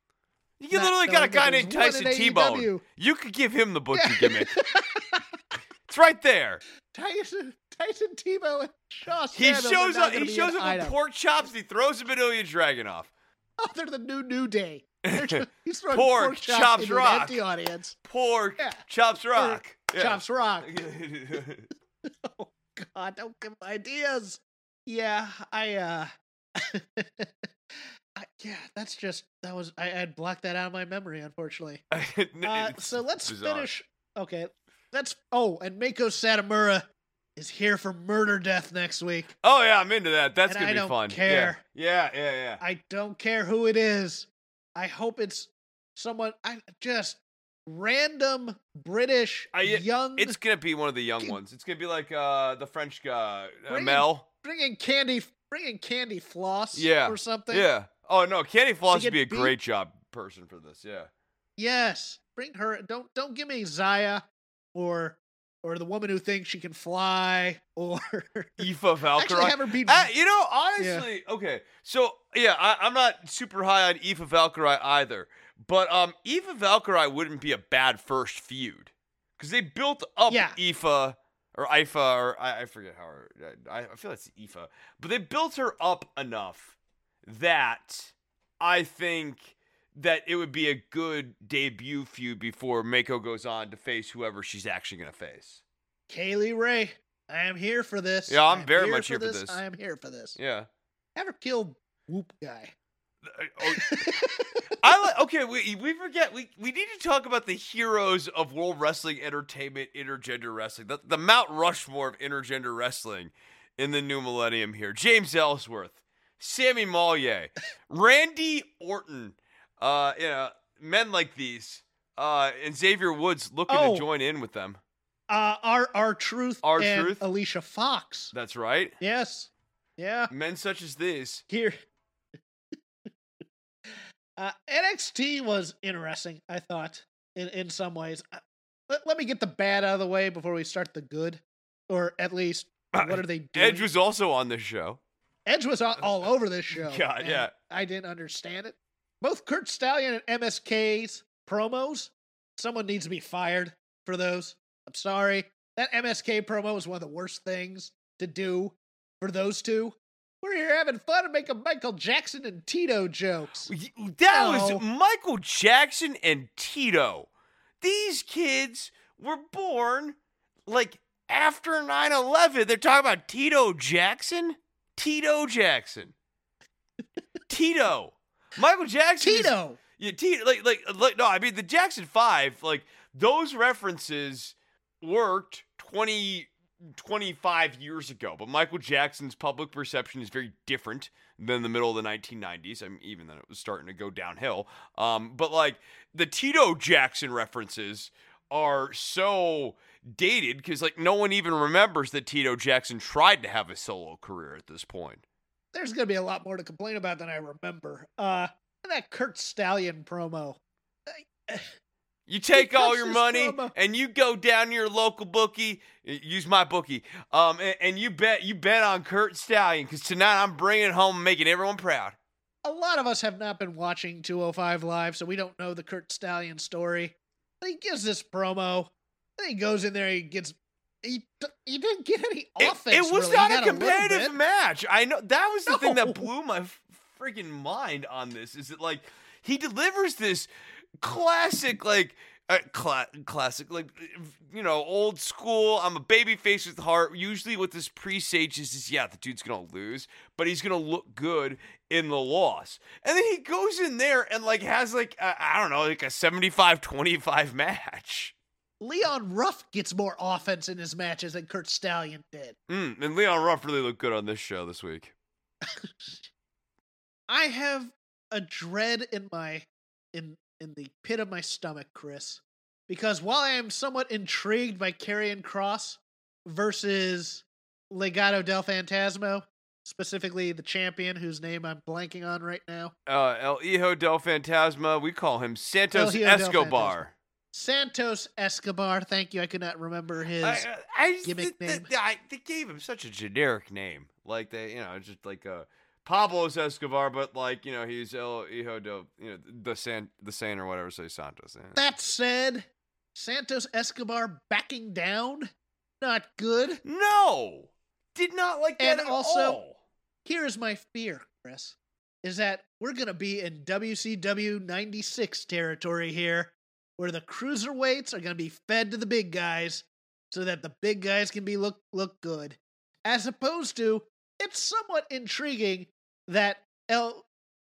Speaker 5: You
Speaker 4: Not
Speaker 5: literally got a
Speaker 4: knowing
Speaker 5: guy
Speaker 4: that
Speaker 5: named
Speaker 4: there's one
Speaker 5: Tyson
Speaker 4: in
Speaker 5: T-Bone.
Speaker 4: A E W.
Speaker 5: You could give him the butcher
Speaker 4: Yeah.
Speaker 5: gimmick. It's right there.
Speaker 4: Tyson, Tyson Tebow and Shaw
Speaker 5: He
Speaker 4: Samuels are
Speaker 5: shows
Speaker 4: not
Speaker 5: up.
Speaker 4: gonna
Speaker 5: He
Speaker 4: be
Speaker 5: shows
Speaker 4: an
Speaker 5: up
Speaker 4: item.
Speaker 5: with pork chops. He throws him into Ilya Dragunov.
Speaker 4: Oh, they're the new New Day. They're just- He's throwing
Speaker 5: Pork
Speaker 4: pork, chops,
Speaker 5: chops
Speaker 4: into
Speaker 5: rock.
Speaker 4: an empty audience.
Speaker 5: Pork
Speaker 4: Yeah.
Speaker 5: chops rock. Yeah.
Speaker 4: Chops rock. Oh God, don't give him ideas. Yeah, I uh I, yeah, that's just that was I had blocked that out of my memory, unfortunately. Uh,
Speaker 5: It's
Speaker 4: so let's
Speaker 5: bizarre.
Speaker 4: finish. Okay, let's. Oh, and Mako Satomura is here for Murder Death next week.
Speaker 5: Oh yeah, I'm into that. That's
Speaker 4: And
Speaker 5: gonna
Speaker 4: I
Speaker 5: be
Speaker 4: don't
Speaker 5: fun.
Speaker 4: care.
Speaker 5: Yeah, yeah, yeah. yeah.
Speaker 4: I don't care who it is. I hope it's someone. I just random British
Speaker 5: I-
Speaker 4: young.
Speaker 5: It's gonna be one of the young ones. It's gonna be like uh the French guy, uh,
Speaker 4: Bring in-
Speaker 5: Mel.
Speaker 4: bringing candy, bringing candy floss.
Speaker 5: Yeah.
Speaker 4: or something.
Speaker 5: Yeah. Oh no, Candy Floss
Speaker 4: get
Speaker 5: would be a
Speaker 4: beat?
Speaker 5: great job person for this. Yeah.
Speaker 4: Yes, bring her. Don't don't give me Zaya or or the woman who thinks she can fly or
Speaker 5: Aoife Valkyrie.
Speaker 4: actually have her beat.
Speaker 5: Uh, you know, honestly, okay. So yeah, I, I'm not super high on Aoife Valkyrie either, but um, Aoife Valkyrie wouldn't be a bad first feud because they built up
Speaker 4: Yeah.
Speaker 5: Aoife or Aoife or I, I forget how her. I, I feel it's Aoife, but they built her up enough that I think that it would be a good debut feud before Mako goes on to face whoever she's actually gonna face.
Speaker 4: Kaylee Ray, I am here for this.
Speaker 5: Yeah, I'm
Speaker 4: I am
Speaker 5: very much here for this.
Speaker 4: I am here for this.
Speaker 5: Yeah.
Speaker 4: Have her kill Whoop Guy.
Speaker 5: Oh, I like. Okay, we we forget. We we need to talk about the heroes of World Wrestling Entertainment intergender wrestling. The the Mount Rushmore of intergender wrestling in the new millennium here. James Ellsworth, Sammy Mollier, Randy Orton. Uh, you know, men like these. Uh, and Xavier Woods looking
Speaker 4: Oh.
Speaker 5: to join in with them.
Speaker 4: Uh, our our truth.
Speaker 5: R
Speaker 4: and
Speaker 5: Truth?
Speaker 4: Alicia Fox.
Speaker 5: That's right.
Speaker 4: Yes. Yeah.
Speaker 5: Men such as these.
Speaker 4: Here. uh, N X T was interesting, I thought, in, in some ways. Uh, let, let me get the bad out of the way before we start the good. Or at least, what are they doing?
Speaker 5: Edge was also on this show.
Speaker 4: Edge was all, all over this show.
Speaker 5: God,
Speaker 4: and
Speaker 5: yeah.
Speaker 4: I didn't understand it. Both Kurt Stallion and M S K's promos someone needs to be fired for those. I'm sorry. That M S K promo was one of the worst things to do for those two. We're here having fun and making Michael Jackson and Tito jokes.
Speaker 5: That
Speaker 4: No.
Speaker 5: was Michael Jackson and Tito. These kids were born, like, after nine eleven. They're talking about Tito Jackson? Tito Jackson. Tito. Michael Jackson. is-
Speaker 4: Tito!
Speaker 5: Yeah, Tito. Like, like, like, no, I mean, the Jackson Five, like, those references worked twenty, twenty-five years ago. But Michael Jackson's public perception is very different than the middle of the nineteen nineties. I mean, even then it was starting to go downhill. Um, but, like, the Tito Jackson references are so dated because, like, no one even remembers that Tito Jackson tried to have a solo career at this point.
Speaker 4: There's going to be a lot more to complain about than I remember. Uh, that Kurt Stallion promo.
Speaker 5: You take
Speaker 4: He
Speaker 5: all
Speaker 4: cuts
Speaker 5: your
Speaker 4: this
Speaker 5: money
Speaker 4: promo.
Speaker 5: and you go down to your local bookie. Use my bookie, um, and, and you bet you bet on Kurt Stallion because tonight I'm bringing it home and making everyone proud.
Speaker 4: A lot of us have not been watching two oh five Live, so we don't know the Kurt Stallion story. But he gives this promo. Then he goes in there, he gets... He, he didn't get any
Speaker 5: It,
Speaker 4: offense,
Speaker 5: it was
Speaker 4: really. He
Speaker 5: not
Speaker 4: got
Speaker 5: a
Speaker 4: little
Speaker 5: competitive
Speaker 4: bit.
Speaker 5: match. I know that was the
Speaker 4: No.
Speaker 5: thing that blew my f- freaking mind on this. Is that like he delivers this classic like. Uh, cla- classic, like, you know, old school. I'm a baby face with heart. Usually what this presages is, yeah, the dude's going to lose, but he's going to look good in the loss. And then he goes in there and, like, has, like, a, I don't know, like a seventy-five twenty-five match.
Speaker 4: Leon Ruff gets more offense in his matches than Kurt Stallion did.
Speaker 5: Mm, and Leon Ruff really looked good on this show this week.
Speaker 4: I have a dread in my in in the pit of my stomach, Chris, because while I am somewhat intrigued by Karrion Kross versus Legado del Fantasma, specifically the champion whose name I'm blanking on right now,
Speaker 5: Uh, El Hijo del Fantasma, we call him Santos
Speaker 4: El Hijo del
Speaker 5: Escobar.
Speaker 4: Santos Escobar. Thank you. I could not remember his.
Speaker 5: I, I,
Speaker 4: gimmick
Speaker 5: th- th-
Speaker 4: name.
Speaker 5: I, they gave him such a generic name. Like, they, you know, just like uh, Pablo's Escobar, but like, you know, he's El Hijo del, you know, the San, the San or whatever, say Santos. Eh.
Speaker 4: That said, Santos Escobar backing down, not good.
Speaker 5: No! Did not like that
Speaker 4: And
Speaker 5: at
Speaker 4: also-
Speaker 5: all.
Speaker 4: Here's my fear, Chris, is that we're going to be in W C W ninety-six territory here, where the cruiserweights are going to be fed to the big guys so that the big guys can be look look good. As opposed to, it's somewhat intriguing that El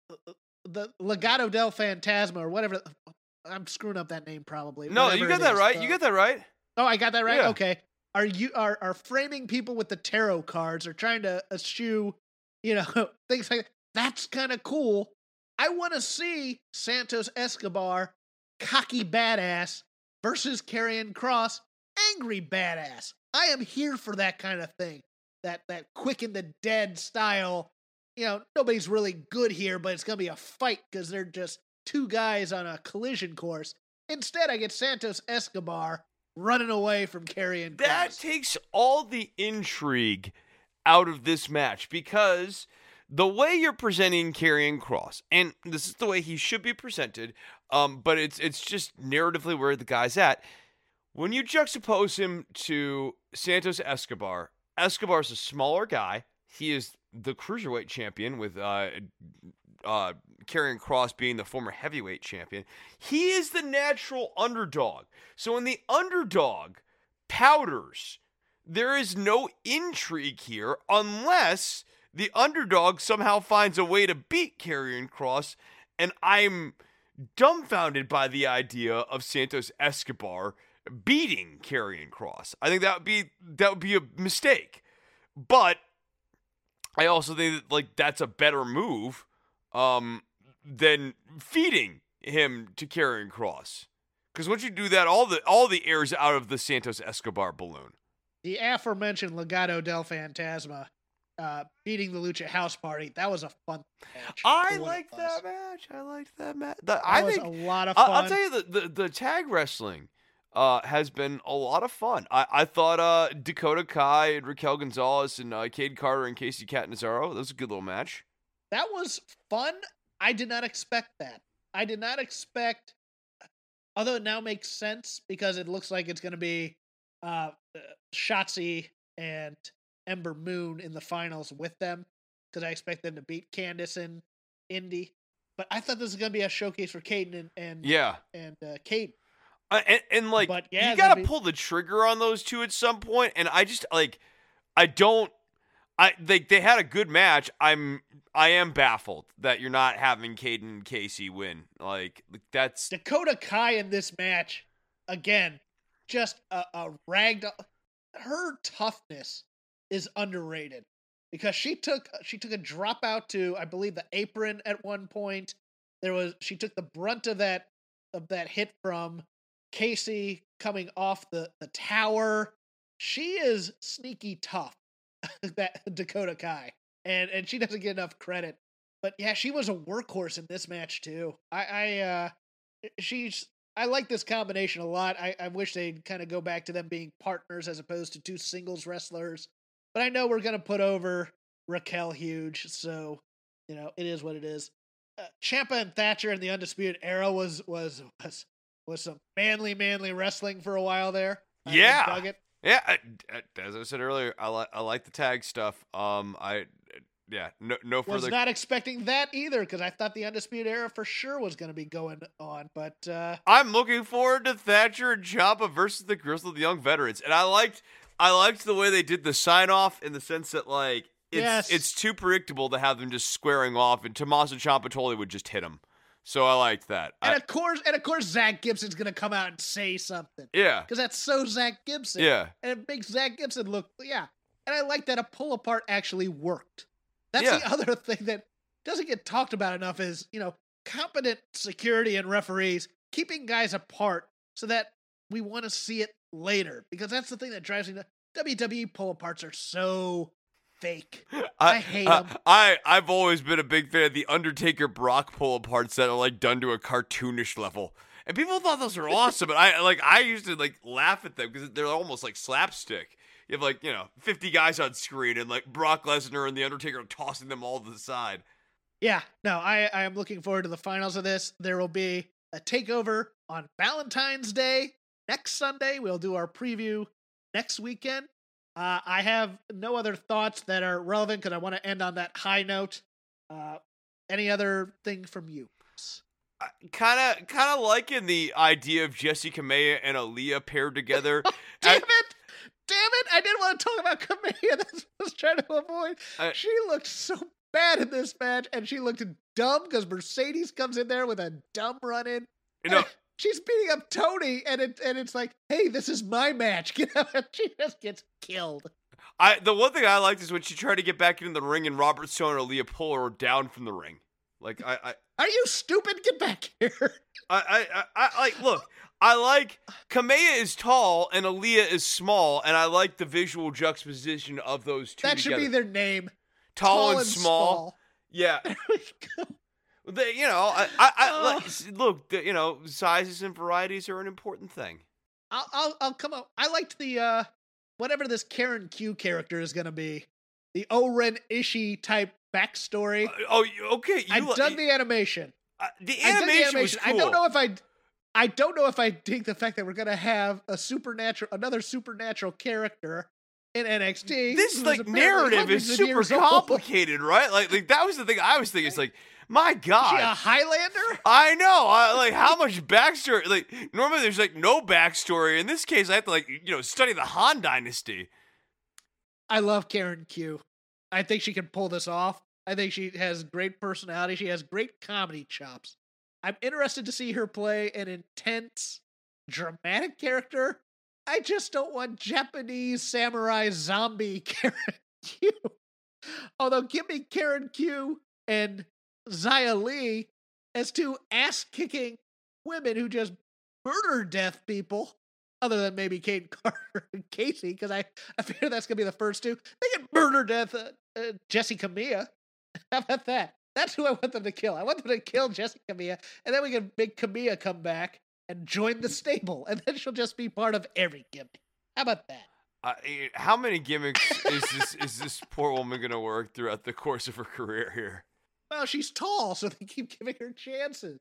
Speaker 4: the Legado del Fantasma or whatever, I'm screwing up that name probably.
Speaker 5: No,
Speaker 4: whatever
Speaker 5: you
Speaker 4: it
Speaker 5: got that
Speaker 4: is,
Speaker 5: right.
Speaker 4: uh,
Speaker 5: You got that right.
Speaker 4: Oh, I got that right?
Speaker 5: Yeah.
Speaker 4: Okay. Are you are are framing people with the tarot cards or trying to eschew, you know, things like that? That's kind of cool. I want to see Santos Escobar, cocky badass, versus Karrion Kross, angry badass. I am here for that kind of thing. That that quick and the dead style. You know, nobody's really good here, but it's gonna be a fight because they're just two guys on a collision course. Instead, I get Santos Escobar running away from Karrion Kross.
Speaker 5: That takes all the intrigue out of this match because the way you're presenting Karrion Kross, and this is the way he should be presented, um, but it's it's just narratively where the guy's at. When you juxtapose him to Santos Escobar, Escobar's a smaller guy. He is the cruiserweight champion with uh, uh, Karrion Kross being the former heavyweight champion. He is the natural underdog. So when the underdog powders, there is no intrigue here unless the underdog somehow finds a way to beat Karrion Kross, and I'm dumbfounded by the idea of Santos Escobar beating Karrion Kross. I think that would be that would be a mistake. But I also think that, like, that's a better move um, than feeding him to Karrion Kross. Because once you do that, all the all the air's out of the Santos Escobar balloon.
Speaker 4: The aforementioned Legado del Fantasma uh, beating the Lucha House Party. That was a fun match.
Speaker 5: I
Speaker 4: for what it
Speaker 5: liked
Speaker 4: was.
Speaker 5: that match. I liked that match. That,
Speaker 4: That
Speaker 5: I
Speaker 4: was
Speaker 5: think
Speaker 4: a lot of fun.
Speaker 5: I, I'll tell you the, the the tag wrestling uh, has been a lot of fun. I, I thought uh, Dakota Kai and Raquel Gonzalez and uh, Cade Carter and Casey Catanzaro, that was a good little match.
Speaker 4: That was fun. I did not expect that. I did not expect Although it now makes sense because it looks like it's going to be uh, Shotzi and Ember Moon in the finals with them, because I expect them to beat Candice and Indy. But I thought this was going to be a showcase for Caden and and
Speaker 5: yeah,
Speaker 4: and uh, Kate.
Speaker 5: Uh, and, and like,
Speaker 4: but, yeah,
Speaker 5: you gotta
Speaker 4: be...
Speaker 5: pull the trigger on those two at some point. And I just like, I don't. I they they had a good match. I'm I am baffled that you're not having Caden and Casey win. Like that's
Speaker 4: Dakota Kai in this match again, just a, a ragged. Her toughness is underrated because she took she took a drop out to, I believe, the apron at one point. There was she took the brunt of that of that hit from Casey coming off the the tower. She is sneaky tough. That Dakota Kai, and and she doesn't get enough credit, but yeah, she was a workhorse in this match too. I I uh, she's I like this combination a lot. I I wish they'd kind of go back to them being partners as opposed to two singles wrestlers. But I know we're gonna put over Raquel huge, so you know it is what it is. Uh, Ciampa and Thatcher in the Undisputed Era was was was was some manly manly wrestling for a while there.
Speaker 5: Yeah.
Speaker 4: I dug it.
Speaker 5: Yeah, I, as I said earlier, I like I like the tag stuff. Um, I yeah, no no further.
Speaker 4: Was not expecting that either because I thought the Undisputed Era for sure was going to be going on, but uh,
Speaker 5: I'm looking forward to Thatcher and Ciampa versus the Grizzled the Young Veterans, and I liked I liked the way they did the sign off in the sense that like it's
Speaker 4: yes.
Speaker 5: it's too predictable to have them just squaring off, and Tommaso Ciampa totally would just hit him. So I liked that.
Speaker 4: And
Speaker 5: I,
Speaker 4: of course, and of course, Zach Gibson's gonna come out and say something.
Speaker 5: Yeah,
Speaker 4: because that's so Zach Gibson.
Speaker 5: Yeah,
Speaker 4: and it makes Zach Gibson look. Yeah, and I like that a pull apart actually worked. That's
Speaker 5: yeah.
Speaker 4: the other thing that doesn't get talked about enough is you know competent security and referees keeping guys apart so that we want to see it later, because that's the thing that drives me. To, W W E pull aparts are so fake. I, I hate
Speaker 5: uh,
Speaker 4: them.
Speaker 5: I, I've always been a big fan of the Undertaker Brock pull aparts that are like done to a cartoonish level. And people thought those were awesome. But I like I used to like laugh at them because they're almost like slapstick. You have like, you know, fifty guys on screen and like Brock Lesnar and the Undertaker tossing them all to the side.
Speaker 4: Yeah, no, I, I am looking forward to the finals of this. There will be a takeover on Valentine's Day next Sunday. We'll do our preview next weekend. Uh, I have no other thoughts that are relevant because I want to end on that high note. Uh, any other thing from you?
Speaker 5: Kind of, kind of liking the idea of Jessi Kamea and Aaliyah paired together.
Speaker 4: Damn
Speaker 5: I,
Speaker 4: it! Damn it! I didn't want to talk about Kamea. That's what I was trying to avoid.
Speaker 5: I,
Speaker 4: she looked so bad in this match, and she looked dumb because Mercedes comes in there with a dumb run-in.
Speaker 5: You know.
Speaker 4: She's beating up Tony, and it and it's like, hey, this is my match. Get out. She just gets killed.
Speaker 5: I the one thing I liked is when she tried to get back into the ring, and Robert Stone and Aaliyah pull her down from the ring. Like, I, I
Speaker 4: are you stupid? Get back here.
Speaker 5: I, I, I, I like. Look, I like Kamea is tall and Aaliyah is small, and I like the visual juxtaposition of those two.
Speaker 4: That
Speaker 5: together.
Speaker 4: should be their name.
Speaker 5: Tall,
Speaker 4: tall
Speaker 5: and,
Speaker 4: and
Speaker 5: small.
Speaker 4: small.
Speaker 5: Yeah.
Speaker 4: There we go.
Speaker 5: They, you know, I, I, I like, look, the, you know, sizes and varieties are an important thing.
Speaker 4: I'll, I'll, I'll come up. I liked the, uh, whatever this Karen Q character is going to be, the O-Ren Ishii type backstory.
Speaker 5: Uh, oh, okay. You
Speaker 4: I
Speaker 5: li-
Speaker 4: dug the animation.
Speaker 5: Uh, the
Speaker 4: I
Speaker 5: animation,
Speaker 4: dug the animation.
Speaker 5: was cool.
Speaker 4: I don't know if I, I don't know if I dig the fact that we're going to have a supernatural, another supernatural character in N X T.
Speaker 5: This like narrative is super complicated, right? Like, like that was the thing I was thinking. It's like, my God,
Speaker 4: is she a Highlander?
Speaker 5: I know. I, like, how much backstory? Like, normally there's like no backstory. In this case, I have to like you know study the Han Dynasty.
Speaker 4: I love Karen Q. I think she can pull this off. I think she has great personality. She has great comedy chops. I'm interested to see her play an intense, dramatic character. I just don't want Japanese samurai zombie Karen Q. Although, give me Karen Q and Xia Li as two ass-kicking women who just murder death people, other than maybe Kate Carter and Casey, because I, I figure that's going to be the first two. They can murder death uh, uh, Jessi Kamea. How about that? That's who I want them to kill. I want them to kill Jessi Kamea, and then we can make Kamea come back and join the stable, and then she'll just be part of every gimmick. How about that?
Speaker 5: Uh, how many gimmicks is this is this poor woman going to work throughout the course of her career here?
Speaker 4: Well, she's tall, so they keep giving her chances.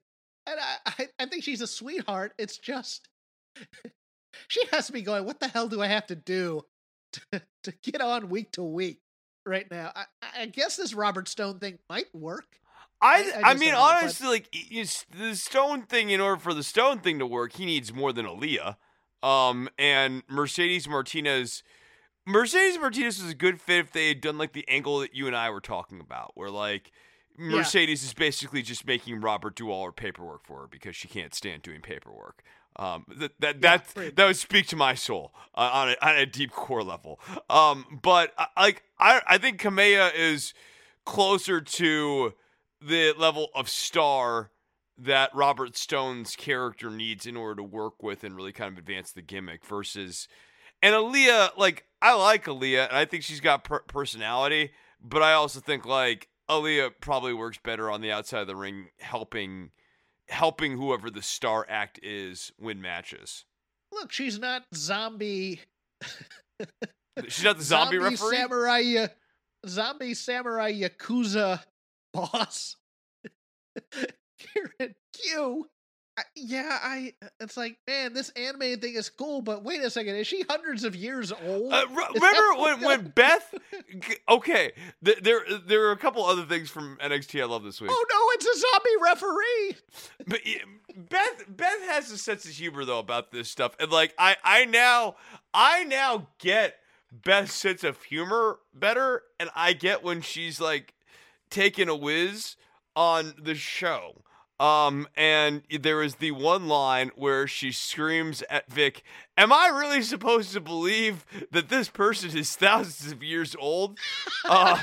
Speaker 4: and I, I, I think she's a sweetheart. It's just she has to be going, what the hell do I have to do to, to get on week to week right now? I, I guess this Robert Stone thing might work.
Speaker 5: I I, I mean,
Speaker 4: know,
Speaker 5: honestly, but... like you, the Stone thing, in order for the Stone thing to work, he needs more than Aaliyah. Um, and Mercedes Martinez, Mercedes Martinez was a good fit if they had done like the angle that you and I were talking about, where like Mercedes yeah. is basically just making Robert do all her paperwork for her because she can't stand doing paperwork. Um, that that
Speaker 4: yeah,
Speaker 5: that, that would speak to my soul uh, on a on a deep core level. Um, but uh, like I I think Kamea is closer to the level of star that Robert Stone's character needs in order to work with and really kind of advance the gimmick versus, and Aaliyah, like, I like Aaliyah and I think she's got per- personality, but I also think like Aaliyah probably works better on the outside of the ring, helping, helping whoever the star act is win matches.
Speaker 4: Look, she's not zombie.
Speaker 5: She's not the zombie, zombie referee?
Speaker 4: Samurai, zombie samurai Yakuza boss. Karen Q. I, yeah, I. It's like, man, this animated thing is cool, but wait a second, is she hundreds of years old?
Speaker 5: Uh, r- remember when, when Beth? Okay, th- there there are a couple other things from N X T I love this week.
Speaker 4: Oh no, it's a zombie referee.
Speaker 5: But yeah, Beth Beth has a sense of humor though about this stuff, and like I I now I now get Beth's sense of humor better, and I get when she's like taking a whiz on the show. Um, and there is the one line where she screams at Vic, am I really supposed to believe that this person is thousands of years old? Uh,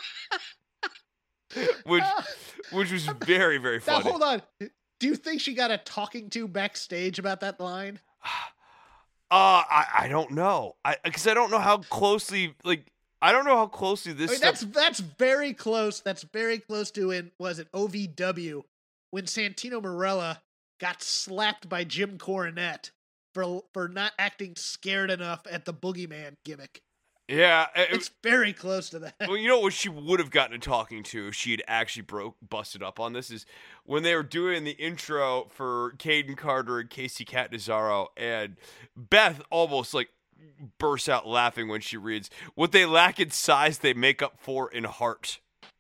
Speaker 5: which, which was very, very funny.
Speaker 4: Now, hold on. Do you think she got a talking to backstage about that line?
Speaker 5: Uh, I, I don't know. I, cause I don't know how closely, like, I don't know how closely this
Speaker 4: I mean,
Speaker 5: stuff...
Speaker 4: that's that's very close. That's very close to in was it O V W when Santino Marella got slapped by Jim Cornette for for not acting scared enough at the Boogeyman gimmick.
Speaker 5: Yeah,
Speaker 4: it, it's very close to that.
Speaker 5: Well, you know what she would have gotten a talking to if she had actually broke busted up on this is when they were doing the intro for Caden Carter and Casey Catanzaro, and Beth almost like bursts out laughing when she reads, what they lack in size, they make up for in heart.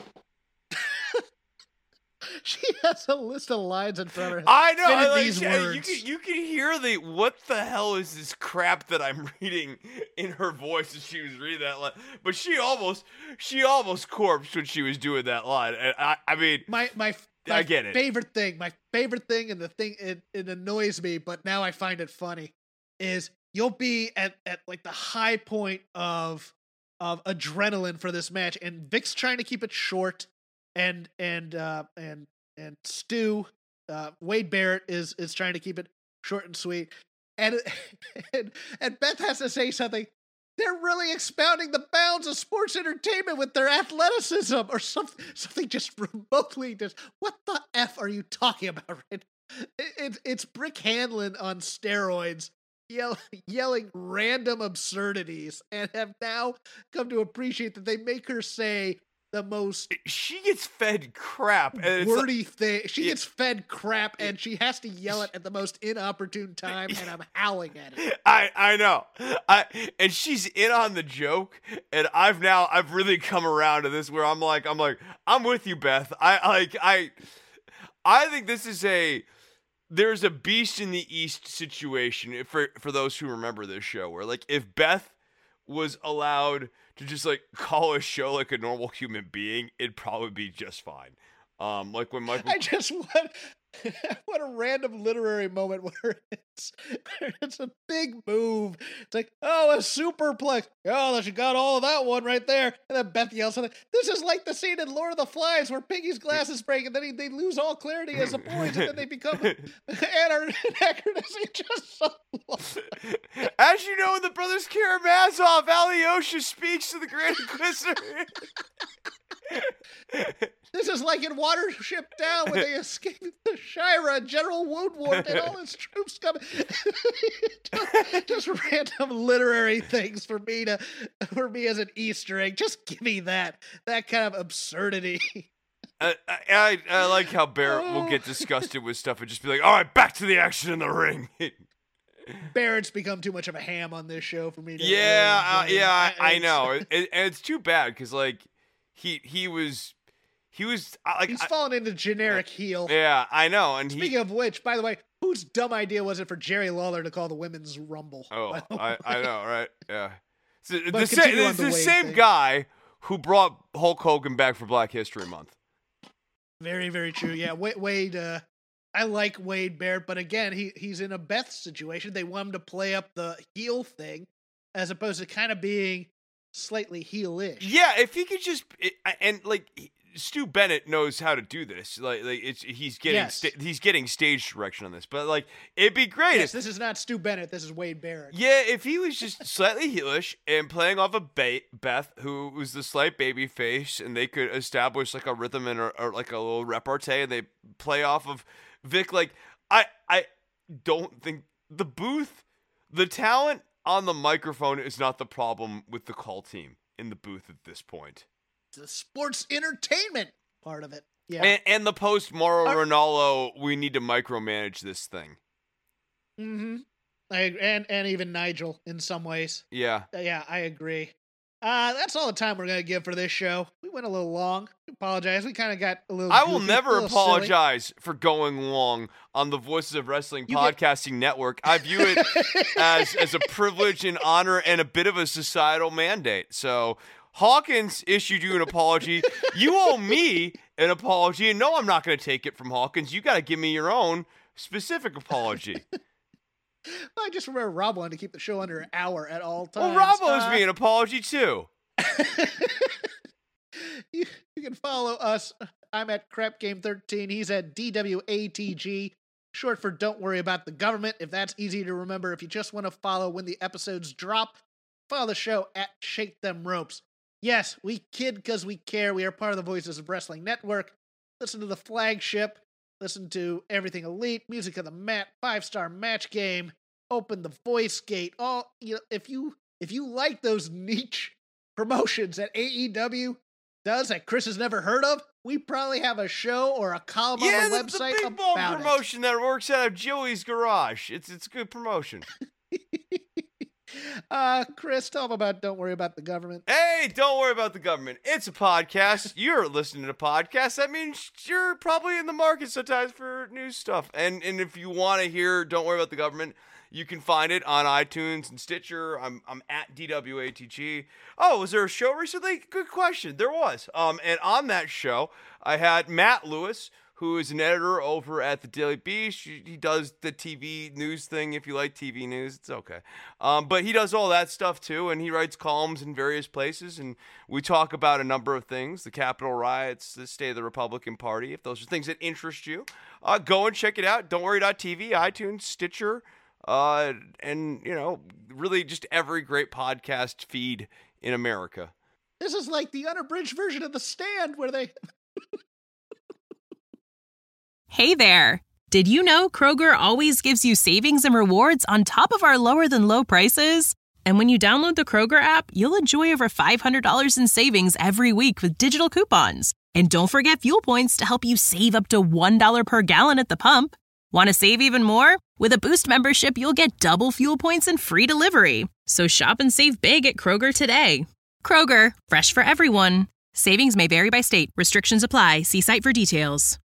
Speaker 4: She has a list of lines in front of her.
Speaker 5: I know. I like,
Speaker 4: these
Speaker 5: yeah,
Speaker 4: words.
Speaker 5: You can, you can hear the, what the hell is this crap that I'm reading in her voice as she was reading that line. But she almost, she almost corpsed when she was doing that line. And I, I mean,
Speaker 4: my, my, my
Speaker 5: I get it.
Speaker 4: favorite thing, my favorite thing, and the thing, it, it annoys me, but now I find it funny, is you'll be at, at like the high point of of adrenaline for this match, and Vic's trying to keep it short, and and uh, and and Stu, uh, Wade Barrett is is trying to keep it short and sweet, and and, and Beth has to say something. They're really expounding the bounds of sports entertainment with their athleticism, or something something just remotely just. What the F are you talking about? Right? It, it, it's Brick Hanlon on steroids. Yell, yelling random absurdities, and have now come to appreciate that they make her say the most
Speaker 5: she gets fed crap and
Speaker 4: wordy
Speaker 5: it's like,
Speaker 4: thing. She
Speaker 5: yeah.
Speaker 4: gets fed crap, and she has to yell it at the most inopportune time, and I'm howling at it.
Speaker 5: I, I know. I and she's in on the joke, and I've now I've really come around to this where I'm like I'm like I'm with you, Beth. I like I I think this is a there's a Beast in the East situation for for those who remember this show, where like if Beth was allowed to just like call a show like a normal human being, it'd probably be just fine. Um, like when Michael,
Speaker 4: I just want what a random literary moment where it's it's a big move. It's like, oh, a superplex. Oh, she got all of that one right there. And then Beth yells something. This is like the scene in Lord of the Flies where Piggy's glasses break, and then he, they lose all clarity as a boys, and then they become anachronistic just so long.
Speaker 5: As you know, in the Brothers Karamazov, Alyosha speaks to the Grand Inquisitor.
Speaker 4: This is like in Watership Down when they escape the Shira, General Woodward, and all his troops coming. just, just random literary things for me to, for me as an Easter egg. Just give me that, that kind of absurdity.
Speaker 5: I, I, I like how Barrett will get disgusted with stuff and just be like, all right, back to the action in the ring.
Speaker 4: Barrett's become too much of a ham on this show for me to
Speaker 5: yeah
Speaker 4: really
Speaker 5: uh, yeah I, I
Speaker 4: It's-
Speaker 5: know it, it, and it's too bad because like he he was he was uh, like
Speaker 4: He's
Speaker 5: I-
Speaker 4: fallen into generic heel.
Speaker 5: yeah I know and
Speaker 4: Speaking
Speaker 5: he
Speaker 4: of which, by the way, whose dumb idea was it for Jerry Lawler to call the Women's Rumble?
Speaker 5: oh
Speaker 4: by the
Speaker 5: I,
Speaker 4: way?
Speaker 5: I know right yeah it's the,
Speaker 4: But
Speaker 5: the, sa-
Speaker 4: continue on
Speaker 5: it's
Speaker 4: the
Speaker 5: the
Speaker 4: Wade
Speaker 5: same
Speaker 4: thing.
Speaker 5: guy who brought Hulk Hogan back for Black History Month.
Speaker 4: Very, very true. Yeah, Wade. Wade uh, I like Wade Barrett, but again, he he's in a Beth situation. They want him to play up the heel thing, as opposed to kind of being slightly heelish.
Speaker 5: Yeah, if he could just it, and like he- Stu Bennett knows how to do this. Like, like it's he's getting
Speaker 4: Yes.
Speaker 5: sta- he's getting stage direction on this. But like it'd be great
Speaker 4: Yes,
Speaker 5: if
Speaker 4: this is not Stu Bennett. This is Wade Barrett.
Speaker 5: yeah, if he was just slightly heelish and playing off of ba- Beth, who was the slight baby face, and they could establish like a rhythm and or, or like a little repartee, and they play off of Vic. Like I I don't think the booth, the talent on the microphone is not the problem with the call team in the booth at this point.
Speaker 4: The sports entertainment part of it. Yeah.
Speaker 5: And, and the post Mauro
Speaker 4: Are-
Speaker 5: Ranallo, we need to micromanage this thing.
Speaker 4: mm-hmm. I and and even Nigel in some ways.
Speaker 5: Yeah.
Speaker 4: Uh, Yeah, I agree. Uh, that's all the time we're gonna give for this show. We went a little long. We apologize. We kind of got a little.
Speaker 5: I will
Speaker 4: goofy,
Speaker 5: never
Speaker 4: a little silly.
Speaker 5: apologize for going long on the Voices of Wrestling
Speaker 4: You get-
Speaker 5: Podcasting Network. I view it as as a privilege and honor and a bit of a societal mandate. So Hawkins issued you an apology. You owe me an apology, and no, I'm not going to take it from Hawkins. You got to give me your own specific apology.
Speaker 4: I just remember Rob wanted to keep the show under an hour at all
Speaker 5: Well,
Speaker 4: times.
Speaker 5: Rob owes
Speaker 4: Uh,
Speaker 5: me an apology too.
Speaker 4: you, you can follow us. I'm at Crap Game thirteen. He's at D W A T G, short for Don't Worry About the Government. If that's easy to remember, if you just want to follow when the episodes drop, follow the show at Shake Them Ropes. Yes, we kid because we care. We are part of the Voices of Wrestling Network. Listen to the flagship. Listen to Everything Elite, Music of the Mat, Five Star Match Game, Open the Voice Gate. All you know, if you if you like those niche promotions that A E W does that Chris has never heard of, we probably have a show or a column
Speaker 5: Yeah,
Speaker 4: on the
Speaker 5: the,
Speaker 4: website
Speaker 5: the big ball
Speaker 4: about
Speaker 5: promotion that works out of Joey's garage. It's it's good promotion.
Speaker 4: it. uh, Chris, tell them about Don't Worry About the Government.
Speaker 5: Hey, don't worry about the government. It's a podcast. You're listening to podcasts. That means you're probably in the market sometimes for news stuff. And and if you want to hear Don't Worry About the Government, you can find it on iTunes and Stitcher. I'm I'm at D W A T G. Oh, was there a show recently? Good question. There was. Um, and on that show, I had Matt Lewis, who is an editor over at the Daily Beast. He does the T V news thing. If you like T V news, it's okay. Um, but he does all that stuff too, and he writes columns in various places. And we talk about a number of things: the Capitol riots, the state of the Republican Party. If those are things that interest you, uh, go and check it out. Don't worry dot T V, iTunes, Stitcher, uh, and you know, really just every great podcast feed in America.
Speaker 4: This is like the unabridged version of The Stand, where they.
Speaker 8: Hey there! Did you know Kroger always gives you savings and rewards on top of our lower than low prices? And when you download the Kroger app, you'll enjoy over five hundred dollars in savings every week with digital coupons. And don't forget fuel points to help you save up to one dollar per gallon at the pump. Want to save even more? With a Boost membership, you'll get double fuel points and free delivery. So shop and save big at Kroger today. Kroger, fresh for everyone. Savings may vary by state. Restrictions apply. See site for details.